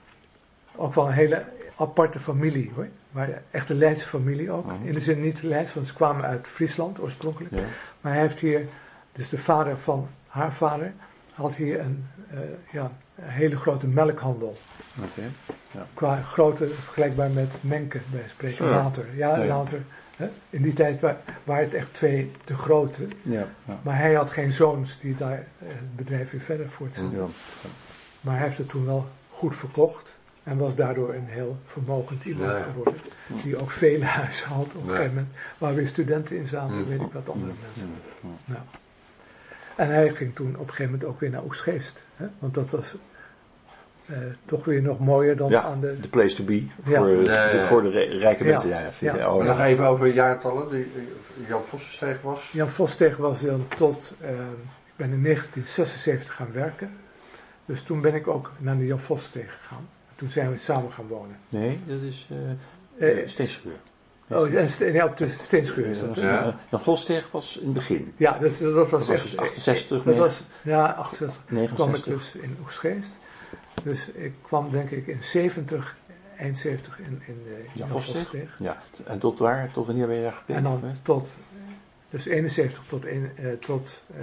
ook wel een hele aparte familie hoor. Maar echt een Leidse familie ook. Mm. In de zin niet Leids, want ze kwamen uit Friesland oorspronkelijk. Ja. Maar hij heeft hier, dus de vader van haar vader, had hier een, uh, ja, een hele grote melkhandel. Okay. Ja. Qua grootte vergelijkbaar met Menke bij spreken. Zo. Later, ja, Nee. later. Hè? In die tijd wa- waren het echt twee te grote. Ja. Ja. Maar hij had geen zoons die daar uh, het bedrijf weer verder voortzetten. Ja. Maar hij heeft het toen wel goed verkocht. En was daardoor een heel vermogend iemand Ja, ja. geworden. Die ook vele huizen had op een Ja. gegeven moment. Waar weer studenten in zaten, Mm. weet ik wat andere Mm. mensen. Mm. Nou. En hij ging toen op een gegeven moment ook weer naar Oegstgeest. Hè? Want dat was uh, toch weer nog mooier dan ja, aan de... the place to be. Ja. Voor, Ja, de, ja. voor de re- rijke Ja. mensen. Ja, ja. Ja. Oh, Maar ja. nog even over jaartallen. Die, Jan Vossensteeg was... Jan Vossteeg was dan tot... Uh, ik ben in negentien zesenzeventig gaan werken. Dus toen ben ik ook naar de Jan Vossteeg gegaan. Toen zijn we samen gaan wonen. Nee, dat is uh, Uh, Steenschuur. oh, en Ste- ja, op de Steenschuur is dat. Ja. Ja. Jan Vossteeg was in het begin. Ja, dat, dat was Dat was echt... dus achtenzestig, Dat nee. was, ja, achtenzestig kwam ik negenenzestig. dus in Oegstgeest. Dus ik kwam denk ik in zeventig, eind zeventig in, in de Jan Jan Vossteeg? Vossteeg. Ja, en tot waar? Tot wanneer ben je daar gebleven? En dan tot, dus eenenzeventig tot, een, uh, tot uh,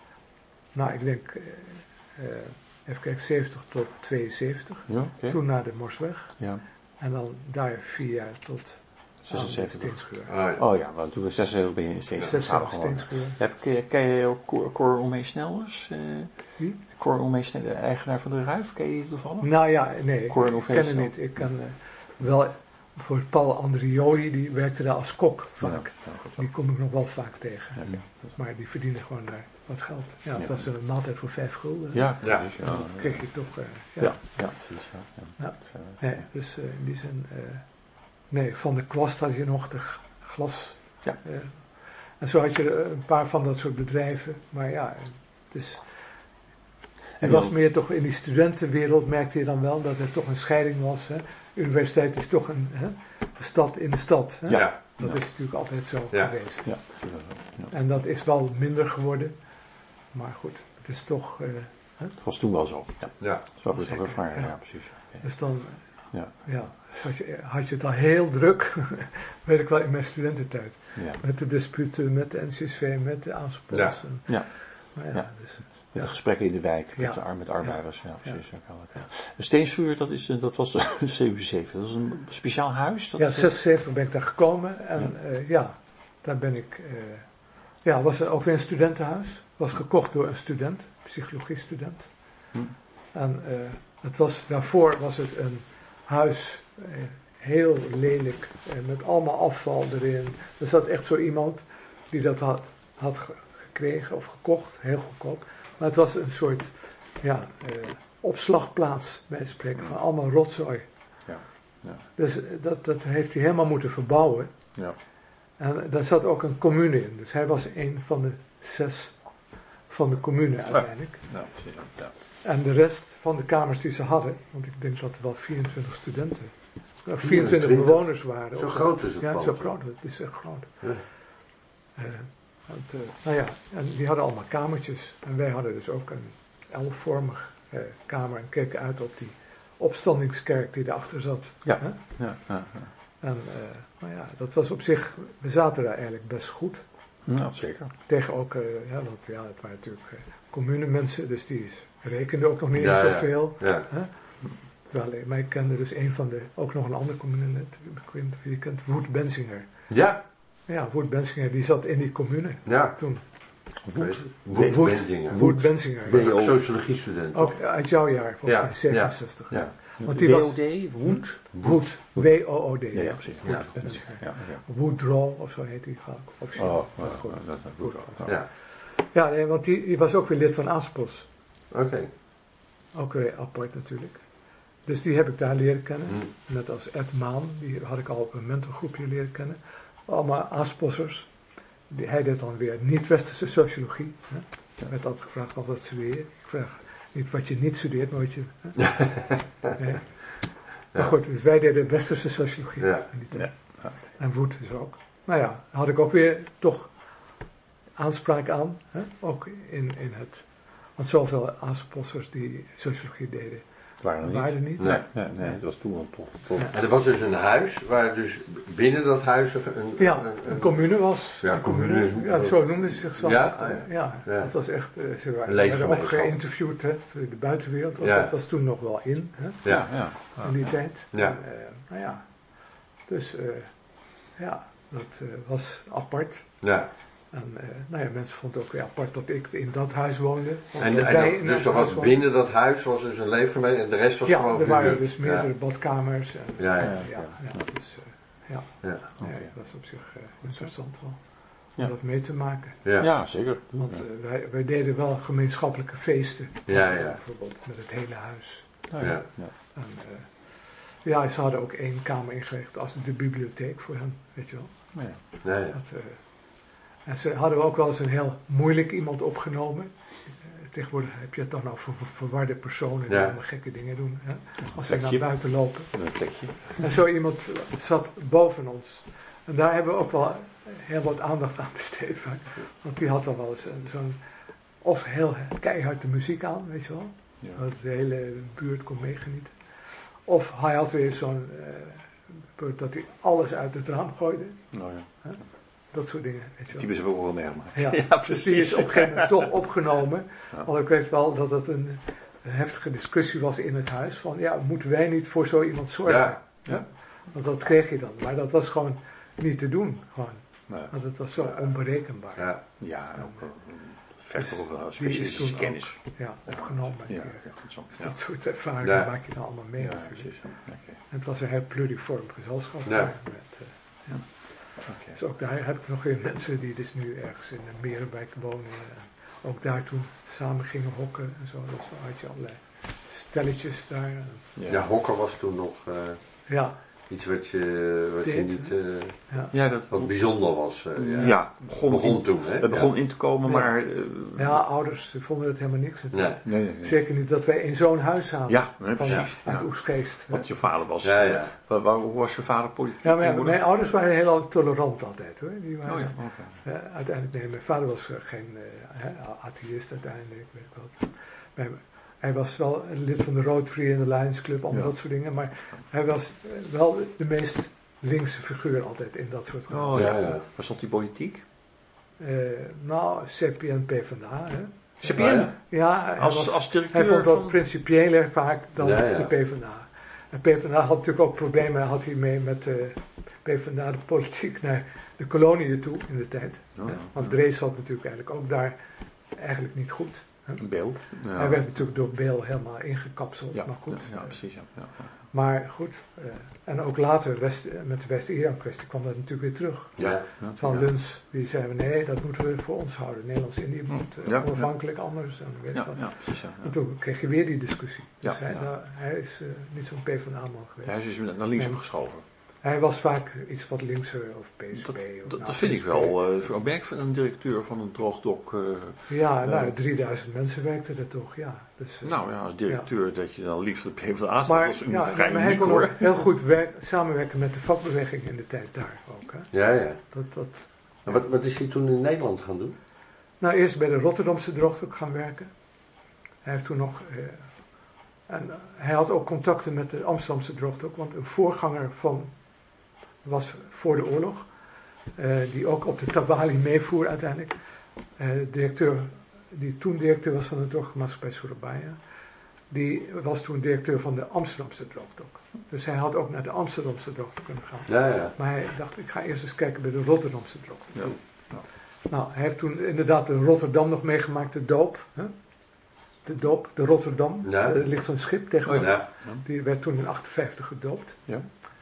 nou ik denk, uh, uh, even kijken, zeventig tot tweeënzeventig. Ja, oké. Okay. Toen naar de Morsweg. Ja, En dan daar vier jaar tot zesenzeventig. Steenscheur. Ah, ja. Oh ja, want toen we zesenzeventig ben je in Steenschuur samen zesenzeventig gewoond. Steenscheur. Heb, ken, je- ken je ook Cor, Cor Omee Snellers? Uh, Wie? Cor Omee Snellers, de eigenaar van de Ruif, ken je die toevallig? Nou ja, nee, ik Cor ken Ovesel. het niet. Ik ken uh, wel, voor Paul Andrioli, die werkte daar als kok vaak. Ja, ja, goed zo. Die kom ik nog wel vaak tegen. Ja, oké. Maar die verdienen gewoon daar wat geld. Ja, het Ja. was een maaltijd voor vijf gulden. Ja, Ja. precies. Ja, Dan ja. kreeg je toch... Uh, ja. Ja, ja, precies. Ja, ja. Ja. Dat, uh, Nee, dus uh, in die zin... Uh, nee, van de kwast had je nog de g- glas. Ja. Uh, en zo had je er een paar van dat soort bedrijven. Maar ja, dus... En Het was dan- meer toch in die studentenwereld merkte je dan wel dat er toch een scheiding was. Hè? Universiteit is toch een, hè? een stad in de stad. Hè? Ja. Dat Ja. is natuurlijk altijd zo Ja. geweest. Ja, precies wel zo. Ja. En dat is wel minder geworden. Maar goed, het is toch... Uh, Het was toen wel zo. Ja, Ja. zo heb ik het Zeker, ook ervaren. ja. Ja, precies. Oké. dus dan Ja, ja, had, je, had je het al heel druk, weet ik wel, in mijn studententijd. ja. Met de disputen, met de N C S V, met de aanspoels. Ja. En, Ja. nou ja, Ja. dus, Met de gesprekken in de wijk, Ja. met, de, ar- met arbeiders. Ja, precies. Ja. Ja. Ja. De Steenschuur, dat, is, eh, dat was zevenenzeventig. Dat is een speciaal huis. Dat ja, is, eh, zesenzeventig ben ik daar gekomen. En ja, uh, ja daar ben ik... Uh, ja, was er ook weer een studentenhuis. Was gekocht door een student, psychologie-student. Hm. En uh, het was, daarvoor was het een huis, uh, heel lelijk, uh, met allemaal afval erin. Er zat echt zo iemand die dat had, had ge- gekregen of gekocht, heel goedkoop. Maar het was een soort ja, uh, opslagplaats, bij het spreken, van allemaal rotzooi. Ja. Ja. Dus uh, dat, dat heeft hij helemaal moeten verbouwen. Ja. En daar zat ook een commune in. Dus hij was een van de zes van de commune uiteindelijk. Ja, precies. Ja. En de rest van de kamers die ze hadden, want ik denk dat er wel vierentwintig studenten, of vierentwintig bewoners waren. Zo Of- groot is het Ja, pand. zo groot. Het is echt groot. Ja. Uh, want, uh, nou ja, en die hadden allemaal kamertjes. En wij hadden dus ook een elfvormig uh, kamer en keken uit op die opstandingskerk die erachter zat. Ja. Hè? Ja. Ja. Ja. En uh, nou ja, dat was op zich, we zaten daar eigenlijk best goed. Nou, zeker. Tegen ook, uh, ja, want ja, het waren natuurlijk uh, commune mensen, dus die rekenden ook nog niet Ja, eens ja. zoveel. Ja. Hè? Terwijl, maar ik kende dus een van de, ook nog een andere commune, ik weet niet of je kent, Woed Bensinger. Ja. Ja, Woed Bensinger, die zat in die commune Ja. toen. Woed. Woed. Woed Benzingen. Woed Bensinger. Woed. Was ook sociologiestudent. Ook uit jouw jaar, volgens Ja, mij, zevenenzestig. Ja. Want die was- W O D, Woed. Woed, W O O D. Ja, ja, precies. Woed Ja. Bensinger. Ja, ja. Woodrow, of zo heet die vaak. officieel. Oh, Maar ja, goed. dat is goed. Ja. Ja. Ja, nee, want die, die was ook weer lid van Aanspos. Oké. Ook weer apart natuurlijk. Dus die heb ik daar leren kennen. Hm. Net als Ed Maan, die had ik al op een mentorgroepje leren kennen. Allemaal aanspossers. Die, hij deed dan weer niet-westerse sociologie. Hè. Er werd altijd gevraagd wat wat studeer je. Ik vraag niet wat je niet studeert, maar wat je... Hè. Nee. Maar goed, dus wij deden westerse sociologie. Ja. in die tijd. Ja. En Woed is ook. Nou ja, had ik ook weer toch aanspraak aan. Hè. Ook in, in het... Want zoveel aanspossers die sociologie deden, Het waren er waren niet. er niet. Nee. Nee, nee, het was toen wel toch. toch. Ja. En er was dus een huis waar dus binnen dat huis een... Ja, een, een commune was. Ja, een commune is- Ja, zo noemden ze zichzelf. Ja? ook. Ah, ja. ja. Ja. Dat was echt, uh, ze waren, Een werden ook leefgemeenschap. geïnterviewd hè, voor de buitenwereld, want Ja. dat was toen nog wel in, hè, Ja. Ja. in die tijd. Ja. En, uh, nou ja, dus uh, ja, dat uh, was apart. Ja. En uh, nou ja, mensen vonden het ook weer apart dat ik in dat huis woonde. of En, dat en wij dan- in dus dat er huis was woonden. binnen dat huis was dus een leefgemeente en de rest was Ja, gewoon er waren verhuurd. dus meerdere badkamers. En, Ja, ja. ja, ja, dus uh, ja, Ja. Ja. nee, Oké. dat was op zich uh, interessant wel. om Ja. dat mee te maken. Ja. Ja, zeker. Want Ja. eh, wij, wij deden wel gemeenschappelijke feesten. Ja, ja. Bijvoorbeeld met het hele huis. Nou ja. Ja. Ja. En, eh, ja, ze hadden ook één kamer ingericht als de bibliotheek voor hen, weet je wel. Ja. Ja, ja. Dat, eh, en ze hadden ook wel eens een heel moeilijk iemand opgenomen. Eh, tegenwoordig heb je het dan over ver- verwarde personen die Ja. allemaal gekke dingen doen. Hè? Als ze naar Vlekje. buiten lopen. Een vlekje. En zo iemand zat boven ons. En daar hebben we ook wel heel wat aandacht aan besteed. vaak. Want die had dan wel eens een- zo'n, of heel keihard de muziek aan, weet je wel. Ja. Dat de hele buurt kon meegenieten. Of hij had weer zo'n, eh, dat hij alles uit het raam gooide. Nou ja. Dat soort dingen, weet je wel. Die hebben we ook wel meegemaakt. Ja, Ja, dus die is op een gegeven moment toch opgenomen. Ja. Want ik weet wel dat het een, een heftige discussie was in het huis. Van ja, moeten wij niet voor zo iemand zorgen? Ja. Ja. Want dat kreeg je dan. Maar dat was gewoon niet te doen. Gewoon. Nou, Want het was zo onberekenbaar. Ja, Ja. ja, en ook, eh, vergt ook wel Die is specialistische toen kennis. opgenomen. Ja, Ja. ja, goed zo. Dus Ja. dat soort ervaringen Ja. maak je dan allemaal mee Ja, natuurlijk. precies. Ja. Oké. En het was een heel pluriform gezelschap. Ja. daar Met, eh, Oké. dus ook daar heb ik nog weer mensen die dus nu ergens in de Merenwijk wonen. En ook daar toen samen gingen hokken en zo. Dus dan had je allerlei stelletjes daar. Ja. Ja, hokken was toen nog eh, Ja, iets wat je, wat je Dit, niet, eh, ja. Ja, dat wat bijzonder was. eh, ja. ja. begon, begon in, toen, hè? het begon in te komen, Ja. maar... eh, ja, ouders vonden het helemaal niks natuurlijk. Nee. nee, nee, nee. Zeker niet dat wij in zo'n huis zaten. Ja, nee, Van, precies. uit Ja. Oegstgeest. Want je vader was... Ja, eh, ja. waar- waar- hoe was je vader politiek? Ja, maar Je ja, moeder? mijn ouders waren heel tolerant altijd hoor. Die waren, Oh ja, oké. eh, uiteindelijk, nee, mijn vader was eh, geen eh, hè, atheïst uiteindelijk, weet ik wel. Mijn- hij was wel een lid van de Rotary en de Lions Club, al Ja. dat soort dingen, maar hij was eh, wel de meest linkse figuur altijd in dat soort dingen. Oh ja, Ja, ja. waar stond die politiek? Eh, nou, C P N PvdA, hè. C P N? Oh, ja. Ja, hij, Als, was, als hij directeur vond dat van... principiëler vaak dan Ja, ja. de PvdA. En PvdA had natuurlijk ook problemen, had hij mee met de PvdA de politiek naar de koloniën toe in de tijd. Oh, hè. ja. Want Drees had natuurlijk eigenlijk ook daar eigenlijk niet goed. Een beeld. Ja. Hij werd natuurlijk door Beel helemaal ingekapseld, ja, maar goed. Ja, ja, eh, precies. Ja. Ja, ja. maar goed, eh, en ook later West, eh, met de West-Iran-kwestie kwam dat natuurlijk weer terug. Ja. Ja, Van ja. Luns, die zeiden nee, dat moeten we voor ons houden. Nederlands-Indië moet eh, Ja, onafhankelijk anders. En, weet ik Ja, wat. ja, precies. Ja, En ja. toen kreeg je weer die discussie. Ja, Dus hij, ja. nou, hij is uh, niet zo'n PvdA-man geweest. Hij is dus naar links Nee. geschoven. Hij was vaak iets wat linkser of P S P. Dat, of, dat, nou, dat vind ik P S P. wel. Uh, ik werk van een directeur van een droogdok. Uh, Ja, nou, uh, drieduizend mensen werkten er toch, ja. Dus, uh, nou ja, als directeur ja. dat je dan liefst de PvdA staat, maar, dat is een ja, vrij maar hij uniek kon hoor. ook heel goed werk, samenwerken met de vakbeweging in de tijd daar ook. Hè. Ja, ja. Dat, dat, En wat, wat is hij toen in Nederland gaan doen? nou, eerst bij de Rotterdamse droogdok gaan werken. Hij heeft toen nog... Uh, en uh, hij had ook contacten met de Amsterdamse droogdok, want een voorganger van... was voor de oorlog, uh, die ook op de Tabali meevoer uiteindelijk. Uh, directeur, die toen directeur was van de droogmaatschappij Surabaya, die was toen directeur van de Amsterdamse droogdok. Dus hij had ook naar de Amsterdamse droogdok kunnen gaan. Ja, ja. Maar hij dacht, ik ga eerst eens kijken bij de Rotterdamse droogdok. Ja. Nou, hij heeft toen inderdaad de Rotterdam nog meegemaakt, de doop. Hè? De doop, de Rotterdam. Ja. Er ligt zo'n schip tegenwoordig. Ja. Die werd toen in achtenvijftig gedoopt. Ja.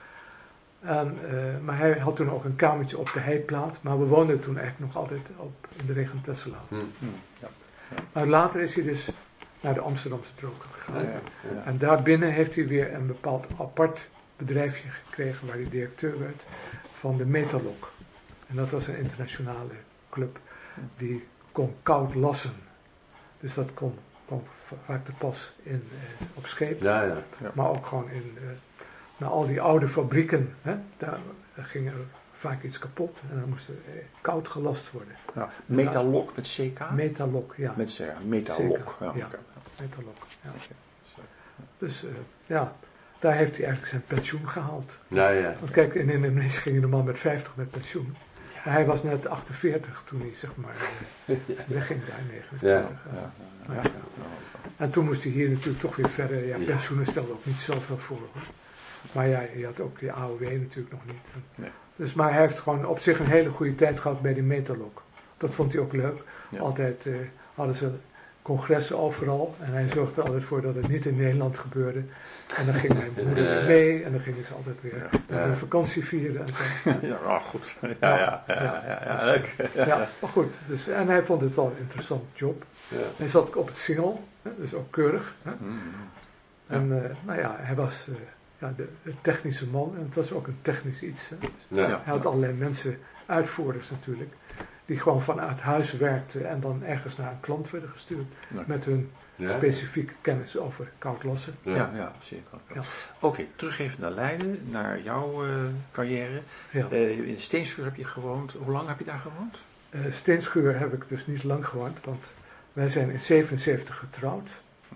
En, uh, maar hij had toen ook een kamertje op de heiplaat. Maar we woonden toen eigenlijk nog altijd op, in de Regentesselaan. Hm. Hm. Ja. Maar later is hij dus naar de Amsterdamse droogdok gegaan. Ja, ja. En daarbinnen heeft hij weer een bepaald apart bedrijfje gekregen waar hij directeur werd van de Metalok. En dat was een internationale club die kon koud lassen. Dus dat kon, kon vaak te pas in, eh, op schepen. Ja, ja. Ja. Maar ook gewoon in eh, naar al die oude fabrieken. Hè, daar, daar ging er vaak iets kapot en dan moest er eh, koud gelast worden. Ja. Metalok met C K? Metalok, ja. Met C K. Metalok. Zeker, Ja, ja. oké. Metalok, ja. Oké. Dus uh, ja, daar heeft hij eigenlijk zijn pensioen gehaald. Ja, ja. Want kijk, in Indonesië ging de man met vijftig met pensioen. Ja. Hij was net achtenveertig toen hij zeg maar uh, wegging daar in negenenveertig. Ja, ja, ja, Ja. ja. En toen moest hij hier natuurlijk toch weer verder. Ja, Ja. pensioenen stelden ook niet zoveel voor. Hoor. Maar ja, je had ook die A O W natuurlijk nog niet. Nee. Dus, maar hij heeft gewoon op zich een hele goede tijd gehad bij die Metalok. Dat vond hij ook leuk. Ja. Altijd uh, hadden ze congressen overal. En hij zorgde er altijd voor dat het niet in Nederland gebeurde. En dan ging mijn moeder weer mee. En dan gingen ze altijd weer ja. Ja. vakantie vieren en zo. Ja, oh, goed. Ja, ja, ja. ja, ja, ja, ja, leuk. Ja, ja, maar goed. Dus, en hij vond het wel een interessant job. Ja. Hij zat op het Singel. Dus ook keurig. Hè? Mm. Ja. En uh, nou ja, hij was uh, ja, de, de technische man. En het was ook een technisch iets. Hè? Dus ja. Hij had allerlei mensen, uitvoerders natuurlijk, die gewoon vanuit huis werkten en dan ergens naar een klant werden gestuurd. Ja. Met hun ja. specifieke kennis over koud lossen. Ja, ja, ja zeker. Ja. Oké, okay, terug even naar Leiden, naar jouw uh, carrière. Ja. Uh, in Steenschuur heb je gewoond. Hoe lang heb je daar gewoond? Uh, Steenschuur heb ik dus niet lang gewoond, want wij zijn in zevenenzeventig getrouwd.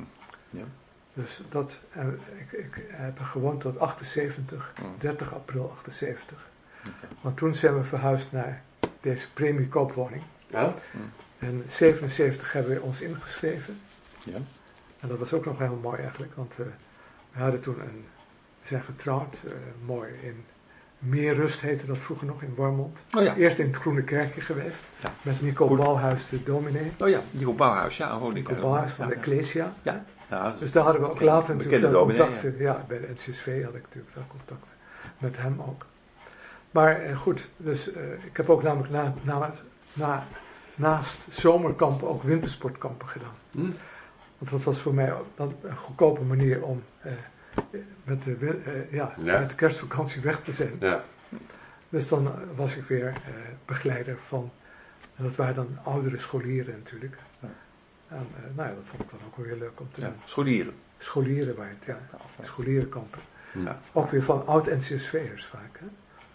Ja. Dus dat, uh, ik, ik heb gewoond tot achtenzeventig, mm. dertig april achtenzeventig. Okay. Want toen zijn we verhuisd naar deze premiekoopwoning. Ja? Mm. En zevenenzeventig hebben we ons ingeschreven. Ja. En dat was ook nog heel mooi eigenlijk, want uh, we hadden toen een, we zijn getrouwd, uh, mooi in Meerrust heette dat vroeger nog, in Warmond. Oh ja. Eerst in het Groene Kerkje geweest, ja. met Nico Goed. Bouwhuis, de dominee. Oh ja, Nico Bouwhuis, ja. Oh, Nico Bouwhuis van ja, de Ecclesia. Ja. Ja, dus daar hadden we ook later natuurlijk veel contacten. Ja. ja, bij de N C S V had ik natuurlijk veel contacten. Met hem ook. Maar eh, goed, dus uh, ik heb ook namelijk na, na, na, naast zomerkampen ook wintersportkampen gedaan. Hm. Want dat was voor mij ook een goedkope manier om uh, met, de, uh, ja, ja. met de kerstvakantie weg te zijn. Ja. Dus dan uh, was ik weer uh, begeleider van, en dat waren dan oudere scholieren natuurlijk. Ja. En uh, nou ja, dat vond ik dan ook wel heel leuk om te ja, doen. Scholieren? Scholieren waren het, ja. ja. Scholierenkampen. Ja. Ook weer van oud-N C S V'ers vaak, hè.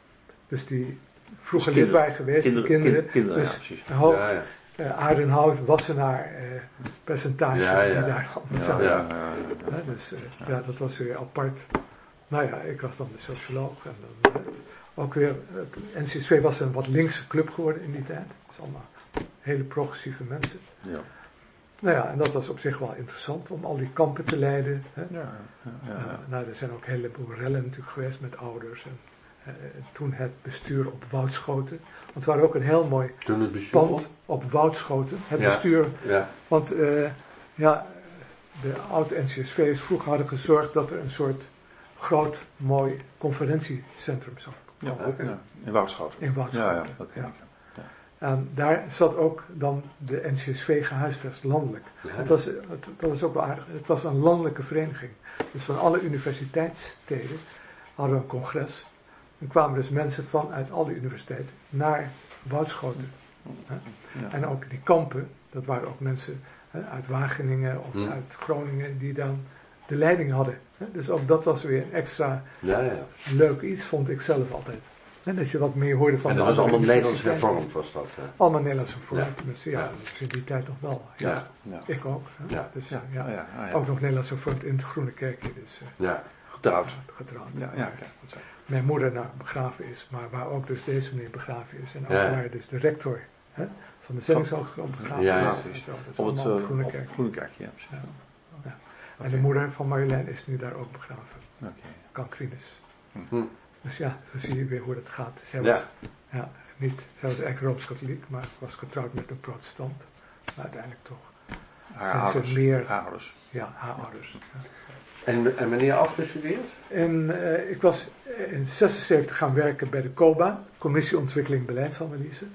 Dus die vroeger dus lid waren geweest, kinderen, die kinderen. kinderen dus ja, precies. Hoog, ja, ja. Uh, Aardenhout, Wassenaar, uh, percentage ja, ja. die daar allemaal ja, zaten. Ja, ja, ja, ja. Uh, dus uh, ja. ja, dat was weer apart. Nou ja, ik was dan de socioloog. En dan uh, ook weer, uh, N C S V was een wat linkse club geworden in die tijd. Dus allemaal hele progressieve mensen. Ja. Nou ja, en dat was op zich wel interessant om al die kampen te leiden. Hè. Ja, ja, ja, ja. Uh, nou, er zijn ook een heleboel rellen natuurlijk geweest met ouders. En, uh, toen het bestuur op Woudschoten. Want we hadden ook een heel mooi pand op Woudschoten. Het ja, bestuur. Ja. Want uh, ja, de oude N C S V'ers vroeger hadden gezorgd dat er een soort groot, mooi conferentiecentrum zou komen. Ja, okay. ja. In Woudschoten. In Woudschoten. Ja, ja, dat ken ja. ik. Ja. En daar zat ook dan de N C S V gehuisvest landelijk. Ja. Het was, het, dat was ook wel aardig. Het was een landelijke vereniging. Dus van alle universiteitssteden hadden we een congres. En kwamen dus mensen vanuit alle universiteiten naar Woudschoten. Ja. Ja. En ook die kampen, dat waren ook mensen hè, uit Wageningen of hm. uit Groningen die dan de leiding hadden. Hè. Dus ook dat was weer een extra ja, ja. leuk iets, vond ik zelf altijd. En dat je wat meer hoorde van. En dat was allemaal Nederlands hervormd, was dat? Hè? Allemaal Nederlands hervormd. Ja, dus, ja, ja. Dus in die tijd nog wel. Ja. Ja. Ja. Ik ook. Ja. Dus, ja. Ja. Ja. Ja. Ja. Ook nog Nederlands hervormd in het Groene Kerkje. Dus, ja. Getrouwd. Getrouwd. Ja, ja, okay. Mijn moeder nou begraven is, maar waar ook dus deze meneer begraven is. En ook ja. waar dus de rector hè, van de zendingshogeschool begraven ja, is. Ja, is. Op het uh, Groene Kerkje. Groene Kerkje, ja. ja. ja. Okay. En de moeder van Marjolein is nu daar ook begraven. Okay. Cancrinus. Hm. Dus ja, zo zie je weer hoe dat gaat. Zij was, ja. Ja, niet, zij was echt Rooms-Katholiek, maar was getrouwd met een protestant. Maar uiteindelijk toch. Haar ouders. Meer, haar ouders. Ja, haar ouders. Ja. En, en wanneer afgestudeerd? En uh, ik was in zesenzeventig gaan werken bij de COBA, Commissie Ontwikkeling Beleidsanalyse.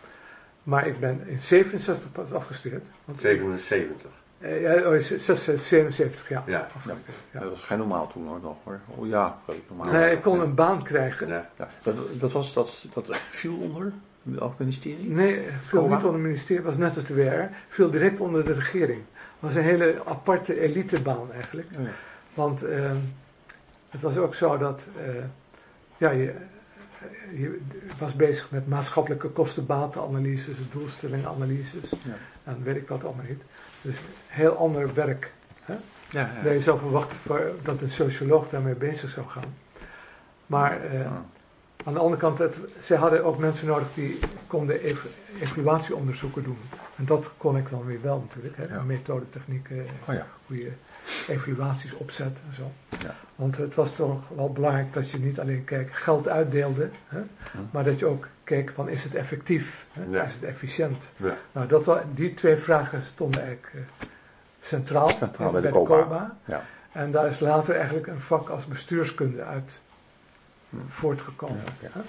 Maar ik ben in zevenenzestig pas afgestudeerd. Want zevenenzeventig? Uh, ja, oh, zevenenzeventig, ja. Ja. Afgestudeerd, ja. Dat was geen normaal toen hoor, nog hoor. Oh ja, normaal. Nee, ik kon een baan krijgen. Ja. Ja. Dat, dat, was, dat, dat viel onder het ministerie? Nee, viel Coma? Niet onder het ministerie, was net als de W R. Viel direct onder de regering. Het was een hele aparte elitebaan eigenlijk. Oh ja. Want uh, het was ook zo dat uh, ja, je, je was bezig met maatschappelijke kostenbatenanalyses, doelstellingenanalyses ja. en weet ik wat allemaal niet. Dus heel ander werk. Hè? Ja, ja. Dat je zou verwachten voor, dat een socioloog daarmee bezig zou gaan. Maar uh, ja. aan de andere kant, het, zij hadden ook mensen nodig die konden ev- evaluatieonderzoeken doen. En dat kon ik dan weer wel natuurlijk. Hè? Ja. Methode, technieken, oh ja. hoe je evaluaties opzet en zo. Ja. Want het was toch wel belangrijk dat je niet alleen kijk, geld uitdeelde, hè? Hm. maar dat je ook keek van is het effectief, hè? Ja. Is het efficiënt. Ja. Nou, dat, die twee vragen stonden eigenlijk uh, centraal, Centraal bij bij de de COBA. COBA. Ja. En daar is later eigenlijk een vak als bestuurskunde uit voortgekomen. Ja, hè.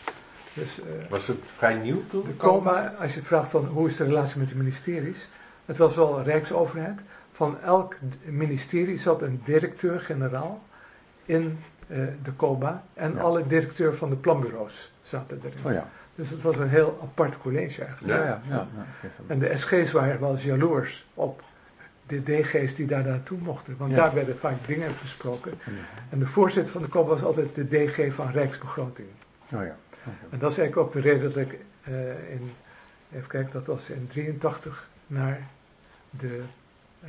Dus, uh, Was het vrij nieuw toen? de COBA, als je vraagt van hoe is de relatie met de ministeries, het was wel een rijksoverheid. Van elk ministerie zat een directeur-generaal in uh, de COBA en Ja. alle directeuren van de planbureaus zaten erin. Oh ja. Dus het was een heel apart college eigenlijk. Ja, ja, ja. ja. En de S G's waren wel jaloers op de D G's die daar naartoe mochten. Want Ja. daar werden vaak dingen besproken. En de voorzitter van de COBA was altijd de D G van Rijksbegroting. Oh ja. Okay. En dat is eigenlijk ook de reden dat ik uh, in, even kijken, dat was in drieëntachtig naar de uh,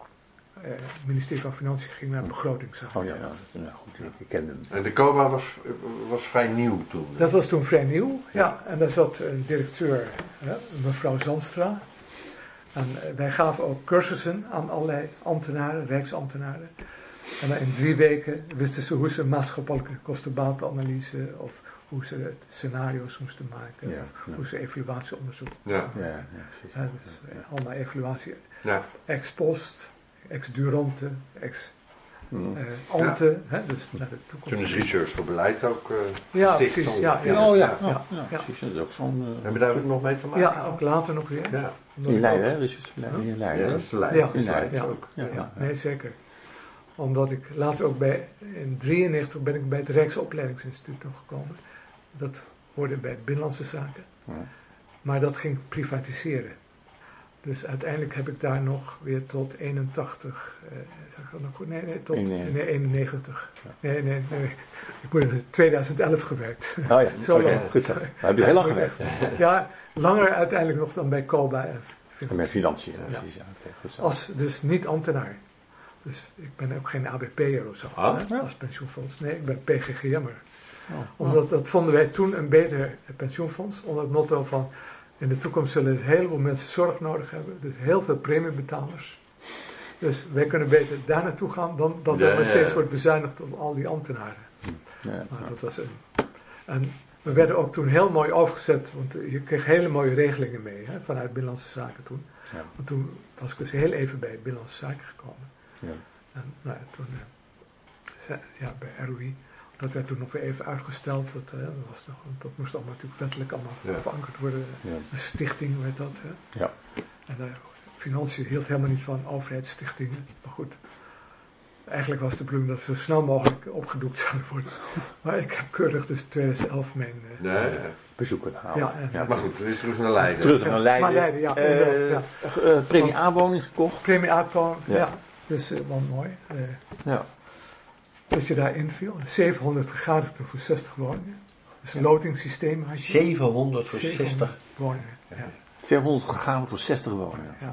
uh, ministerie van Financiën ging naar begrotingszaken. Oh ja, ja. ja goed, ik, ik ken hem. En de COBA was, was vrij nieuw toen. Dat was toen vrij nieuw, ja. En daar zat een directeur, hè, mevrouw Zandstra. En uh, wij gaven ook cursussen aan allerlei ambtenaren, rijksambtenaren. En dan in drie weken wisten ze hoe ze maatschappelijke kostenbatenanalyse of hoe ze het scenario's moesten maken, Ja, of ja. hoe ze evaluatieonderzoek Ja. Ja, ja, precies. Ja, dus, uh, allemaal evaluatie Ja. ex post, ex durante, ex Mm. uh, ante, hè, dus naar de toekomst. Toen is research voor beleid ook uh, Ja, gesticht, precies, zo. ja, ja. Oh ja, ja, Ja, ja, ja. precies. Dat is ook zo'n... Uh, Hebben we daar ook nog mee te maken? Ja, ook later nog weer. Ja, Omdat in ik Leiden, ook- hè? Dus in ja Leiden. dat is de lijn. Ja. Dat is de lijn Ja. ook. Ja, Ja, ja. nee, zeker. Omdat ik later ook bij, in drieënnegentig ben ik bij het Rijksopleidingsinstituut nog gekomen. Dat hoorde bij Binnenlandse Zaken. Ja. Maar dat ging privatiseren. Dus uiteindelijk heb ik daar nog weer tot eenentachtig, eh, zeg ik dat nog goed? Nee, nee, tot eenennegentig. nee, eenennegentig. Ja. Nee, nee, nee. Ik moet in tweeduizend elf gewerkt. Oh ja, Zo oké, lang. goed zo. Maar heb je heel lang gewerkt. Ja, langer uiteindelijk nog dan bij COBA. en En met financiën, Ja. precies. Ja, oké, goed zo. Als dus niet ambtenaar. Dus ik ben ook geen A B P'er of zo, Ah, hè, ja. als pensioenfonds. Nee, ik ben P G G M'er. Oh. Omdat dat vonden wij toen een beter pensioenfonds. Onder het motto van, in de toekomst zullen een heleboel mensen zorg nodig hebben. Dus heel veel premiebetalers. Dus wij kunnen beter daar naartoe gaan dan dat Ja, er nog ja, steeds ja. wordt bezuinigd op al die ambtenaren. Ja, Maar ja. dat was een... En we werden ook toen heel mooi overgezet, want je kreeg hele mooie regelingen mee, hè, vanuit Binnenlandse Zaken toen. Ja. Want toen was ik dus heel even bij Binnenlandse Zaken gekomen. Ja. En nou ja, toen, eh, zei- ja, bij R O I, dat werd toen nog weer even uitgesteld. Dat, eh, dat, was nog, dat moest allemaal natuurlijk wettelijk allemaal Ja. verankerd worden. Ja. Een stichting werd dat. Hè. Ja. En de financiën hield helemaal niet van overheidsstichtingen. Maar goed, eigenlijk was de bedoeling dat ze zo snel mogelijk opgedoekt zouden worden. Maar ik heb keurig dus tweeduizend elf mijn... eh, Nee, ja. Bezoeken halen. Ja, en- Ja. Maar goed, weer terug naar Leiden. Terug naar Leiden. Maar Leiden, ja, Eh, inderdaad, eh, eh, premie A-woning gekocht. premie aankomen, ja. Ja. Dus uh, wel mooi. Uh, Ja. dat je daar inviel. zevenhonderd gegadigden voor zestig woningen. Dus een lotingssysteem had je. zevenhonderd voor zevenhonderd zestig. woningen, ja. zevenhonderd gegaan voor zestig woningen. ja.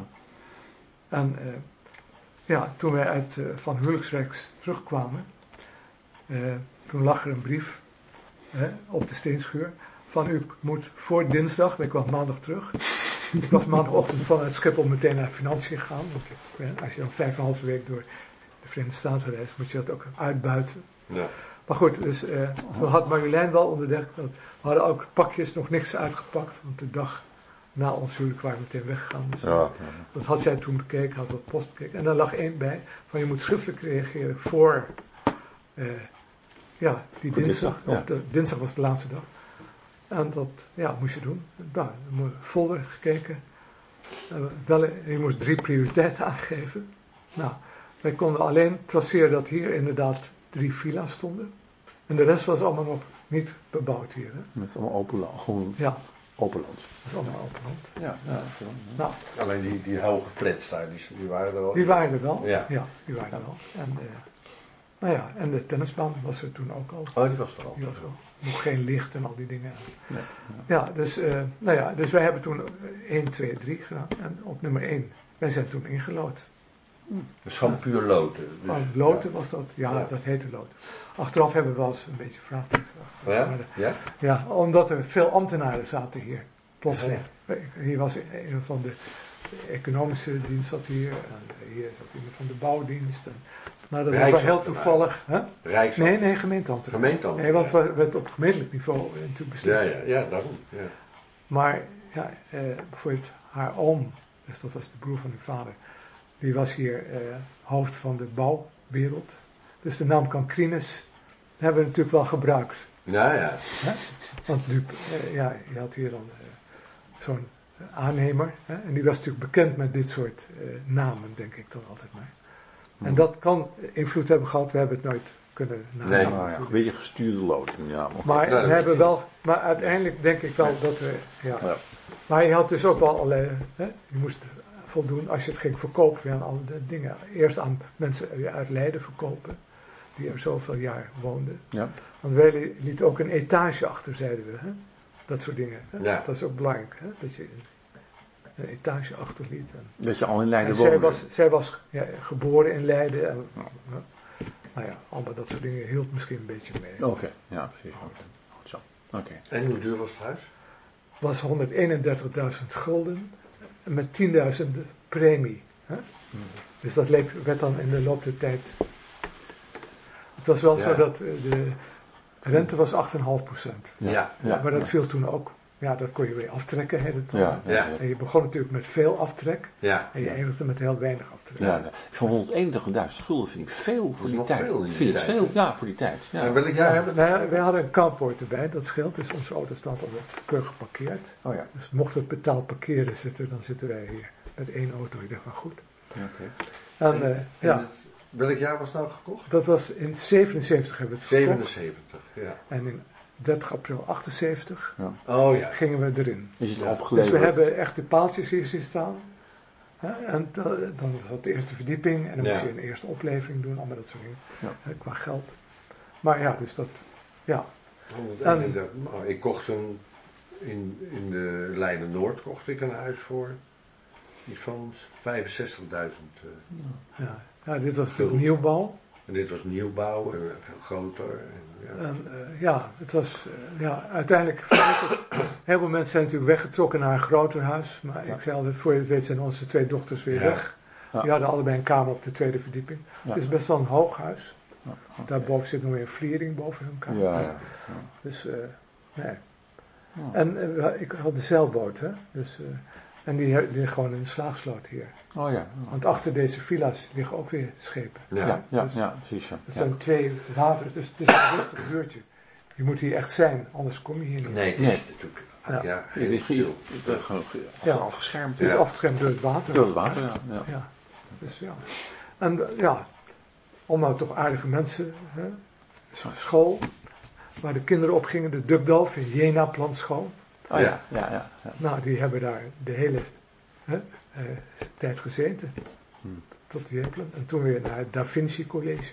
En uh, ja, toen wij uit uh, Van Huwelijksrijks terugkwamen, uh, toen lag er een brief uh, op de steenschuur van u moet voor dinsdag, wij kwamen maandag terug. Ik was maandagochtend vanuit Schiphol meteen naar Financiën gegaan. Want uh, als je dan vijf en een halve week door de Verenigde Staten reist, moet je dat ook uitbuiten. Ja. Maar goed, dus uh, toen had Marjolein wel ontdekt dat we hadden ook pakjes nog niks uitgepakt, want de dag na ons huwelijk waren we meteen weggegaan. Dus Ja. dat had zij toen bekeken, had wat post bekeken. En daar lag één bij, van je moet schriftelijk reageren voor, uh, ja, die Voor dinsdag. dinsdag, ja. Of de, dinsdag was de laatste dag. En dat, ja, moest je doen. Nou, een folder gekeken. Uh, wel, je moest drie prioriteiten aangeven. Nou, wij konden alleen traceren dat hier inderdaad drie villa's stonden. En de rest was allemaal nog niet bebouwd hier. Hè? Met allemaal open land. Gewoon Ja, open land. dat is allemaal open land. Ja, ja. Zo. Nou, Alleen die, die hoge flats daar, die, die waren er al. die waren er wel. Ja. die waren er wel. En, uh, nou ja, en de tennisbaan was er toen ook al. Oh, die was er al. Die was er nog geen licht en al die dingen. Nee, Ja, dus, uh, nou ja, dus wij hebben toen één, twee, drie gedaan. En op nummer één, wij zijn toen ingelood. Dat is gewoon puur loten. Dus, Oh, loten was dat? Ja, Ja. dat heette loten. Achteraf hebben we wel eens een beetje vraagteksten. Ja. Ja? Maar de- Ja? Ja, omdat er veel ambtenaren zaten hier. Plotseling. Hier was een van de economische dienst zat hier. En hier zat iemand van de bouwdienst. En, nou, dat was wel heel Rijksambtenaar. toevallig. Hè? Rijks. Nee, nee, gemeenteambtenaar. Gemeenteambtenaar. Nee, want we werd op gemeentelijk niveau natuurlijk Ja, beslist. ja, ja, daarom. Ja. Maar ja, eh, bijvoorbeeld haar oom, dus dat was de broer van uw vader, die was hier uh, hoofd van de bouwwereld. Dus de naam Cancrinus hebben we natuurlijk wel gebruikt. Ja, ja. Hè? Want nu, uh, ja, je had hier dan uh, zo'n aannemer. Hè? En die was natuurlijk bekend met dit soort uh, namen, denk ik dan altijd maar. En dat kan invloed hebben gehad, we hebben het nooit kunnen nagaan. Nee, Nou ja, een beetje gestuurde loting, ja. Maar, Maar, Ja, we hebben wel, maar uiteindelijk denk ik wel dat we... Ja. Ja. Maar je had dus ook wel alle... Hè, je moest voldoen als je het ging verkopen aan alle dingen. Eerst aan mensen uit Leiden verkopen, die er zoveel jaar woonden. ja. Want wij lieten ook een etage achter, zeiden we. Hè? Dat soort dingen. Hè? Ja. Dat is ook belangrijk, hè? Dat je een etage achterliet. En, Dat je al in Leiden en zij woonde. was, zij was ja, geboren in Leiden. En, ja. Nou ja, allemaal dat soort dingen hield misschien een beetje mee. Oké, ja, precies. Okay. Goed zo. Oké. En hoe duur was het huis? Was honderdeenendertigduizend gulden met tienduizend premie. Hè? Hmm. Dus dat leek, werd dan in de loop der tijd. Het was wel Ja. zo dat uh, de rente was acht komma vijf procent. Ja. Ja. Ja, maar dat ja. viel toen ook. Ja, dat kon je weer aftrekken. Hè, dat, Ja, ja, ja. En je begon natuurlijk met veel aftrek. Ja. En je eindigde met heel weinig aftrek. Ja, nee. Ik vond honderdeenentigduizend gulden vind ik veel voor is die nog tijd. veel in die Vind je het tijd, veel? hè? Ja, voor die tijd. Ja. En welk jaar Ja, hebben we nou het? ja, wij hadden een carport erbij, dat scheelt. Dus onze auto staat altijd keurig geparkeerd. Oh ja. Dus mocht het betaald parkeren zitten, dan zitten wij hier met één auto. Ik dacht van goed. Oké. En uh, En ja, het- welk jaar was het nou gekocht? dat was in zevenenzeventig hebben we het verkocht. zevenenzeventig, ja. En in dertig april achtenzeventig Oh ja. gingen we erin. Is het Ja. opgeleverd? Dus we hebben echt de paaltjes hier zien staan. Hè, en da- dan was dat de eerste verdieping. En dan Ja. moest je een eerste oplevering doen. Allemaal dat soort dingen. Ja. Hè, qua geld. Maar ja, dus dat... Ja, honderdeenendertig. Nou, ik kocht een, in, in de Leiden Noord kocht ik een huis voor iets van vijfenzestigduizend. Uh, ja. ja dit was natuurlijk Gulden. nieuwbouw. en dit was nieuwbouw, en veel groter. En, ja. En uh, ja, het was... Uh, ja, uiteindelijk... het, heel veel mensen zijn natuurlijk weggetrokken naar een groter huis. Maar Ja. ik zei altijd, voor je het weet zijn onze twee dochters weer Ja. weg. Ja. Die hadden allebei een kamer op de tweede verdieping. Ja. Het is best wel een hoog huis. Ja, oké. Daarboven zit nog weer een vliering boven hun kamer. Ja, ja. Dus, uh, nee. Ja. En uh, ik had de zeilboot, hè. Dus, uh, en die, die ligt gewoon in de Slaagsloot hier. Oh ja. Want achter deze villa's liggen ook weer schepen. Ja. Ja, ja, Dus- ja, precies. Ja. Het Ja. zijn twee waters, dus het is een rustig buurtje. Je moet hier echt zijn, anders kom je hier niet. Nee, het Nee. is natuurlijk Ja. ja. Je heel bent ge- stil. je bent gewoon ge- Ja. afgeschermd. Het is Ja. afgeschermd door het water. Door het water, ja. ja. Ja. Dus ja. En uh, ja, allemaal toch aardige mensen. Hè? School, waar de kinderen op gingen, de Dukdalf in Jena plantschool. Oh ja, ja, ja. ja. Nou, die hebben daar de hele hè, uh, tijd gezeten. Hmm. Tot Jepelen. En toen weer naar het Da Vinci College.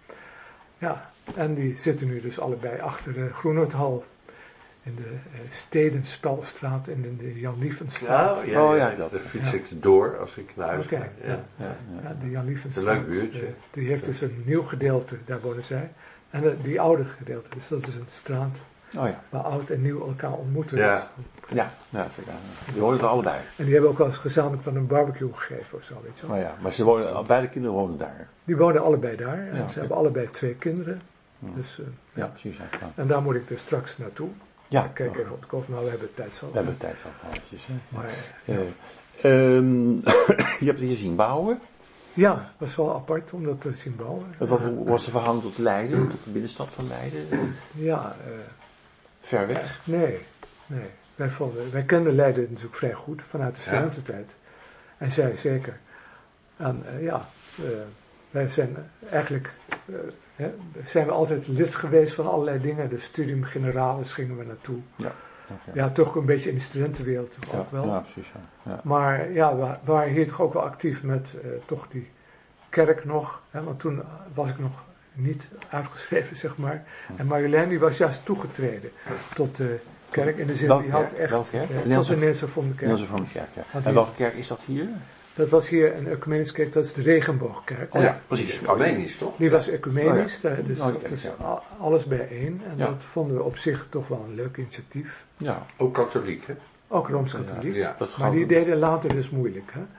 Ja, en die zitten nu dus allebei achter de Groenhoordhal. In de uh, Stedenspelstraat en in de Jan Liefenstraat. Ja, ja, Oh, ja, ja, dat. daar fiets Ja. ik door als ik naar huis Oké, ga. ja. Ja. Ja, ja. Ja, de Jan Liefenstraat. Een leuk buurtje. eh, die heeft dus een nieuw gedeelte, daar wonen zij. En uh, die oude gedeelte, dus dat is een straat Oh ja. waar oud en nieuw elkaar ontmoeten. Ja. Dus- Ja, ja, zeker. Die horen er allebei. en die hebben ook wel eens gezamenlijk dan een barbecue gegeven of zo, weet je wel. Oh ja, maar ze wonen, beide kinderen wonen daar. Die wonen allebei daar en Ja, ze oké. hebben allebei twee kinderen. Ja. Dus, uh, Ja, precies. Ja. Ja. en daar moet ik dus straks naartoe. Ja. Ik kijk Oh. even op de kop, nou we hebben tijd zo. We hebben tijd gehad, handjes. Hè. Maar, Eh, ehm, je hebt het hier zien bouwen. ja, het was wel apart om dat te zien bouwen. Wat was de verhouding tot Leiden, tot de binnenstad van Leiden? Ja, uh, Ver weg? nee, nee. Wij, vonden, wij kenden Leiden natuurlijk vrij goed vanuit de Ja. studententijd. En zij zeker. En uh, ja, uh, wij zijn eigenlijk, uh, hè, zijn we altijd lid geweest van allerlei dingen. De Studium Generalis gingen we naartoe. Ja. Okay. Ja, toch een beetje in de studentenwereld Ja, ook wel. ja, precies. Ja. Ja. Maar ja, we we waren hier toch ook wel actief met uh, toch die kerk nog. Hè, want toen was ik nog niet uitgeschreven, zeg maar. En Marjolein die was juist toegetreden tot de kerk. In de zin, Welke die had kerk? echt Welke kerk? eh, De tot Nederlandse- de Nederlandse Gevonden Kerk. Nederlandse Vormde Kerk, ja. Want En die- welke kerk is dat hier? Dat was hier een ecumenische kerk, dat is de Regenboogkerk. Oh ja, precies. Ecumenisch, toch? Die was ecumenisch, Oh daar- dus Oh, die dat ken ik, is ja. a- alles bijeen. En Ja. dat vonden we op zich toch wel een leuk initiatief. Ja. Ook katholiek, hè? Ook Rooms-Katholiek. Ja. Dat Maar gaat- die deden later dus moeilijk. Hè?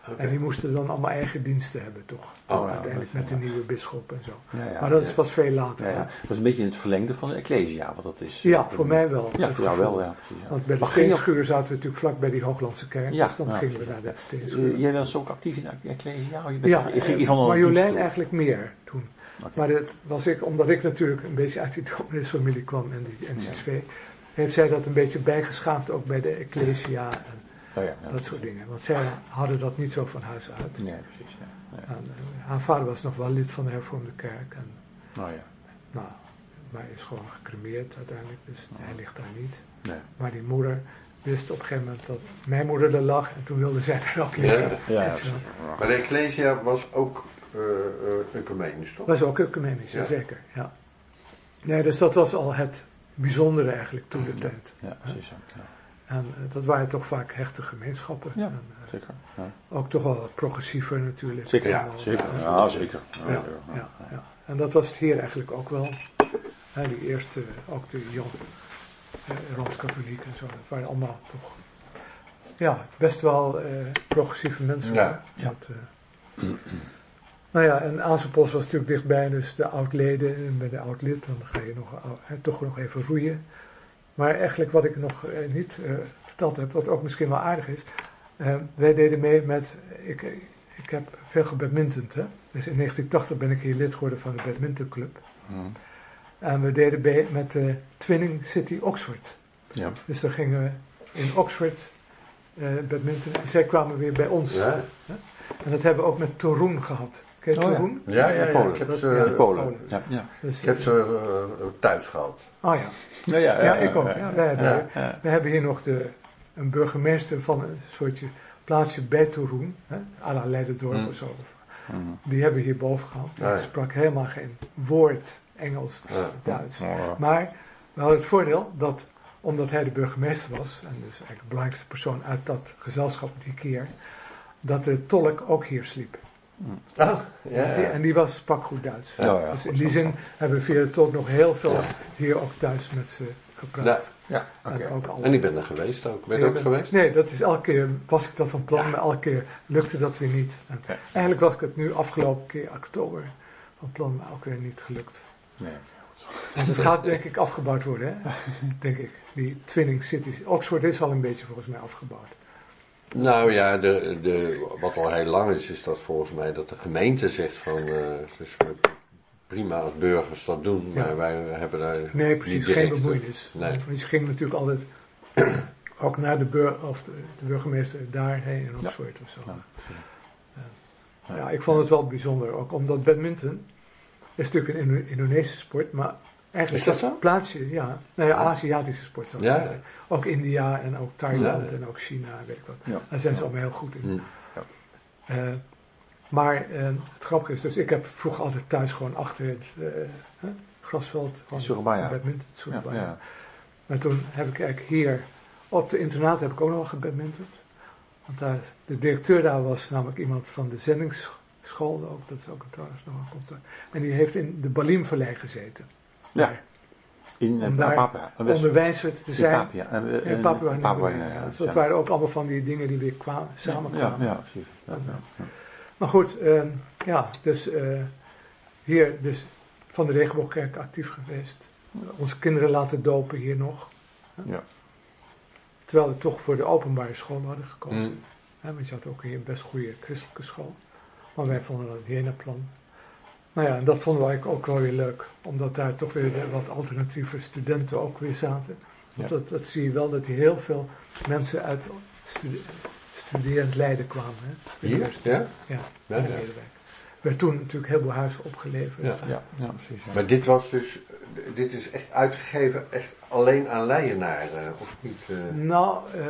Okay. En die moesten dan allemaal eigen diensten hebben, toch? Oh, ja, uiteindelijk dat- met de ja. nieuwe bisschop en zo. Ja, ja, maar dat is ja. pas veel later. Ja, ja. Dat is een beetje in het verlengde van de Ecclesia, wat dat is. Ja, voor mij wel. Ja, dat voor jou gevoel. wel, ja. Precies, ja. Want bij de Maar ging je ook- steenschuur zaten we natuurlijk vlak bij die Hooglandse kerk. Ja, dus dan ja, gingen we precies, naar ja. de steenschuur. Uh, jij was ook actief in de Ecclesia? Oh, je bent, Ja, je ging eh, van een Marjolein dienst doen. eigenlijk meer toen. Okay. Maar dat was ik, omdat ik natuurlijk een beetje uit die domineesfamilie kwam en die N C S V, heeft zij dat een beetje bijgeschaafd ook bij de Ecclesia en Oh, ja, ja, dat soort dingen. Want zij hadden dat niet zo van huis uit. Nee, precies. Ja. Ja. En, uh, haar vader was nog wel lid van de hervormde kerk. En, Oh ja. nou, maar hij is gewoon gecremeerd uiteindelijk, dus hij ligt daar niet. Nee. Maar die moeder wist op een gegeven moment dat mijn moeder er lag en toen wilde zij er ook liggen. Ja. Ja, En ja, zo. Maar de Ecclesia was ook uh, uh, ecumenisch, toch? Was ook ecumenisch, Ja. zeker. Ja. Nee, dus dat was al het bijzondere eigenlijk toen de tijd. Ja, precies. Ja. Ja. En uh, dat waren toch vaak hechte gemeenschappen. Ja. En, uh, Zeker. Ja. ook toch wel wat progressiever natuurlijk. Zeker, ja. Allemaal. Zeker. Ja, zeker. Ja, Ja, ja, ja. En dat was het hier eigenlijk ook wel. Hè, die eerste, ook de Jan, eh, Rooms-Katholiek en zo, dat waren allemaal toch, ja, best wel eh, progressieve mensen. Ja. hoor. Dat, eh, nou ja, en Azenpos was natuurlijk dichtbij, dus de oud-leden, en bij de oud-lid, dan ga je nog, eh, toch nog even roeien. Maar eigenlijk wat ik nog eh, niet eh, verteld heb, wat ook misschien wel aardig is, eh, wij deden mee met, ik, ik heb veel gebadmintend, hè. Dus in negentien tachtig ben ik hier lid geworden van de badmintonclub. Mm. En we deden mee met de Twinning City Oxford. Ja. Dus dan gingen we in Oxford eh badminton. En zij kwamen weer bij ons. Ja, En dat hebben we ook met Torun gehad. Ken je Oh, ja. Torun? ja, ja, Ja, ja, Polen. ik heb Dat- ze, ja, In Polen. Polen. Ja, ja. Dus, ik heb ze uh, thuis gehad. Oh ja. Ja, ja, Ja, ik ook. Ja, wij, hebben, Ja, ja. wij hebben hier nog de, een burgemeester van een soortje plaatsje bij Torun. Hè, à la Leiderdorp Mm. of zo. Mm. Die hebben we hierboven gehad. Ah, ja. Hij sprak helemaal geen woord Engels, Ja. Duits. Oh, Maar we hadden het voordeel dat, omdat hij de burgemeester was, en dus eigenlijk de belangrijkste persoon uit dat gezelschap die keer, dat de tolk ook hier sliep. Ah, ja, Want die- ja. en die was sprak goed Duits. Ja, ja, dus in goed die zo. zin hebben we via de tolk nog heel veel Ja. hier ook thuis met ze gepraat. Ja, oké. En ook alle- En ik ben er geweest ook. Ben je Ja, ook ben- geweest? Nee, dat is elke keer was ik dat van plan, Ja. maar elke keer lukte dat weer niet. En Ja. eigenlijk was ik het nu afgelopen keer oktober van plan, maar ook weer niet gelukt. Nee. Want het gaat denk ik afgebouwd worden, hè? Denk ik. Die Twinning Cities. Oxford is al een beetje volgens mij afgebouwd. Nou ja, de, de, wat al heel lang is, is dat volgens mij dat de gemeente zegt van, uh, het is prima als burgers dat doen, Ja. maar wij hebben daar Nee, precies, niet geen direct- bemoeienis. Nee. Want je ging natuurlijk altijd ook naar de, bur of de, de burgemeester daarheen in Oxford of zo. Ja. Ja. Ja, ik vond het wel bijzonder, ook omdat badminton is natuurlijk een Indo- Indonesische sport, maar eigenlijk Is dat zo? plaatsje, ja, nou ja, Aziatische sport. Zou ik Ja. zeggen. Ook India en ook Thailand Ja. en ook China, weet ik wat. Ja. Daar zijn ze Ja. allemaal heel goed in. Hm. Eh, maar eh, het grappige is, dus ik heb vroeger altijd thuis gewoon achter het eh, hè, grasveld gewoon Surabaya. badminton, Ja, Surabaya. ja. Maar toen heb ik eigenlijk hier, op de internaat heb ik ook nog wel gebadmintend. Want daar, de directeur daar was namelijk iemand van de zendingsschool, ook, dat is ook trouwens nog een contact. En die heeft in de Balimvallei gezeten. Ja. Daar, In Om uh, daar Papua. West- onderwijzer te in zijn. Papua. En, uh, Ja, in Papua Nieuw Papua, Guinea, ja, ja. ja, Dus dat ja. waren ook allemaal van die dingen die weer kwamen, Ja, samenkwamen. ja, precies. Ja, ja, ja. Maar goed, eh, ja, dus eh, hier dus van de Regenboogkerk actief geweest. Onze kinderen laten dopen hier nog. Ja. Terwijl we toch voor de openbare school hadden gekozen. Hm. Hè, want je had ook hier een best goede christelijke school. Maar wij vonden dat een Jena-plan. Nou ja, en dat vonden we eigenlijk ook wel weer leuk. Omdat daar toch weer de wat alternatieve studenten ook weer zaten. Want Ja. dat, dat zie je wel, dat hier heel veel mensen uit stude- studerend Leiden kwamen. Hè? Hier? Universiteit. Ja? Ja, Ja, in ja. Nederwijk. Er werd toen natuurlijk heel veel huizen opgeleverd. Ja. Ja, ja, precies. Ja. Maar dit was dus, dit is echt uitgegeven echt alleen aan Leijenaren, of niet? eh? Nou, eh,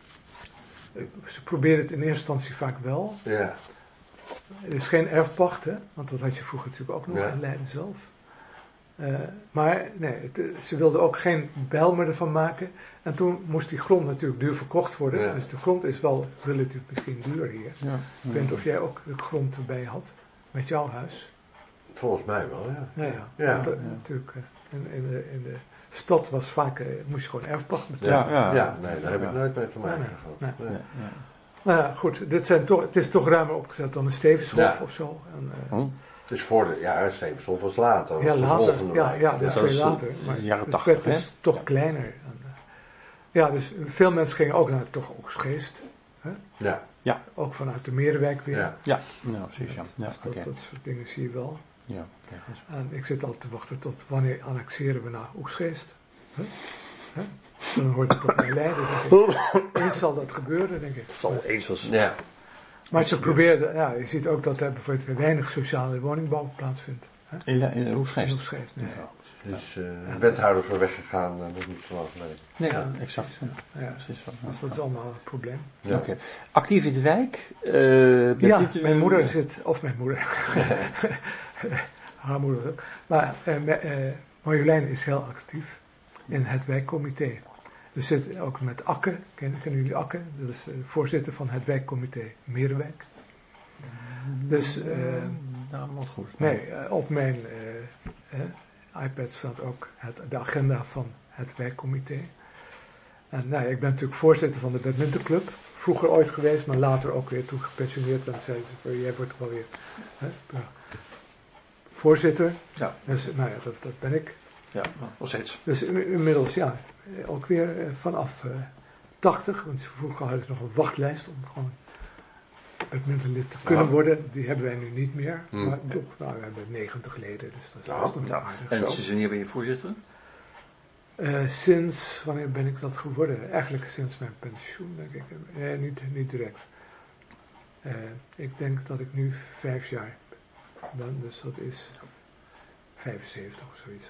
ze probeerden het in eerste instantie vaak wel. Ja, Het is geen erfpacht, hè? Want dat had je vroeger natuurlijk ook nog Ja. in Leiden zelf. Eh, maar nee, het, ze wilden ook geen Bijlmer ervan maken. En toen moest die grond natuurlijk duur verkocht worden. Ja. Dus de grond is wel relatief misschien duur hier. Ja. Ik weet niet of jij ook de grond erbij had met jouw huis. volgens mij wel, ja. Nou ja, Ja. want, eh, Ja. natuurlijk. eh, In, in, de, in de stad was vaak, eh, moest je gewoon erfpacht Ja, betalen. Ja, ja. ja, nee, daar heb ik Ja. nooit mee te maken Nee, gehad. nee. Nee. Ja, ja. Nou ja, goed, dit zijn toch, het is toch ruimer opgezet dan een Stevenshof Ja. of zo. En, uh, Hm? Dus voor de, ja, Stevenshof was later. Dat ja, was de later. volgende Ja, wijk. ja, dat is dat is, veel uh, later. Maar de jaren het tachtig, werd dus hè? toch kleiner. En, uh, ja, dus veel mensen gingen ook naar toch Oegstgeest. Ja. Ook vanuit de Merenwijk weer. Ja. Ja, nou precies, ja. ja Dus oké. dat, dat soort dingen zie je wel. Ja, kijk eens. En ik zit altijd te wachten tot wanneer annexeren we naar Oegstgeest. Huh? Huh? Dan hoort het op mij leiden. Eens zal dat gebeuren, denk ik. Het zal eens was. Ja. Maar ze probeerden, ja, je ziet ook dat er bijvoorbeeld weinig sociale woningbouw plaatsvindt. Hè? In, in, in In Oegstgeest. Oegstgeest, nee. Ja. Dus uh, de wethouders waren weggegaan, uh, dat is niet zo lang geleden. Nee, Ja. exact. Ja. Ja, Precies zo. dus dat is allemaal een probleem. Ja. Oké. Actief in de wijk? Uh, met Ja, dit, uh, mijn moeder zit, of mijn moeder, haar moeder ook. Maar uh, uh, Marjolein is heel actief in het wijkcomité. Dus zit ook met Akke, kennen, kennen jullie Akke? Dat is uh, voorzitter van het wijkcomité Merenwijk. Dus, uh, nou, wel goed. nee, uh, op mijn uh, uh, iPad staat ook het, de agenda van het wijkcomité. En nou, ik ben natuurlijk voorzitter van de badmintonclub. Vroeger ooit geweest, maar later ook weer toen gepensioneerd ben. Zeiden ze, jij wordt wel weer hè, ja, voorzitter. Ja. Dus nou ja, dat, dat ben ik. Ja, nog steeds. Dus inmiddels ja, ook weer vanaf uh, tachtig. Want vroeger hadden ze nog een wachtlijst om gewoon badmintonlid te kunnen Ja. worden. Die hebben wij nu niet meer. Hmm. Maar toch, nou, we hebben negentig leden. Dus dat is, Ja, dat is nog Ja. aardig En zo. sinds wanneer ben je voorzitter? Uh, sinds, wanneer ben ik dat geworden? Eigenlijk sinds mijn pensioen, denk ik. Nee, niet, niet direct. Uh, ik denk dat ik nu vijf jaar ben, dus dat is vijfenzeventig of zoiets.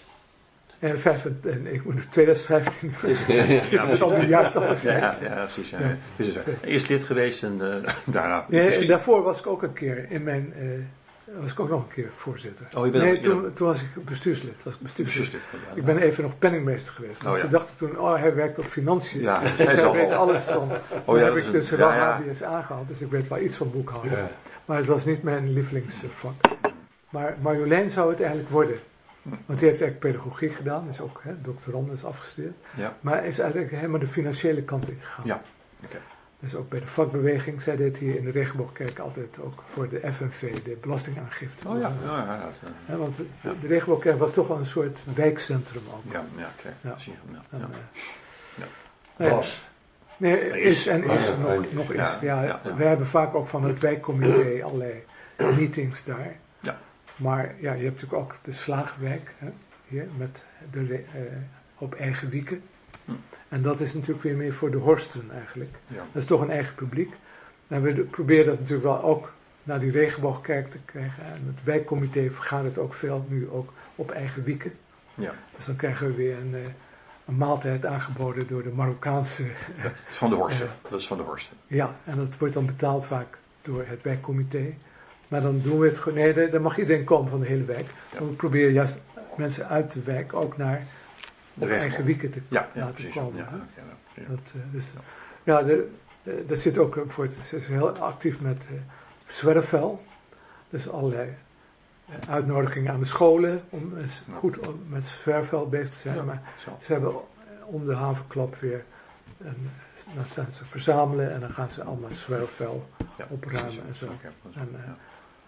Uh, vijf, uh, ik moet twintig vijftien. Ja, dat is al een jaar toch Ja, ja, steeds. ja, precies. Ja. Ja. Dus, uh, eerst lid geweest en uh, daarna. Nee, Misschien- daarvoor was ik ook een keer in mijn. Uh, was ik ook nog een keer voorzitter. Oh, je bent nee, ook- toen, ja. toen was ik bestuurslid. Was ik bestuurslid. Bestuurslid, ja. Ik ben even nog penningmeester geweest. Want Oh, ja. ze dachten toen, oh hij werkt op financiën. Ja, dus hij hij zal weet wel. alles van. Toen ja, heb dat ik is dus een- wel ja, ja. H B S aangehaald, dus ik weet wel iets van boekhouden. Ja. Maar het was niet mijn lievelingsvak. Maar Marjolein zou het eigenlijk worden. Want die heeft eigenlijk pedagogie gedaan, is ook hè, doctorand, is afgestudeerd. Ja. Maar is eigenlijk helemaal de financiële kant ingegaan. Ja. Oké. Dus ook bij de vakbeweging, zij deed hier in de Regenboogkerk altijd ook voor de F N V, de belastingaangifte. Oh ja, ja, ja, dat, uh, Hè, want de, de Regenboogkerk was toch wel een soort wijkcentrum ook. ja, ja, kijk, Ja. zie je hem, ja. En, Ja. eh, Ja. nou ja, Was. Nee, is en is Ja, nog, is, nog is. ja, Ja, ja, ja. We hebben vaak ook van het wijkcomité allerlei meetings daar. Ja. Maar ja, je hebt natuurlijk ook de Slaagwijk hè, hier met de, re- eh, op eigen wieken. Hm. En dat is natuurlijk weer meer voor de Horsten eigenlijk. Ja. Dat is toch een eigen publiek. En we de- proberen dat natuurlijk wel ook naar die Regenboogkerk te krijgen. En het wijkcomité vergadert ook veel nu ook op eigen wieken. Ja. Dus dan krijgen we weer een, eh, een maaltijd aangeboden door de Marokkaanse. Van de Horsten. Ja. Dat is van de Horsten. Ja, en dat wordt dan betaald vaak door het wijkcomité. Maar dan doen we het gewoon, nee, daar daar mag iedereen komen van de hele wijk. Ja. Maar we proberen juist mensen uit de wijk ook naar De op Regenboog. eigen wieken te Ja, ja, laten precies. komen. Ja, hè. ja, ja, ja. Dat, eh, dus, ja, de, de, dat zit ook voor het, ze is heel actief met uh, zwerfvuil. Dus allerlei uh, uitnodigingen aan de scholen om uh, Ja. goed om met zwerfvuil bezig te zijn. Ja. Maar Zo. ze hebben om de havenklap weer, een, dan staan ze verzamelen en dan gaan ze allemaal zwerfvuil Ja, opruimen precies. en zo. Oké, dat is- En, uh, ja.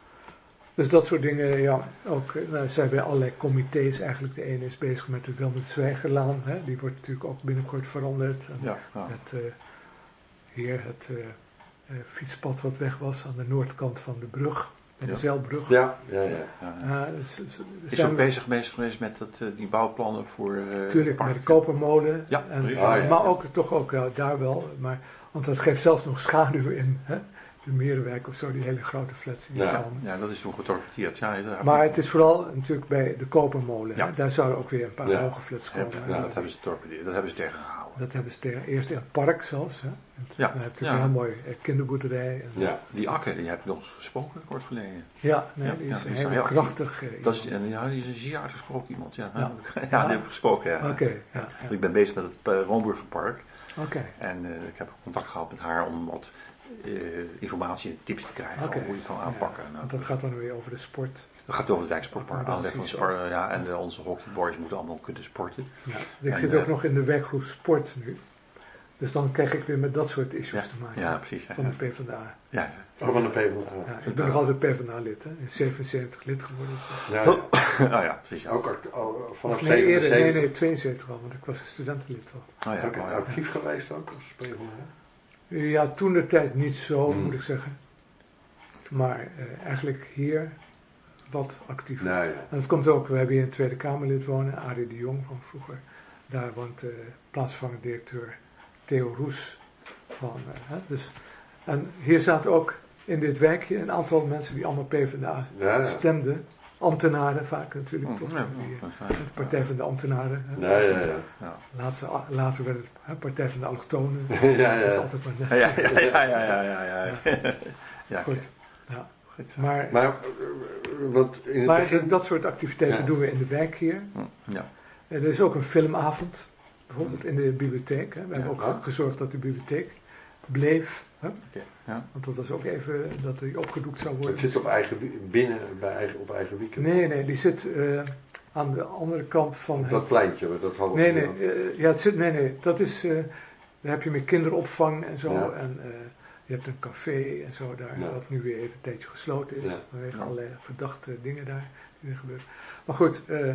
Dus dat soort dingen, ja. Ook, uh, nou, ze hebben allerlei comité's eigenlijk. De ene is bezig met de Wilmert Zwijgerlaan. Hè, die wordt natuurlijk ook binnenkort veranderd. En Ja, ja. het, uh, hier het uh, uh, fietspad wat weg was aan de noordkant van de brug. Bij de Ja. zeilbrug. Ja, ja, ja. Ja, ja. Uh, dus, dus, dus Is zijn ook we bezig, bezig geweest met dat, uh, die bouwplannen voor... Uh, natuurlijk park. met de kopermolen. Ja, en, precies. Ah, ja. Maar ook toch ook ja, daar wel. Maar, want dat geeft zelfs nog schaduw in. Hè? De Merenwijk of zo, die hele grote flats die Ja. er komen. Ja, dat is toen getorpedeerd. Ja, daar Maar het is vooral natuurlijk bij de kopermolen. Ja. Hè? Daar zouden ook weer een paar Ja. hoge flats komen. hebben, En ja, dat, dat hebben ze getorpedeerd. Dat hebben ze tegengehouden. dat hebben ze tegen, eerst in het park zelfs. Hè? En Ja. dan heb je natuurlijk Ja. een heel mooi eh, kinderboerderij. En, Ja. Die Akke, die heb ik nog eens gesproken kort geleden. ja, nee, Ja, die ja, is die een is heel heel actief. krachtig. eh, Dat is, iemand. en, ja, die is een zeer uitgesproken iemand. Ja, Ja. ja. ja die heb ik gesproken. Ja. Oké, ja, ja. Ik ben bezig met het uh, Woonburgerpark. Oké. En uh, ik heb contact gehad met haar om wat uh, informatie en tips te krijgen Oké. over hoe je het kan aanpakken. Ja, Nou, want dat gaat dan weer over de sport. dat gaat over het wijksportpark Ja, dat aanleggen. is Van zo. spar, ja, en uh, onze hockeyboys moeten allemaal kunnen sporten. Ja. Ik En, zit eh, ook nog in de werkgroep sport nu. Dus dan krijg ik weer met dat soort issues Ja, te maken. ja, precies. Ja, Van ja. de PvdA. Ja, Oh, van de PvdA. Ja, ik ben nog altijd PvdA-lid, hè. In zevenenzeventig lid geworden. Ja, ja. Oh ja, precies. Ook act- oh, vanaf Nee, eerder, nee, zevenenzeventig. nee, tweeënzeventig al, want ik was een studentenlid al. Oh ja, Ook oh ja. actief geweest ook als PvdA? Ja, toen de tijd niet zo, Hmm. moet ik zeggen. Maar eh, eigenlijk hier wat actief. Nou ja. En dat komt ook, we hebben hier een Tweede Kamerlid wonen, Arie de Jong van vroeger. Daar woont de plaatsvervangend directeur Theo Roes van. eh, hè, dus, en hier zaten ook in dit wijkje een aantal mensen die allemaal PvdA Ja, ja. stemden. Ambtenaren vaak natuurlijk, Mm, toch? ja, Die, dat is eh, fijn. de Partij van de Ambtenaren. hè. Ja, ja, ja. Ja. Later, later werd het hè, Partij van de Allochtonen. Ja, ja. Dat is altijd maar net. Ja, ja, ja, ja, ja, ja, ja. Ja, Goed. Ja. goed. Maar, Maar, eh, want in het maar begin... dat soort activiteiten Ja. doen we in de wijk hier. Ja. Er is ook een filmavond, bijvoorbeeld in de bibliotheek. Hè. We hebben ook Ja. gezorgd dat de bibliotheek bleef. Hè. Oké. Ja. Want dat was ook even dat die opgedoekt zou worden. Het zit op eigen, wie- binnen, bij eigen, op eigen weekend. Nee, nee, die zit eh, aan de andere kant van Op dat het... pleintje, dat hadden we Nee, nee, gedaan. eh, ja, het zit, nee, nee, dat is... eh, daar heb je meer kinderopvang en zo. Ja. En eh, je hebt een café en zo daar, Ja. wat nu weer even een tijdje gesloten is. Ja. Vanwege Ja. allerlei verdachte dingen daar die er gebeuren. Maar goed, eh,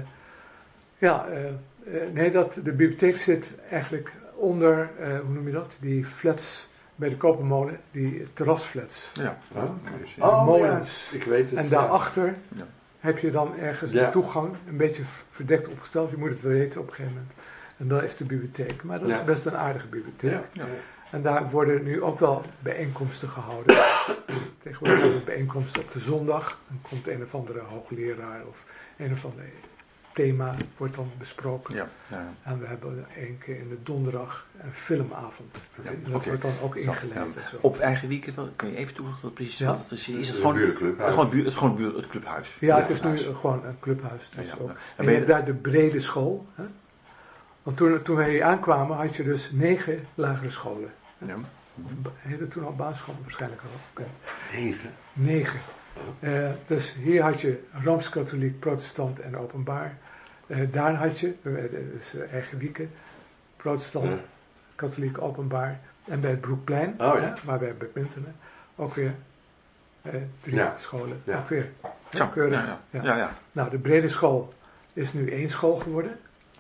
ja, eh, eh, nee, dat, de bibliotheek zit eigenlijk onder, eh, hoe noem je dat? Die flats bij de Kopermolen, die terrasflats. Ja. Oh, precies. oh, molens. ja, ik weet het. En ja. daarachter Ja. heb je dan ergens Ja. een toegang, een beetje verdekt opgesteld. Je moet het wel weten op een gegeven moment. En dat is de bibliotheek. Maar dat Ja. is best een aardige bibliotheek. Ja. Ja. En daar worden nu ook wel bijeenkomsten gehouden. Tegenwoordig hebben we bijeenkomsten op de zondag. Dan komt een of andere hoogleraar of een of ander thema wordt dan besproken. Ja. Ja. En we hebben één keer in de donderdag een filmavond. Ja, En dat oké. wordt dan ook Zo, ingeleid ja. en zo. Op eigen weekend, wel- kun je even toelichten wat precies Ja. wat het is? Is het Een gewoon, buurclub. het, gewoon, buur, het, gewoon buur, het clubhuis? Ja, het is nu Clubhuis. gewoon een clubhuis. Dus Ja, ja. ook. En En ben je je- hebt daar de brede school. Hè? Want toen, toen wij hier aankwamen had je dus negen lagere scholen. Ja. Heette toen al basisschool waarschijnlijk al. Oké. Negen. Negen. Eh, dus hier had je Rooms-Katholiek, Protestant en Openbaar. Eh, daar had je, eh, dus eh, eigen wieken, Protestant, Ja. Katholiek, Openbaar. En bij het Broekplein, Oh, ja. hè, waar wij badmintonnen, ook weer eh, drie Ja. scholen. Ja. Ook weer. Zo, keurig. ja, ja. Ja. Ja, ja. Nou, de brede school is nu één school geworden.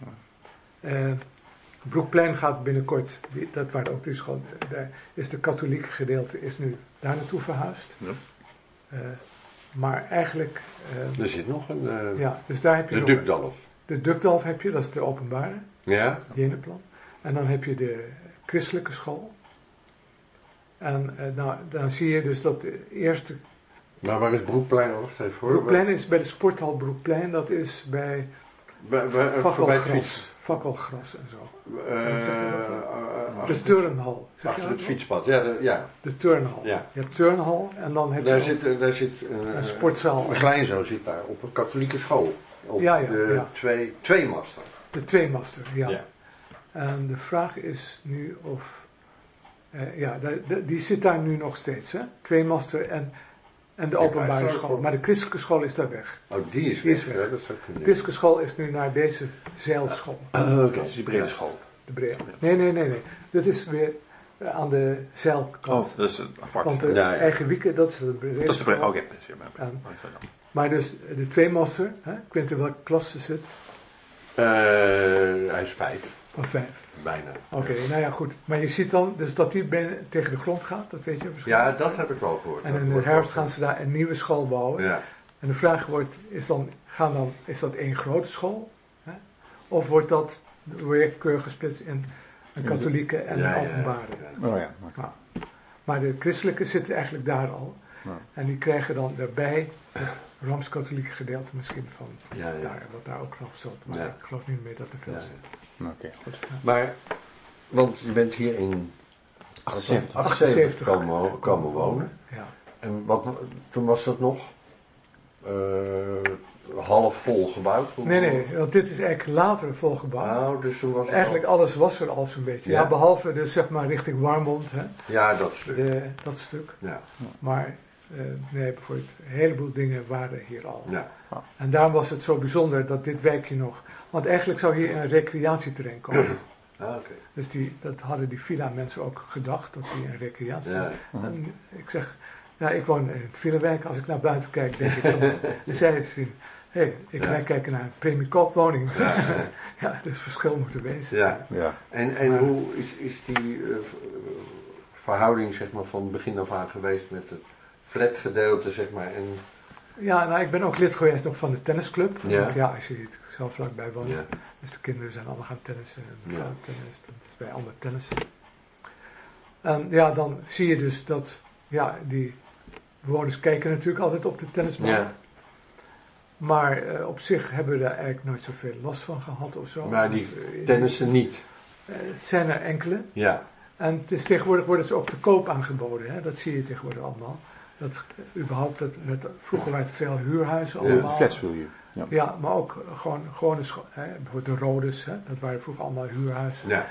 Eh Broekplein gaat binnenkort, die- dat waren ook die school, daar is de katholieke gedeelte is nu daar naartoe verhuisd. Ja. Eh, maar eigenlijk, eh, Er zit nog een... eh, ja, dus daar heb je de nog, Dukdalf. de Dukdalf heb je, dat is de openbare, Ja? Jeneplan. En dan heb je de christelijke school. En eh, nou, dan zie je dus dat de eerste, Maar waar is Broekplein? Oh, wacht even hoor. Broekplein is bij de sporthal Broekplein, dat is bij Bij, bij, eh, voorbij het fiets. fakkelgras, fakkelgras en zo. Eh, Zeg je dat eh, De achter, turnhal. Zeg je achter dat het wel? fietspad. Ja, de, ja. De turnhal. Ja. Je hebt turnhal en dan heb Daar je zit, ook daar zit eh, een sportzaal. Mijn kleinzoon zit daar op een katholieke school. Op Ja, ja, de ja. twee, twee master. De tweemaster, ja. Ja. En de vraag is nu of... eh, ja, de- de- die zit daar nu nog steeds, hè? Tweemaster en, en de Ja, openbare maar- school. Maar de christelijke school is daar weg. Oh, die is Die weg. is weg. hè? Dat zou De kunnen. christelijke school is nu naar deze zeilschool. Oké. Dat is die brede school. De brede. Nee, nee, nee, nee. Dit is weer eh, aan de zeilkant. Oh, dat is een apart. Want de Ja, ja. eigen wieken, dat is de brede Dat is de brede. school. Oh, ja. dat is- ja, maar- En- wat is dat dan? Maar dus de tweemaster, hè? Ik weet niet in welke klas ze zit. Eh, hij is vijf. Of vijf. Bijna. Oké, nou ja, goed. Maar je ziet dan dus dat die ben- tegen de grond gaat, dat weet je waarschijnlijk. Ja, dat heb ik wel gehoord. En Dat in de wordt herfst wel- gaan ze daar een nieuwe school bouwen. Ja. En de vraag wordt, is, dan, gaan dan, is dat één grote school? Hè? Of wordt dat weer keurig gesplitst in een katholieke en Ja, een ja, ja. openbare? Ja. Oh ja. oké. Maar de christelijke zitten eigenlijk daar al. Ja. En die krijgen dan daarbij het Rooms-Katholieke gedeelte misschien van, Ja, ja. ja, wat daar ook nog zat. Maar Ja. ik geloof niet meer dat er veel Ja. zit. Oké, goed. Maar, want je bent hier in achtenzeventig. achtenzeventig komen, komen wonen. Ja. En wat, toen was dat nog eh, half vol gebouwd? Hoe- Nee, nee, want dit is eigenlijk later volgebouwd. Nou, dus toen was het Eigenlijk al- alles was er al zo'n beetje. Ja. Ja, behalve dus zeg maar richting Warmond, hè, Ja, dat stuk. de, dat stuk. Ja, Maar eh, nee, bijvoorbeeld een heleboel dingen waren hier al. ja. En daarom was het zo bijzonder dat dit wijkje nog... Want eigenlijk zou hier een recreatieterrein komen. Ah, oké. Dus die, dat hadden die villa-mensen ook gedacht, dat die een recreatie. Ja. En ik zeg, nou, ik woon in het villa-wijk, als ik naar buiten kijk, denk ik, dan zei ze, hé, hey, ik Ja. wij kijken naar een premiekoopwoning. Ja, ja. Ja, dus verschil moet er wezen. Ja. Ja. En, en Maar- hoe is, is die uh, verhouding zeg maar, van begin af aan geweest met het flatgedeelte, zeg maar, en Ja, nou, ik ben ook lid geweest nog van de tennisclub. Ja. Want ja, als je hier zelf vlakbij woont, ja, dus de kinderen zijn allemaal gaan tennissen. En Ja. vrouw tennis, dus wij allemaal tennissen. En ja, dan zie je dus dat, ja, die bewoners kijken natuurlijk altijd op de tennisbaan. ja. Maar eh, op zich hebben we daar eigenlijk nooit zoveel last van gehad of zo. Maar die Eh, tennissen niet. eh, Het zijn er enkele. Ja, En het is, tegenwoordig worden ze ook te koop aangeboden. Hè? Dat zie je tegenwoordig allemaal. Dat, eh, überhaupt, dat, met, vroeger waren het veel huurhuizen Ja, allemaal. Flats wil je. Ja. Ja, maar ook gewoon gewone scho- hè, bijvoorbeeld de Rodes, hè, dat waren vroeger allemaal huurhuizen. ja,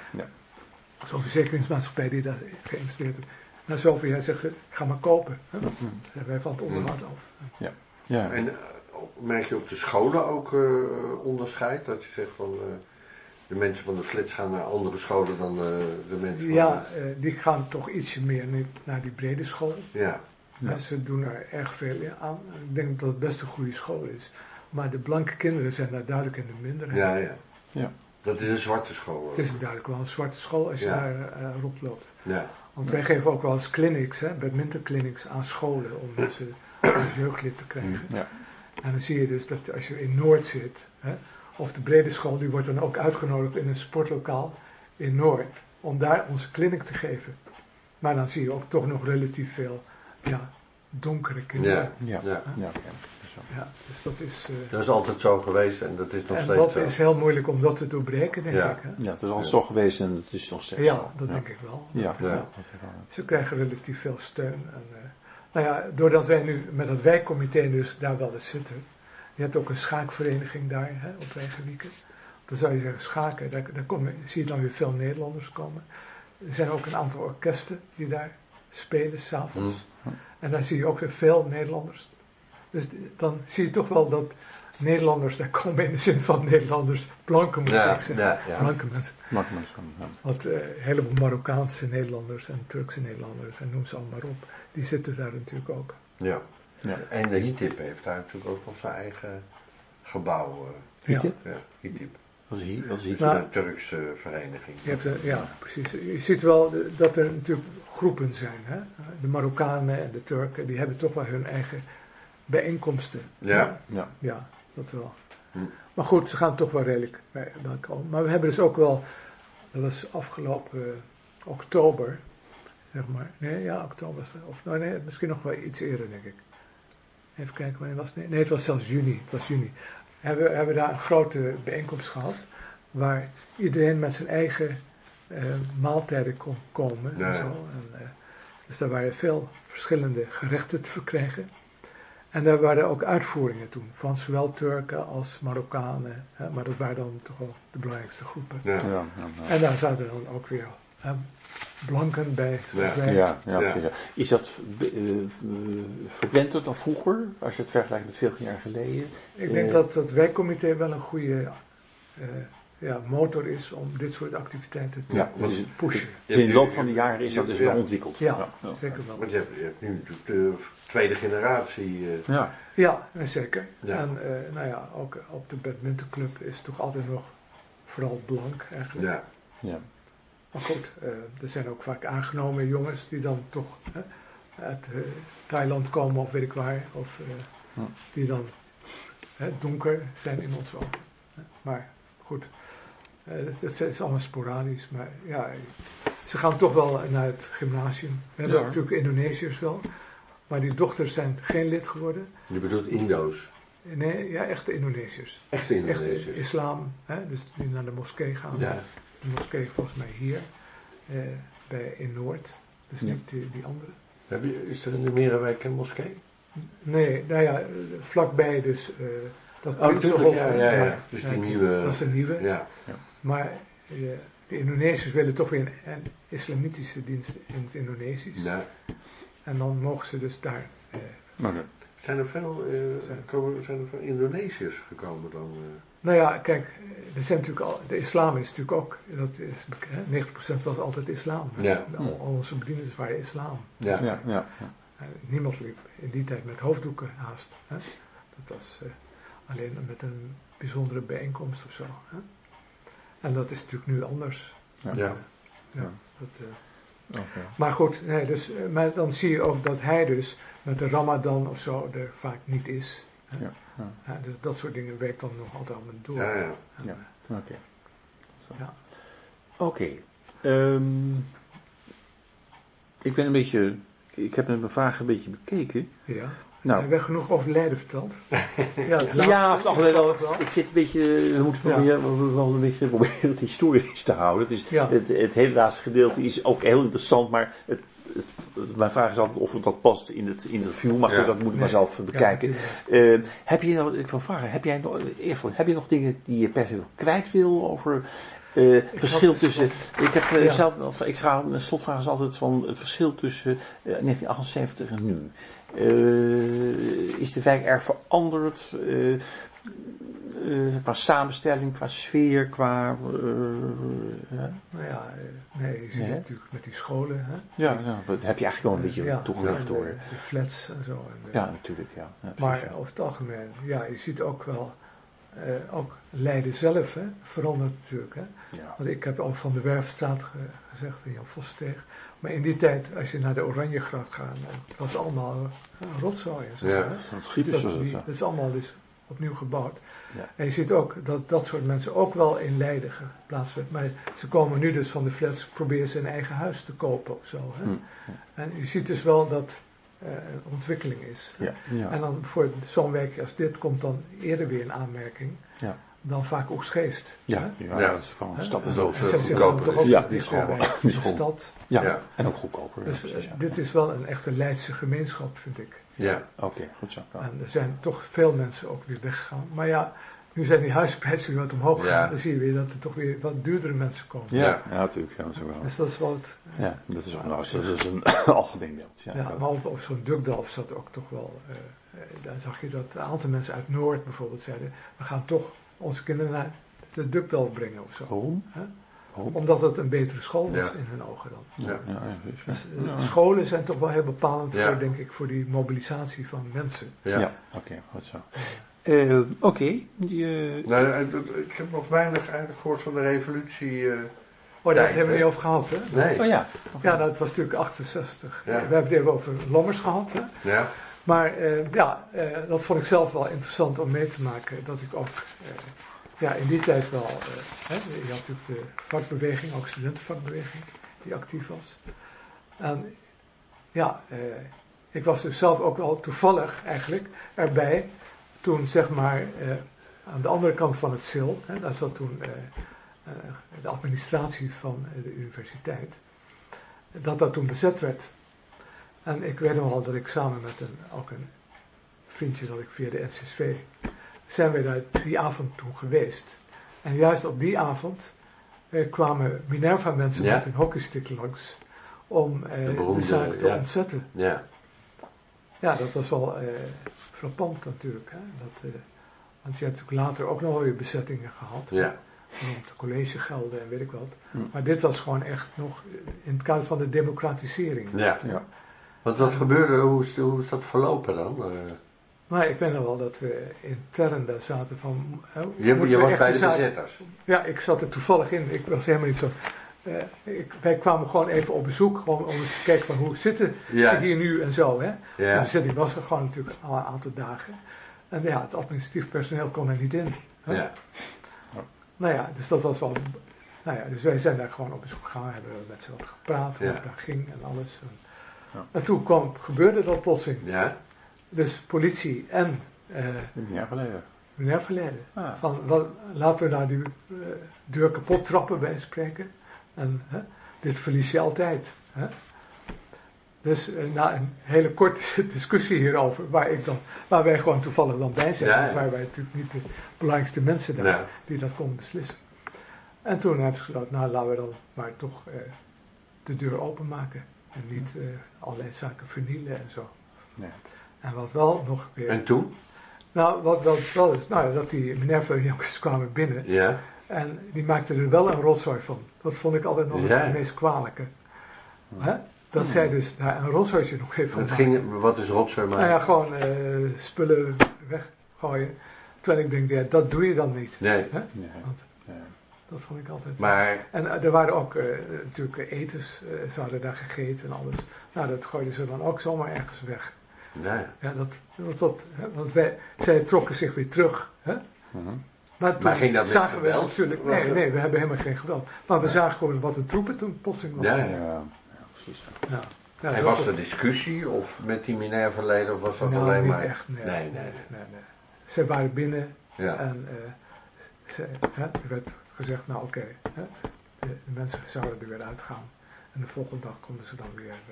Zo'n verzekeringsmaatschappij die daar geïnvesteerd heeft. Na zoveel jaar zegt ze, ik ga maar kopen. Hè. Dat hebben wij van het onderhoud af. Ja. En uh, merk je op de scholen ook uh, onderscheid? Dat je zegt van uh, de mensen van de flats gaan naar andere scholen dan uh, de mensen van Ja, eh, die gaan toch ietsje meer ni- naar die brede school. de... Ja, Ja. Ja, ze doen er erg veel aan. Ik denk dat het best een goede school is. Maar de blanke kinderen zijn daar duidelijk in de minderheid. ja, ja. Ja. Dat is een zwarte school. Het is duidelijk wel een zwarte school als je Ja. daar uh, rondloopt. Ja, Want wij geven ook wel eens clinics, hè, badminton clinics aan scholen om mensen als jeugdlid te krijgen. Ja. En dan zie je dus dat als je in Noord zit, hè, of de brede school, die wordt dan ook uitgenodigd in een sportlokaal in Noord, om daar onze clinic te geven. Maar dan zie je ook toch nog relatief veel, ja, donkere kinderen. ja, Ja. ja. Ja. Zo. Ja, dus dat is, eh, Dat is altijd zo geweest en dat is nog en steeds dat zo. is heel moeilijk om dat te doorbreken, denk Ja. ik. Hè? Ja, het is al zo geweest en het is nog steeds Ja, zo. dat ja. denk ik wel. Ja. Ja. Ja. Dat is wel- Ze krijgen relatief veel steun. En, uh, nou ja, doordat wij nu met het wijkcomité dus daar wel eens zitten. Je hebt ook een schaakvereniging daar, hè, op Wijgenwieken. Dan zou je zeggen schaken, daar, daar komen, zie je dan weer veel Nederlanders komen. Er zijn ook een aantal orkesten die daar spelen s'avonds. Mm. En daar zie je ook weer veel Nederlanders. Dus dan zie je toch wel dat Nederlanders daar komen in de zin van Nederlanders, blanke moet Ja, ik zeggen. ja, ja. Blanke mensen. Makkelijk zo, ja. Want uh, een heleboel Marokkaanse Nederlanders en Turkse Nederlanders en noem ze allemaal op, die zitten daar natuurlijk ook. Ja. Ja. En de HITIP heeft daar natuurlijk ook nog zijn eigen gebouw. Uh, HITIP? ja, HITIP. Dat is hier. Dat is hier. Dat is Nou, een Turkse vereniging. Je hebt, uh, ja, precies. Je ziet wel de, dat er natuurlijk groepen zijn. Hè? De Marokkanen en de Turken, die hebben toch wel hun eigen bijeenkomsten. Ja. Ja. Ja, dat wel. Hm. Maar goed, ze gaan toch wel redelijk bij bij elkaar. Maar we hebben dus ook wel, dat was afgelopen uh, oktober, zeg maar. Nee, ja, oktober was het. Of nou, nee, misschien nog wel iets eerder, denk ik. Even kijken, wanneer was het? Nee, nee, het was zelfs juni. Het was juni. Hebben we hebben daar een grote bijeenkomst gehad, waar iedereen met zijn eigen uh, maaltijden kon komen. Ja, En ja. zo. En, uh, dus daar waren veel verschillende gerechten te verkrijgen. En daar waren ook uitvoeringen toen, van zowel Turken als Marokkanen. Hè, maar dat waren dan toch wel de belangrijkste groepen. Ja. Ja, ja, ja. En daar zaten dan ook weer hè, blanken bij, zoals Ja. wij. Ja, ja, Ja. precies, ja. Is dat uh, uh, frequenter dan vroeger, als je het vergelijkt met veel jaar geleden? Ik denk Eh. dat het wijkcomité wel een goede uh, ja, motor is om dit soort activiteiten te Ja, want- dus, pushen. dus in de loop van de jaren is dat dus Ja. wel ontwikkeld. Ja, ja. zeker wel. Want je hebt, je hebt nu natuurlijk de tweede generatie. Uh, Ja. Ja, zeker. Ja. En uh, nou ja, ook op de badmintonclub is het toch altijd nog vooral blank eigenlijk. ja. Ja. Maar goed, uh, er zijn ook vaak aangenomen jongens die dan toch hè, uit uh, Thailand komen of weet ik waar. Of uh, Hm. die dan hè, donker zijn in ons ogen. Maar goed, uh, dat is allemaal sporadisch. Maar ja, ze gaan toch wel naar het gymnasium. We hebben Ja. natuurlijk Indonesiërs wel. Maar die dochters zijn geen lid geworden. Je bedoelt Indo's. Nee, ja, echte Indonesiërs. Echte Echte Indonesiërs. islam, hè, dus die naar de moskee gaan. Ja. De moskee volgens mij hier, eh, bij, in Noord. Dus Ja. niet die, die andere. Heb je, is er in de Merenwijk een moskee? Nee, nou ja, vlakbij dus uh, dat Oh, Prinsenhof, tuurlijk, ja, ja, ja. Dus die nieuwe- Dat is een nieuwe. Ja. Maar uh, de Indonesiërs willen toch weer een, een islamitische dienst in het Indonesisch. ja. En dan mogen ze dus daar. Uh, Oké. Zijn er veel, uh, Zijn. komen, zijn er veel Indonesiërs gekomen dan? Uh? Nou ja, kijk, er zijn natuurlijk al, de islam is natuurlijk ook, dat is, hè, negentig procent was altijd islam. Ja. Al, al onze bedieners waren islam. Ja. Ja, ja, ja. Uh, niemand liep in die tijd met hoofddoeken haast. Hè? Dat was uh, alleen met een bijzondere bijeenkomst of zo. Hè? En dat is natuurlijk nu anders. Ja. Ja. Uh, ja, Ja. dat, uh, Okay. maar goed, nee, dus, uh, maar dan zie je ook dat hij dus met de Ramadan of zo er vaak niet is. Hè? Ja, ja. Ja, dus dat soort dingen werkt dan nog altijd allemaal door. Ja, ja. Ja. Oké. Okay. Ja. Oké. Okay. Um, ik ben een beetje... Ik heb met mijn vragen een beetje bekeken. Ja. Nou. Hebben we genoeg over Leiden verteld? ja, het Ja, laatste, het algemeen wel. Ik zit een beetje, we moeten proberen, ja. wel een beetje proberen het historisch te houden. Het, is, ja. het, het hele laatste gedeelte is ook heel interessant, maar het, het, mijn vraag is altijd of dat past in het interview, maar goed, ja. dat moet ik nee. maar zelf bekijken. Ja, uh, heb je nou, ik wil vragen, heb jij nog, eerst, heb je nog dingen die je per se kwijt wil over... Uh, verschil tussen, ik heb uh, ja. zelf, ik ga, mijn slotvraag is altijd van het verschil tussen uh, negentien achtenzeventig en nu. Uh, is de wijk erg veranderd, uh, uh, qua samenstelling, qua sfeer, qua... Uh, ja. Nou ja, nee, je ziet nee. natuurlijk met die scholen. Hè? Ja, ja, dat heb je eigenlijk wel een beetje ja, toegelicht door. De, de flats en zo. En de, ja, natuurlijk, ja. ja maar ja. over het algemeen, ja, je ziet ook wel... Uh, ook Leiden zelf hè, verandert natuurlijk. Hè? Ja. Want ik heb al van de Werfstraat ge- gezegd, in Jan Vossteeg. Maar in die tijd, als je naar de Oranjegracht gaat, het was allemaal uh, rotzooi en zo. Ja, hè? dat, schiet dat, dat, die, dat is allemaal dus opnieuw gebouwd. Ja. En je ziet ook dat dat soort mensen ook wel in Leiden geplaatst werd. Maar ze komen nu dus van de flats, proberen ze een eigen huis te kopen of zo. Hè? Hm. En je ziet dus wel dat... Uh, een ontwikkeling is. Ja, ja. En dan voor zo'n wijk als dit komt dan eerder weer een aanmerking ja. dan vaak Oegstgeest. Ja, ja, ja, dat is van een stad is ook goedkoper. Ja, die is gewoon een stad. Ja, ja, en ook goedkoper. Dus ja, precies, ja. dit is wel een echte Leidse gemeenschap, vind ik. Ja, oké, okay, goed zo. Ja. En er zijn toch veel mensen ook weer weggegaan. Maar ja, nu zijn die huisprijzen weer wat omhoog gegaan. Ja. Dan zie je weer dat er toch weer wat duurdere mensen komen. Ja, ja, ja natuurlijk. Ja, dat is wel. Dus dat is wel het... Ja, dat is, nou, dat is een algemeen beeld. Ja, ja, maar op, op zo'n Dukdalf zat ook toch wel... Uh, daar zag je dat een aantal mensen uit Noord bijvoorbeeld zeiden... we gaan toch onze kinderen naar de Dukdalf brengen of zo. Waarom? Huh? Waarom? Omdat het een betere school was ja. in hun ogen dan. Ja, ja, ja, dus, dus, ja. uh, scholen zijn toch wel heel bepalend ja. voor, denk ik, voor die mobilisatie van mensen. Ja, ja oké, okay, goed zo. Uh, Oké. Okay. Uh... Nou, ik heb nog weinig eigenlijk gehoord van de revolutie. Uh, oh, daar hebben we niet over gehad, hè? Nee. Oh ja. Ja, nou, het was natuurlijk achtenzestig. Ja. We hebben het even over Lammers gehad, hè? Ja. Maar uh, ja, uh, dat vond ik zelf wel interessant om mee te maken. Dat ik ook uh, ja, in die tijd wel... Uh, hè, je had natuurlijk de vakbeweging, ook studentenvakbeweging, die actief was. En ja, uh, ik was dus zelf ook wel toevallig eigenlijk erbij... Toen zeg maar uh, aan de andere kant van het S I L, hè, daar zat toen uh, uh, de administratie van uh, de universiteit, dat dat toen bezet werd. En ik weet nog wel dat ik samen met een, ook een vriendje dat ik via de N C S V, zijn we daar die avond toen geweest. En juist op die avond uh, kwamen Minerva mensen ja. met een hockeystick langs om uh, de, beroemde, de zaak te ja. ontzetten. Ja. Ja, dat was wel... Uh, frappant natuurlijk. Hè? Dat, uh, want je hebt natuurlijk later ook nog weer bezettingen gehad. Ja. Rond de collegegelden en weet ik wat. Hm. Maar dit was gewoon echt nog in het kader van de democratisering. Ja. ja. Want wat uh, gebeurde, hoe is, hoe is dat verlopen dan? Uh, nou, ik weet nog wel dat we intern daar zaten van... Uh, je je was bij de zaten, bezetters? Ja, ik zat er toevallig in. Ik was helemaal niet zo... Uh, ik, wij kwamen gewoon even op bezoek, gewoon om eens te kijken van hoe zitten ja. ze hier nu en zo. Hè? Ja. De bezetting was er gewoon natuurlijk al een aantal dagen. En ja, het administratief personeel kon er niet in. Hè? Ja. Nou ja, dus dat was wel... Nou ja, dus wij zijn daar gewoon op bezoek gegaan, hebben met z'n wat gepraat, hoe ja. het daar ging en alles. En, ja. en toen kwam, gebeurde dat plotseling. Ja. Dus politie en... Uh, meneer Verleden. Meneer Verleden. Ah. Van, wat, laten we nou die uh, deur kapot trappen bij spreken. En hè, dit verlies je altijd. Hè? Dus uh, na een hele korte discussie hierover, waar, ik dan, waar wij gewoon toevallig dan bij zijn, ja, ja. waar wij natuurlijk niet de belangrijkste mensen daar ja. die dat konden beslissen. En toen hebben ze gedacht, nou laten we dan maar toch uh, de deur openmaken en niet uh, allerlei zaken vernielen en zo. Ja. En wat wel nog weer... En toen? Nou, wat wat wel is, nou, dat die Minerva-jongens kwamen binnen Ja. en die maakten er wel een rotzooi van. Dat vond ik altijd nog Ja. het meest kwalijke. Hè? Dat zij dus daar een rotzooitje nog even van Het maken. ging, wat is rotzooi maken? Nou ja, gewoon eh, spullen weggooien. Terwijl ik denk, ja, dat doe je dan niet. Nee. Hè? Nee. Want Nee. dat vond ik altijd... Maar, En uh, er waren ook uh, natuurlijk etens, uh, ze hadden daar gegeten en alles. Nou, dat gooiden ze dan ook zomaar ergens weg. nou ja. Ja, dat, dat, dat, hè, want wij, zij trokken zich weer terug. Hè? Mm-hmm. Maar toen Maar ging dat met zagen we geweld? natuurlijk... Nee, nee, we hebben helemaal geen geweld. Maar we zagen gewoon wat een troepen toen plotseling was. Ja, Ja, ja. ja, precies. Ja. Ja, En dat was er discussie of met die Minerva-leden of was dat nou, alleen niet maar... echt, nee. Nee, nee, nee. nee, nee. Ze waren binnen Ja. en uh, ze, hè, er werd gezegd, nou oké, okay, de, de mensen zouden er weer uitgaan. En de volgende dag konden ze dan weer uh,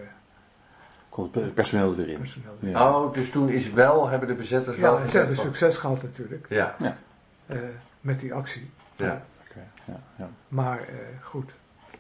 Komt het personeel er weer in. personeel weer. Ja. Oh, dus toen is wel, hebben de bezetters wel Ja, en ze gezegd hebben van- succes gehad natuurlijk, Ja, uh, met die actie. ja. Oké, ja, ja. Maar uh, goed,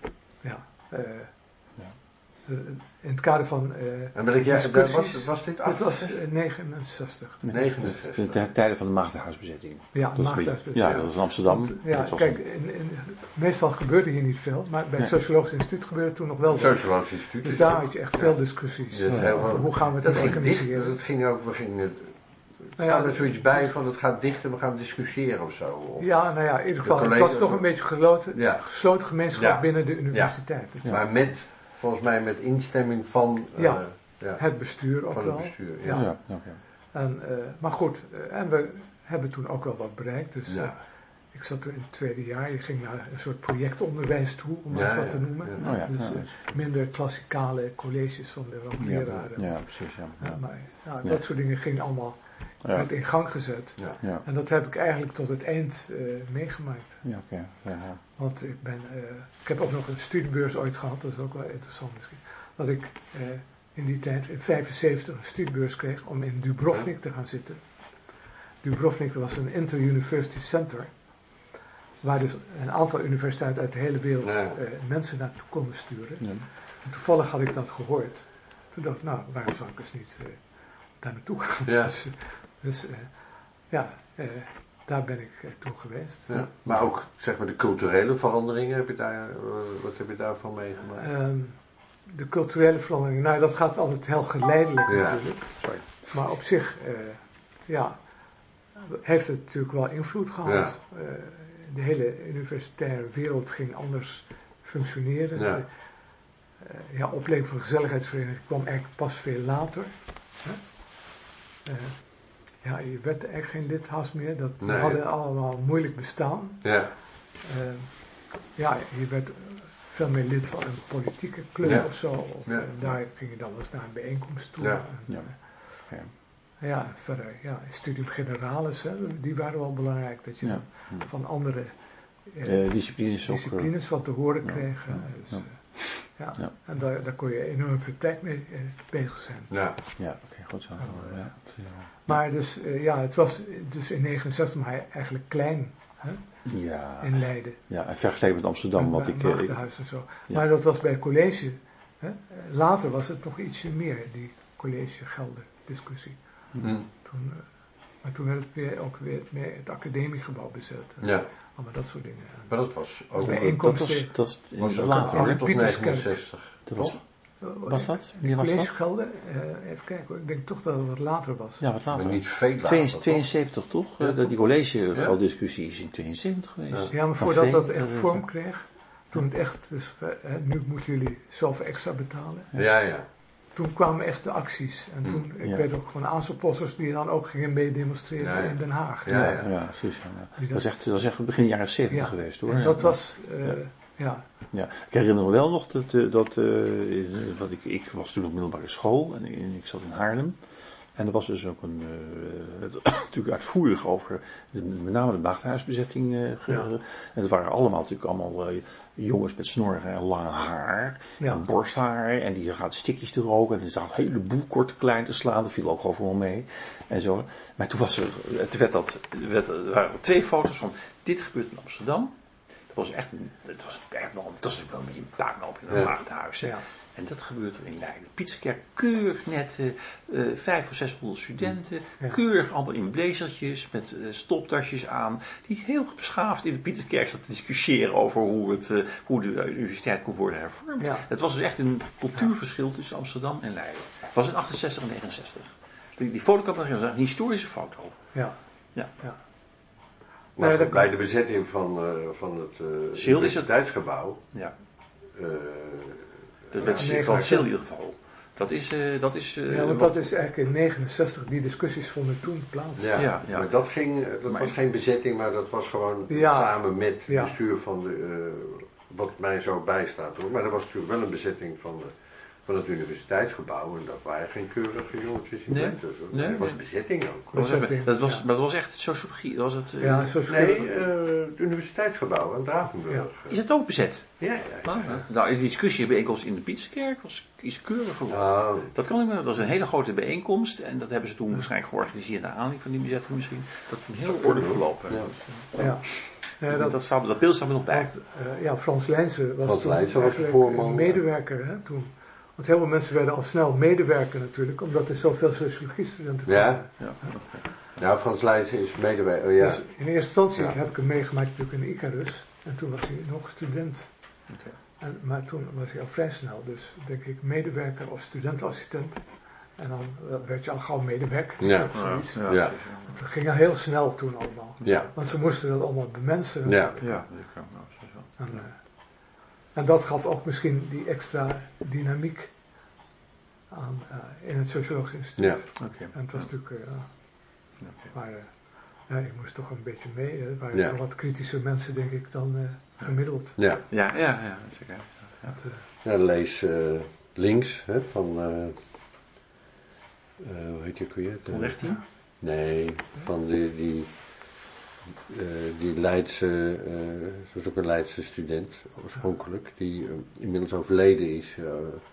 ja. Uh, Ja. uh, in het kader van... Uh, En welk jaar discussies- was, was dit? dit was achtenzestig? uh, negenenzestig. Nee. negenenzestig. De t- tijden van de Maagdenhuisbezetting. Ja, Dat is een beetje- Maagdenhuisbezetting. ja, dat is in Amsterdam. Want, ja, dat was kijk, een- in, in, meestal gebeurde hier niet veel, maar bij het Nee. Sociologisch Instituut gebeurde toen nog wel wat. Sociologisch Instituut. Dus daar had je echt veel discussies. Ja, dat is uh, heel over wel- hoe gaan we het dat ging dicht, organiseren. dat ging ook, we gingen, er Nou ja, gaat er zoiets bij van het gaat dicht en we gaan discussiëren of zo. Of, ja, nou ja, in ieder geval, het collega- was toch een beetje gesloten, Ja. gesloten gemeenschap Ja. binnen de universiteit. Ja. Maar met, volgens mij met instemming van, eh, Ja. ja, Het bestuur ook van wel. het bestuur. Ja. Ja. Ja, oké. En, uh, maar goed, uh, en we hebben toen ook wel wat bereikt. Dus Ja. uh, ik zat toen in het tweede jaar, je ging naar een soort projectonderwijs toe, om maar Ja, eens wat ja, te noemen. ja. Oh ja, Dus ja, uh, minder klassikale colleges van de ja, leraren. ja, precies. Ja. Ja, Ja. maar ja, Ja. dat soort dingen gingen allemaal Ja. werd in gang gezet. Ja. Ja. En dat heb ik eigenlijk tot het eind uh, meegemaakt. Ja, oké. Ja, ja. Want ik ben, uh, ik heb ook nog een studiebeurs ooit gehad, dat is ook wel interessant misschien. Dat ik uh, in die tijd, in vijfenzeventig, een studiebeurs kreeg om in Dubrovnik te gaan zitten. Dubrovnik was een inter-university center, waar dus een aantal universiteiten uit de hele wereld Ja. uh, mensen naartoe konden sturen. Ja. En toevallig had ik dat gehoord. Toen dacht ik, nou, waarom zou ik dus niet uh, daar naartoe gaan? Ja. Dus, uh, dus uh, ja, uh, daar ben ik uh, toen geweest. Ja. Maar ook zeg maar de culturele veranderingen, heb je daar, uh, wat heb je daarvan meegemaakt? Um, de culturele verandering, nou dat gaat altijd heel geleidelijk Ja. natuurlijk. Sorry. Maar op zich, uh, ja, heeft het natuurlijk wel invloed gehad. Ja. Uh, de hele universitaire wereld ging anders functioneren. Ja. De, uh, ja, opleiding van gezelligheidsvereniging kwam eigenlijk pas veel later. Hè? Uh, ja, je werd eigenlijk geen lidhaas meer. Dat, Nee. We hadden allemaal een moeilijk bestaan. Ja, Uh, ja, je werd veel meer lid van een politieke club Ja. of zo. Of, Ja. en daar ging je dan eens naar een bijeenkomst toe. Ja. En, Ja. uh, Ja. ja, verder, ja, studium generalis, hè, die waren wel belangrijk. Dat je Ja. dan van andere uh, Eh, disciplines ook. eh, disciplines wat te horen ja. kreeg. hè. Ja. Dus, Ja. uh, ja. Ja. En daar, daar kon je enorm veel tijd mee uh, bezig zijn. ja, Ja, oké, goed zo. Ja. Ja. Maar dus, uh, ja, het was dus in negenenzestig maar eigenlijk klein, hè, Ja. in Leiden. Ja, en vergeleken met Amsterdam, wat Bij ik... eh, ik Maagdenhuis en zo. Ja. Maar dat was bij college. Hè? Later was het nog ietsje meer, die collegegelden discussie. hm, Toen, uh, maar toen werd het weer ook weer meer het academiegebouw bezet. En ja. allemaal dat soort dingen. Maar dat was ook, Bij dat, inkomsten- was, dat is was ook later, Ja, hoor. acht tot Pieterskerk. negenenzestig. Dat was, toch? was dat? Wanneer was dat? Collegegelden, uh, even kijken hoor. Ik denk toch dat het wat later was. Ja, wat Maar later. niet veel later, Tweeënzestig, toch? tweeënzeventig toch? Ja, Eh, dat die college Ja. al discussie is in tweeënzeventig geweest. Ja, maar Of voordat nee, dat echt is- vorm kreeg, toen het echt, dus uh, nu moeten jullie zoveel extra betalen. Ja, ja. Toen kwamen echt de acties. En toen, ik Ja. weet ook gewoon aanspoppers die dan ook gingen meedemonstreren Ja, ja. in Den Haag. Ja, Ja, ja. ja, precies. Ja, ja. Die Dat is echt, dat is echt begin jaren zeventig Ja. geweest, hoor. En Ja. dat was, uh, Ja. ja. Ja, ik herinner me wel nog dat, eh, dat eh, wat ik, ik was toen op middelbare school en ik, en ik zat in Haarlem. En er was dus ook een, uh, het, natuurlijk uitvoerig over de, met name de Maagdenhuisbezetting. Uh, ge- Ja. En het waren allemaal natuurlijk allemaal uh, jongens met snorren en lang haar Ja. en borsthaar. En die gaat stikjes te roken en er zat een heleboel korte klein te slaan. Dat viel ook gewoon wel mee. En zo. Maar toen was er, toen werd dat, werd, er waren twee foto's van dit gebeurt in Amsterdam. Het was echt, een- het was echt wel, het was natuurlijk wel een beetje een puinhoop in een Ja. Maagdenhuis. hè. Ja. En dat gebeurt er in Leiden. Pieterskerk, keurig net, uh, vijf of zeshonderd studenten, ja. keurig allemaal in blazertjes, met uh, stoptasjes aan, die heel beschaafd in de Pieterskerk zat te discussiëren over hoe, het, uh, hoe de universiteit kon worden hervormd. Ja. Het was dus echt een cultuurverschil tussen Amsterdam en Leiden. Het was in achtenzestig en negenenzestig. Die, die foto kan ik een historische foto. Ja. ja. ja. Maar nee, bij de bezetting van, uh, van het uh, universiteitsgebouw. Ja. Uh, Dat is het van Sil in ieder geval. Dat is... Uh, dat is uh, ja, want dat is eigenlijk in negenenzestig, die discussies vonden toen plaats. Ja, ja, ja. Maar dat, ging, dat maar, was geen bezetting, maar dat was gewoon ja, samen met het ja. bestuur van de... Uh, wat mij zo bijstaat hoor. Maar dat was natuurlijk wel een bezetting van, de, van het universiteitsgebouw. En dat waren geen keurige jongetjes in nee, dus, nee, dat was nee. bezetting ook. Bezetting, dat was, ja. Maar dat was echt sociologie. Was het, uh, ja, sociologie. Nee, uh, het universiteitsgebouw in Drakenburg. Ja. Is het ook bezet? Ja, ja, ja. Ah, ja. Nou, de discussie bijeenkomst in de Pieterskerk was iets keurig verlopen. Oh. Dat kan ik me, dat was een hele grote bijeenkomst en dat hebben ze toen waarschijnlijk georganiseerd naar aanleiding van die bezetting misschien. Dat is heel orde verlopen. Ja. Ja. Ja. Ja, dat, dat, staat, dat beeld staat er nog bij. Want, uh, ja, Frans Lijnse was Frans toen Lijnse was voorman, medewerker hè, toen. Want heel veel mensen werden al snel medewerker natuurlijk, omdat er zoveel sociologie-studenten kwamen. Ja, ja. ja Frans Lijnse is medewerker. Ja. Dus in eerste instantie ja. heb ik hem meegemaakt natuurlijk in Icarus. En toen was hij nog student. Okay. En, maar toen was hij al vrij snel, dus denk ik medewerker of studentassistent. En dan werd je al gauw medewerker. Ja. Of zoiets. Ja. Ja. Het ging al heel snel toen allemaal. Ja. Want ze moesten dat allemaal bemensen. Ja. Ja. En, uh, en dat gaf ook misschien die extra dynamiek aan uh, in het Sociologisch Instituut. Ja. Okay. En het was natuurlijk, uh, okay. maar uh, ja, ik moest toch een beetje mee. Er waren ja. toch wat kritische mensen, denk ik, dan uh, gemiddeld. Ja, ja, ja, ja zeker. Ja, het, uh, ja lees uh, links hè, van, uh, uh, hoe heet je ook weer? Van Rechting? Nee, van die, die, uh, die Leidse, uh, dat was ook een Leidse student oorspronkelijk, die uh, inmiddels overleden is. Uh,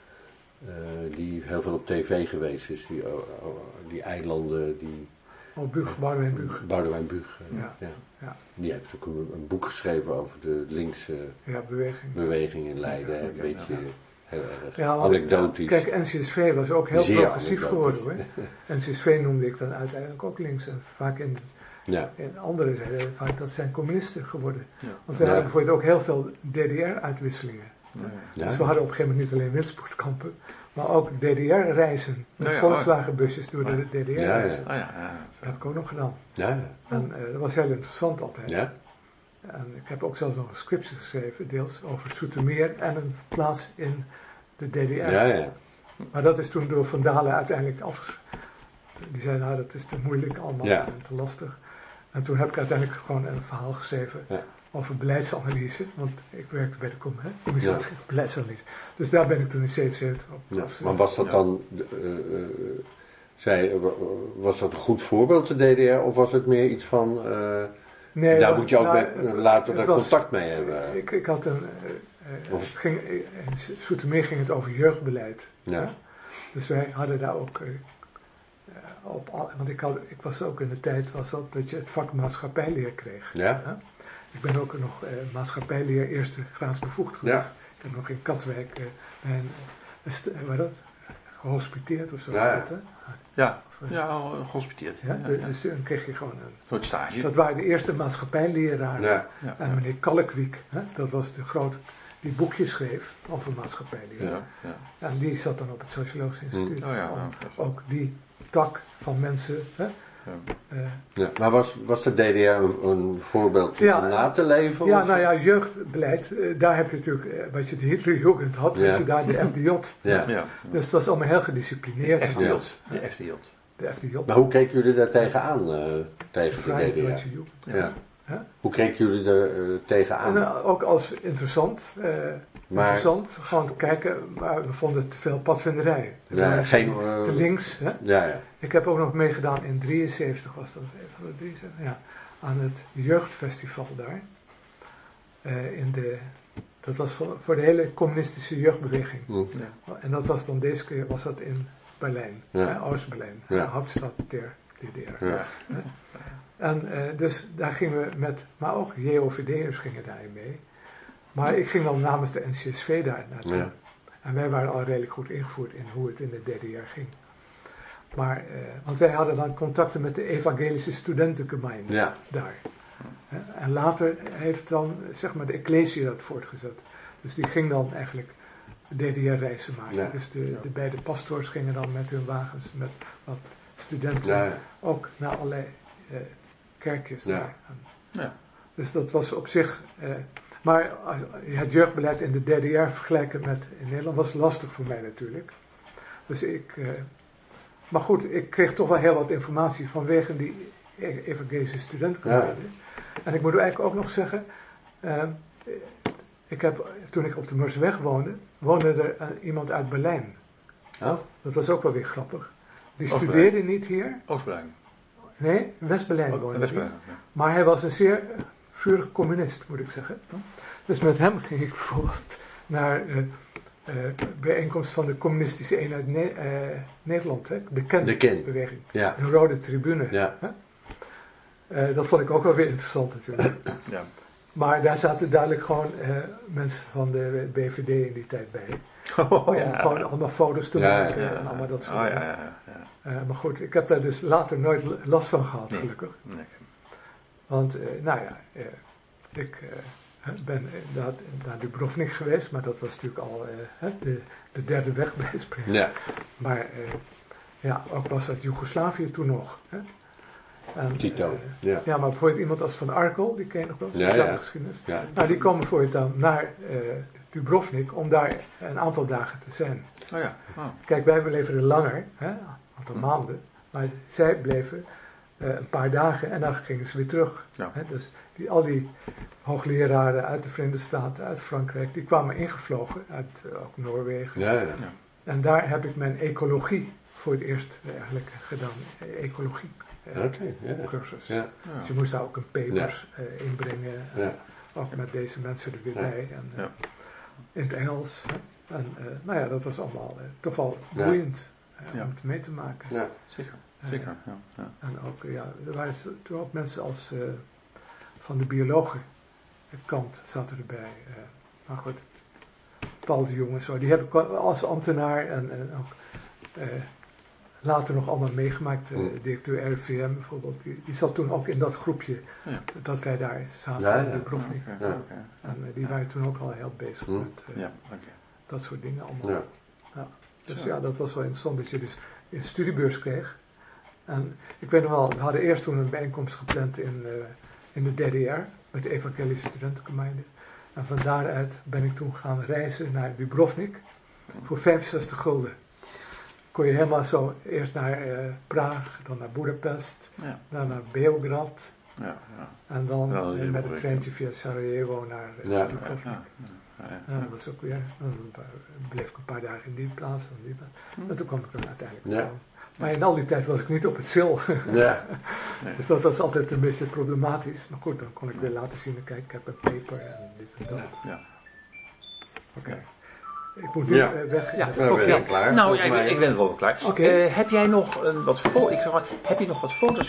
Uh, die heel veel op tv geweest is, die, uh, uh, die eilanden, die... Oh, Bug, Boudewijn Bug. Boudewijn Bug, uh, ja. Ja. Ja. Die heeft ook een, een boek geschreven over de linkse ja, beweging. beweging in Leiden, ja, een beetje ja. heel erg ja, anekdotisch. Kijk, N C S V was ook heel Zeer progressief geworden hoor. N C S V noemde ik dan uiteindelijk ook links en vaak in, ja. in andere zeiden vaak dat zijn communisten geworden. Ja. Want we ja. hadden bijvoorbeeld ook heel veel D D R-uitwisselingen. Ja. Ja. Dus we hadden op een gegeven moment niet alleen Wilspoortkampen, maar ook D D R-reizen. Met ja, ja, Volkswagenbusjes door de D D R-reizen. Ja, ja. Oh, ja, ja. Dat heb ik ook nog gedaan. Ja, ja. En uh, dat was heel interessant altijd. Ja. En ik heb ook zelfs nog een scriptie geschreven, deels over Soetermeer en een plaats in de D D R. Ja, ja. Maar dat is toen door Van Dalen uiteindelijk afgeschreven. Die zei, nou dat is te moeilijk allemaal ja. en te lastig. En toen heb ik uiteindelijk gewoon een verhaal geschreven ja. over beleidsanalyse. Want ik werkte bij de Com, hè, commissie ja. beleidsanalyse. Dus daar ben ik toen in zevenenzeventig op ja. Maar was dat dan, uh, uh, zij, was dat een goed voorbeeld, de D D R? Of was het meer iets van, uh, nee, daar dat, moet je ook nou, bij, het, later daar was, contact mee hebben? Ik, ik had een, uh, uh, het ging, in Soetermeer ging het over jeugdbeleid. Ja. Hè? Dus wij hadden daar ook... Uh, Op, want ik, had, ik was ook in de tijd was dat, dat je het vak maatschappijleer kreeg. Ja. Hè? Ik ben ook nog eh, maatschappijleer eerste graads bevoegd geweest. Ja. Ik heb nog in Katwijk eh, bij een, een, waar dat, gehospiteerd of zo. Ja, dat, hè? ja. Of, ja gehospiteerd. Ja, ja, ja. Dus dan kreeg je gewoon een soort stage. Dat waren de eerste maatschappijleraren. Ja. Ja. En meneer Kalkwiek, hè, dat was de grote die boekjes schreef over maatschappijleer. Ja, ja. En die zat dan op het Sociologisch Instituut. Mm. Oh, ja, om ja. ook die tak van mensen. Hè, ja. Uh, ja, maar was, was de D D R een, een voorbeeld ja, om na te leven? Ja, nou ja, jeugdbeleid, uh, daar heb je natuurlijk, uh, wat je de Hitlerjugend had, ja. had je daar de F D J. Ja. Ja. Dus het was allemaal heel gedisciplineerd. De F D J. De F D J. De F D J. Maar hoe keken jullie daar tegenaan, uh, tegen de, de D D R? Duitse Jugend. Ja. Ja. Huh? Hoe keken jullie er uh, tegenaan? En, uh, ook als interessant. Uh, maar, interessant, gewoon kijken, maar we vonden het te veel padvinderij. Ja, geen, uh, te links. Hè? Ja, ja. Ik heb ook nog meegedaan in drieënzeventig was dat, drieënzeventig, ja, aan het jeugdfestival daar. Uh, in de, dat was voor, voor de hele communistische jeugdbeweging. Mm. Ja. En dat was dan deze keer was dat in Berlijn, ja. uh, Oost-Berlijn, ja. de hoofdstad der D D R. Ja. Uh, en uh, dus daar gingen we met, maar ook J O V D'ers gingen daarin mee. Maar ik ging dan namens de N C S V daar naartoe. Ja. En wij waren al redelijk goed ingevoerd in hoe het in het derde jaar ging. Maar, uh, want wij hadden dan contacten met de evangelische studentengemeente Ja. daar. Uh, en later heeft dan, zeg maar, de Ecclesia dat voortgezet. Dus die ging dan eigenlijk derde jaar reizen maken. Ja. Dus de, de beide pastoors gingen dan met hun wagens, met wat studenten, Ja, ja. ook naar allerlei uh, kerkjes Ja. daar. En, Ja. dus dat was op zich... Uh, maar als, het jeugdbeleid in het derde jaar vergelijken met in Nederland was lastig voor mij natuurlijk. Dus ik... Uh, maar goed, ik kreeg toch wel heel wat informatie vanwege die evangelische studentengemeente. Ja. En ik moet eigenlijk ook nog zeggen... Uh, ik heb, toen ik op de Mersweg woonde, woonde er uh, iemand uit Berlijn. Oh. Dat was ook wel weer grappig. Die Oost-Berlijn. studeerde niet hier. Oost-Berlijn. Nee, in West-Berlijn Oh, woonde West-Berlijn, hij. ja. Maar hij was een zeer vurig communist, moet ik zeggen. Dus met hem ging ik bijvoorbeeld naar uh, uh, bijeenkomst van de communistische eenheid Ne- uh, Nederland, hè? de De Ken. Ken-beweging, Ja. de Rode Tribune. Ja. Hè? Uh, dat vond ik ook wel weer interessant natuurlijk. Ja. Maar daar zaten duidelijk gewoon uh, mensen van de B V D in die tijd bij. Oh, Om ja. gewoon allemaal foto's te Ja, maken Ja, en allemaal dat soort oh, dingen. ja, ja, ja. Uh, maar goed, ik heb daar dus later nooit last van gehad, Nee. gelukkig. Nee. Want, uh, nou ja, uh, ik uh, ben naar, naar Dubrovnik geweest, maar dat was natuurlijk al uh, de, de derde weg bij spreken. Ja. Maar uh, ja, ook was dat Joegoslavië toen nog. Hè? En, Tito. Uh, Ja. ja, maar bijvoorbeeld iemand als Van Arkel, die ken je nog wel, Ja, sociale ja. geschiedenis. Ja. Nou, die komen voor je dan naar uh, Dubrovnik om daar een aantal dagen te zijn. Oh ja. Oh. Kijk, wij bleven er langer, hè, een aantal Hm. maanden, maar zij bleven uh, een paar dagen en dan gingen ze weer terug. Ja. Hè, dus die, al die hoogleraren uit de Verenigde Staten, uit Frankrijk, die kwamen ingevlogen, uit uh, ook Noorwegen. Ja, ja. En daar heb ik mijn ecologie voor het eerst uh, eigenlijk gedaan, ecologie uh, Oké, ja. cursus. Ja. Ja. Dus je moest daar ook een papers uh, inbrengen, Ja. ook met deze mensen er weer Ja. bij. En, uh, Ja. in het Engels. Hè. En uh, nou ja, dat was allemaal uh, toch wel Ja. boeiend uh, Ja. om het mee te maken. Ja. Zeker. Zeker. Ja. Ja. En ook, ja, er waren toen ook mensen als uh, van de biologen kant zaten erbij. Uh, maar goed, Paul de Jong en zo, die heb ik als ambtenaar en, en ook uh, later nog allemaal meegemaakt. Uh, Mm. directeur R V M bijvoorbeeld, die, die zat toen ook in dat groepje Ja. dat wij daar zaten Ja, in ja. de Dubrovnik. Oké, Ja. oké. En uh, die waren toen ook al heel bezig Mm. met uh, Ja, oké. dat soort dingen allemaal. Ja. Dus Zo. ja, dat was wel interessant dat je dus een studiebeurs kreeg. En ik weet nog wel, we hadden eerst toen een bijeenkomst gepland in, uh, in het derde jaar met de evangelische studentengemeente. En van daaruit ben ik toen gaan reizen naar Dubrovnik voor vijfenzestig gulden. Kon je helemaal zo eerst naar uh, Praag, dan naar Budapest, Ja. dan naar Beograd. Ja. Ja. En dan Ja, uh, dat is met wel het treintje via Sarajevo naar uh, Ja. Dubrovnik. Ja. Ja. Ja. Ja, dat was ook weer, dan bleef ik een paar dagen in die plaats en die plaats. Hm. En toen kwam ik er uiteindelijk Ja. aan. Maar in al die tijd was ik niet op het sil. Ja. Nee. Dus dat was altijd een beetje problematisch. Maar goed, dan kon ik weer laten zien, kijk, ik heb een paper en dit en dat. Ja. Oké. Ik moet nu Ja. uh, weg. Ja. Nou, ben Ja. ik klaar. Nou, ja, Volgens ik, mij. ik ben wel klaar. Oké. Eh, heb jij nog een, wat fo- ik zeg maar, heb je nog wat foto's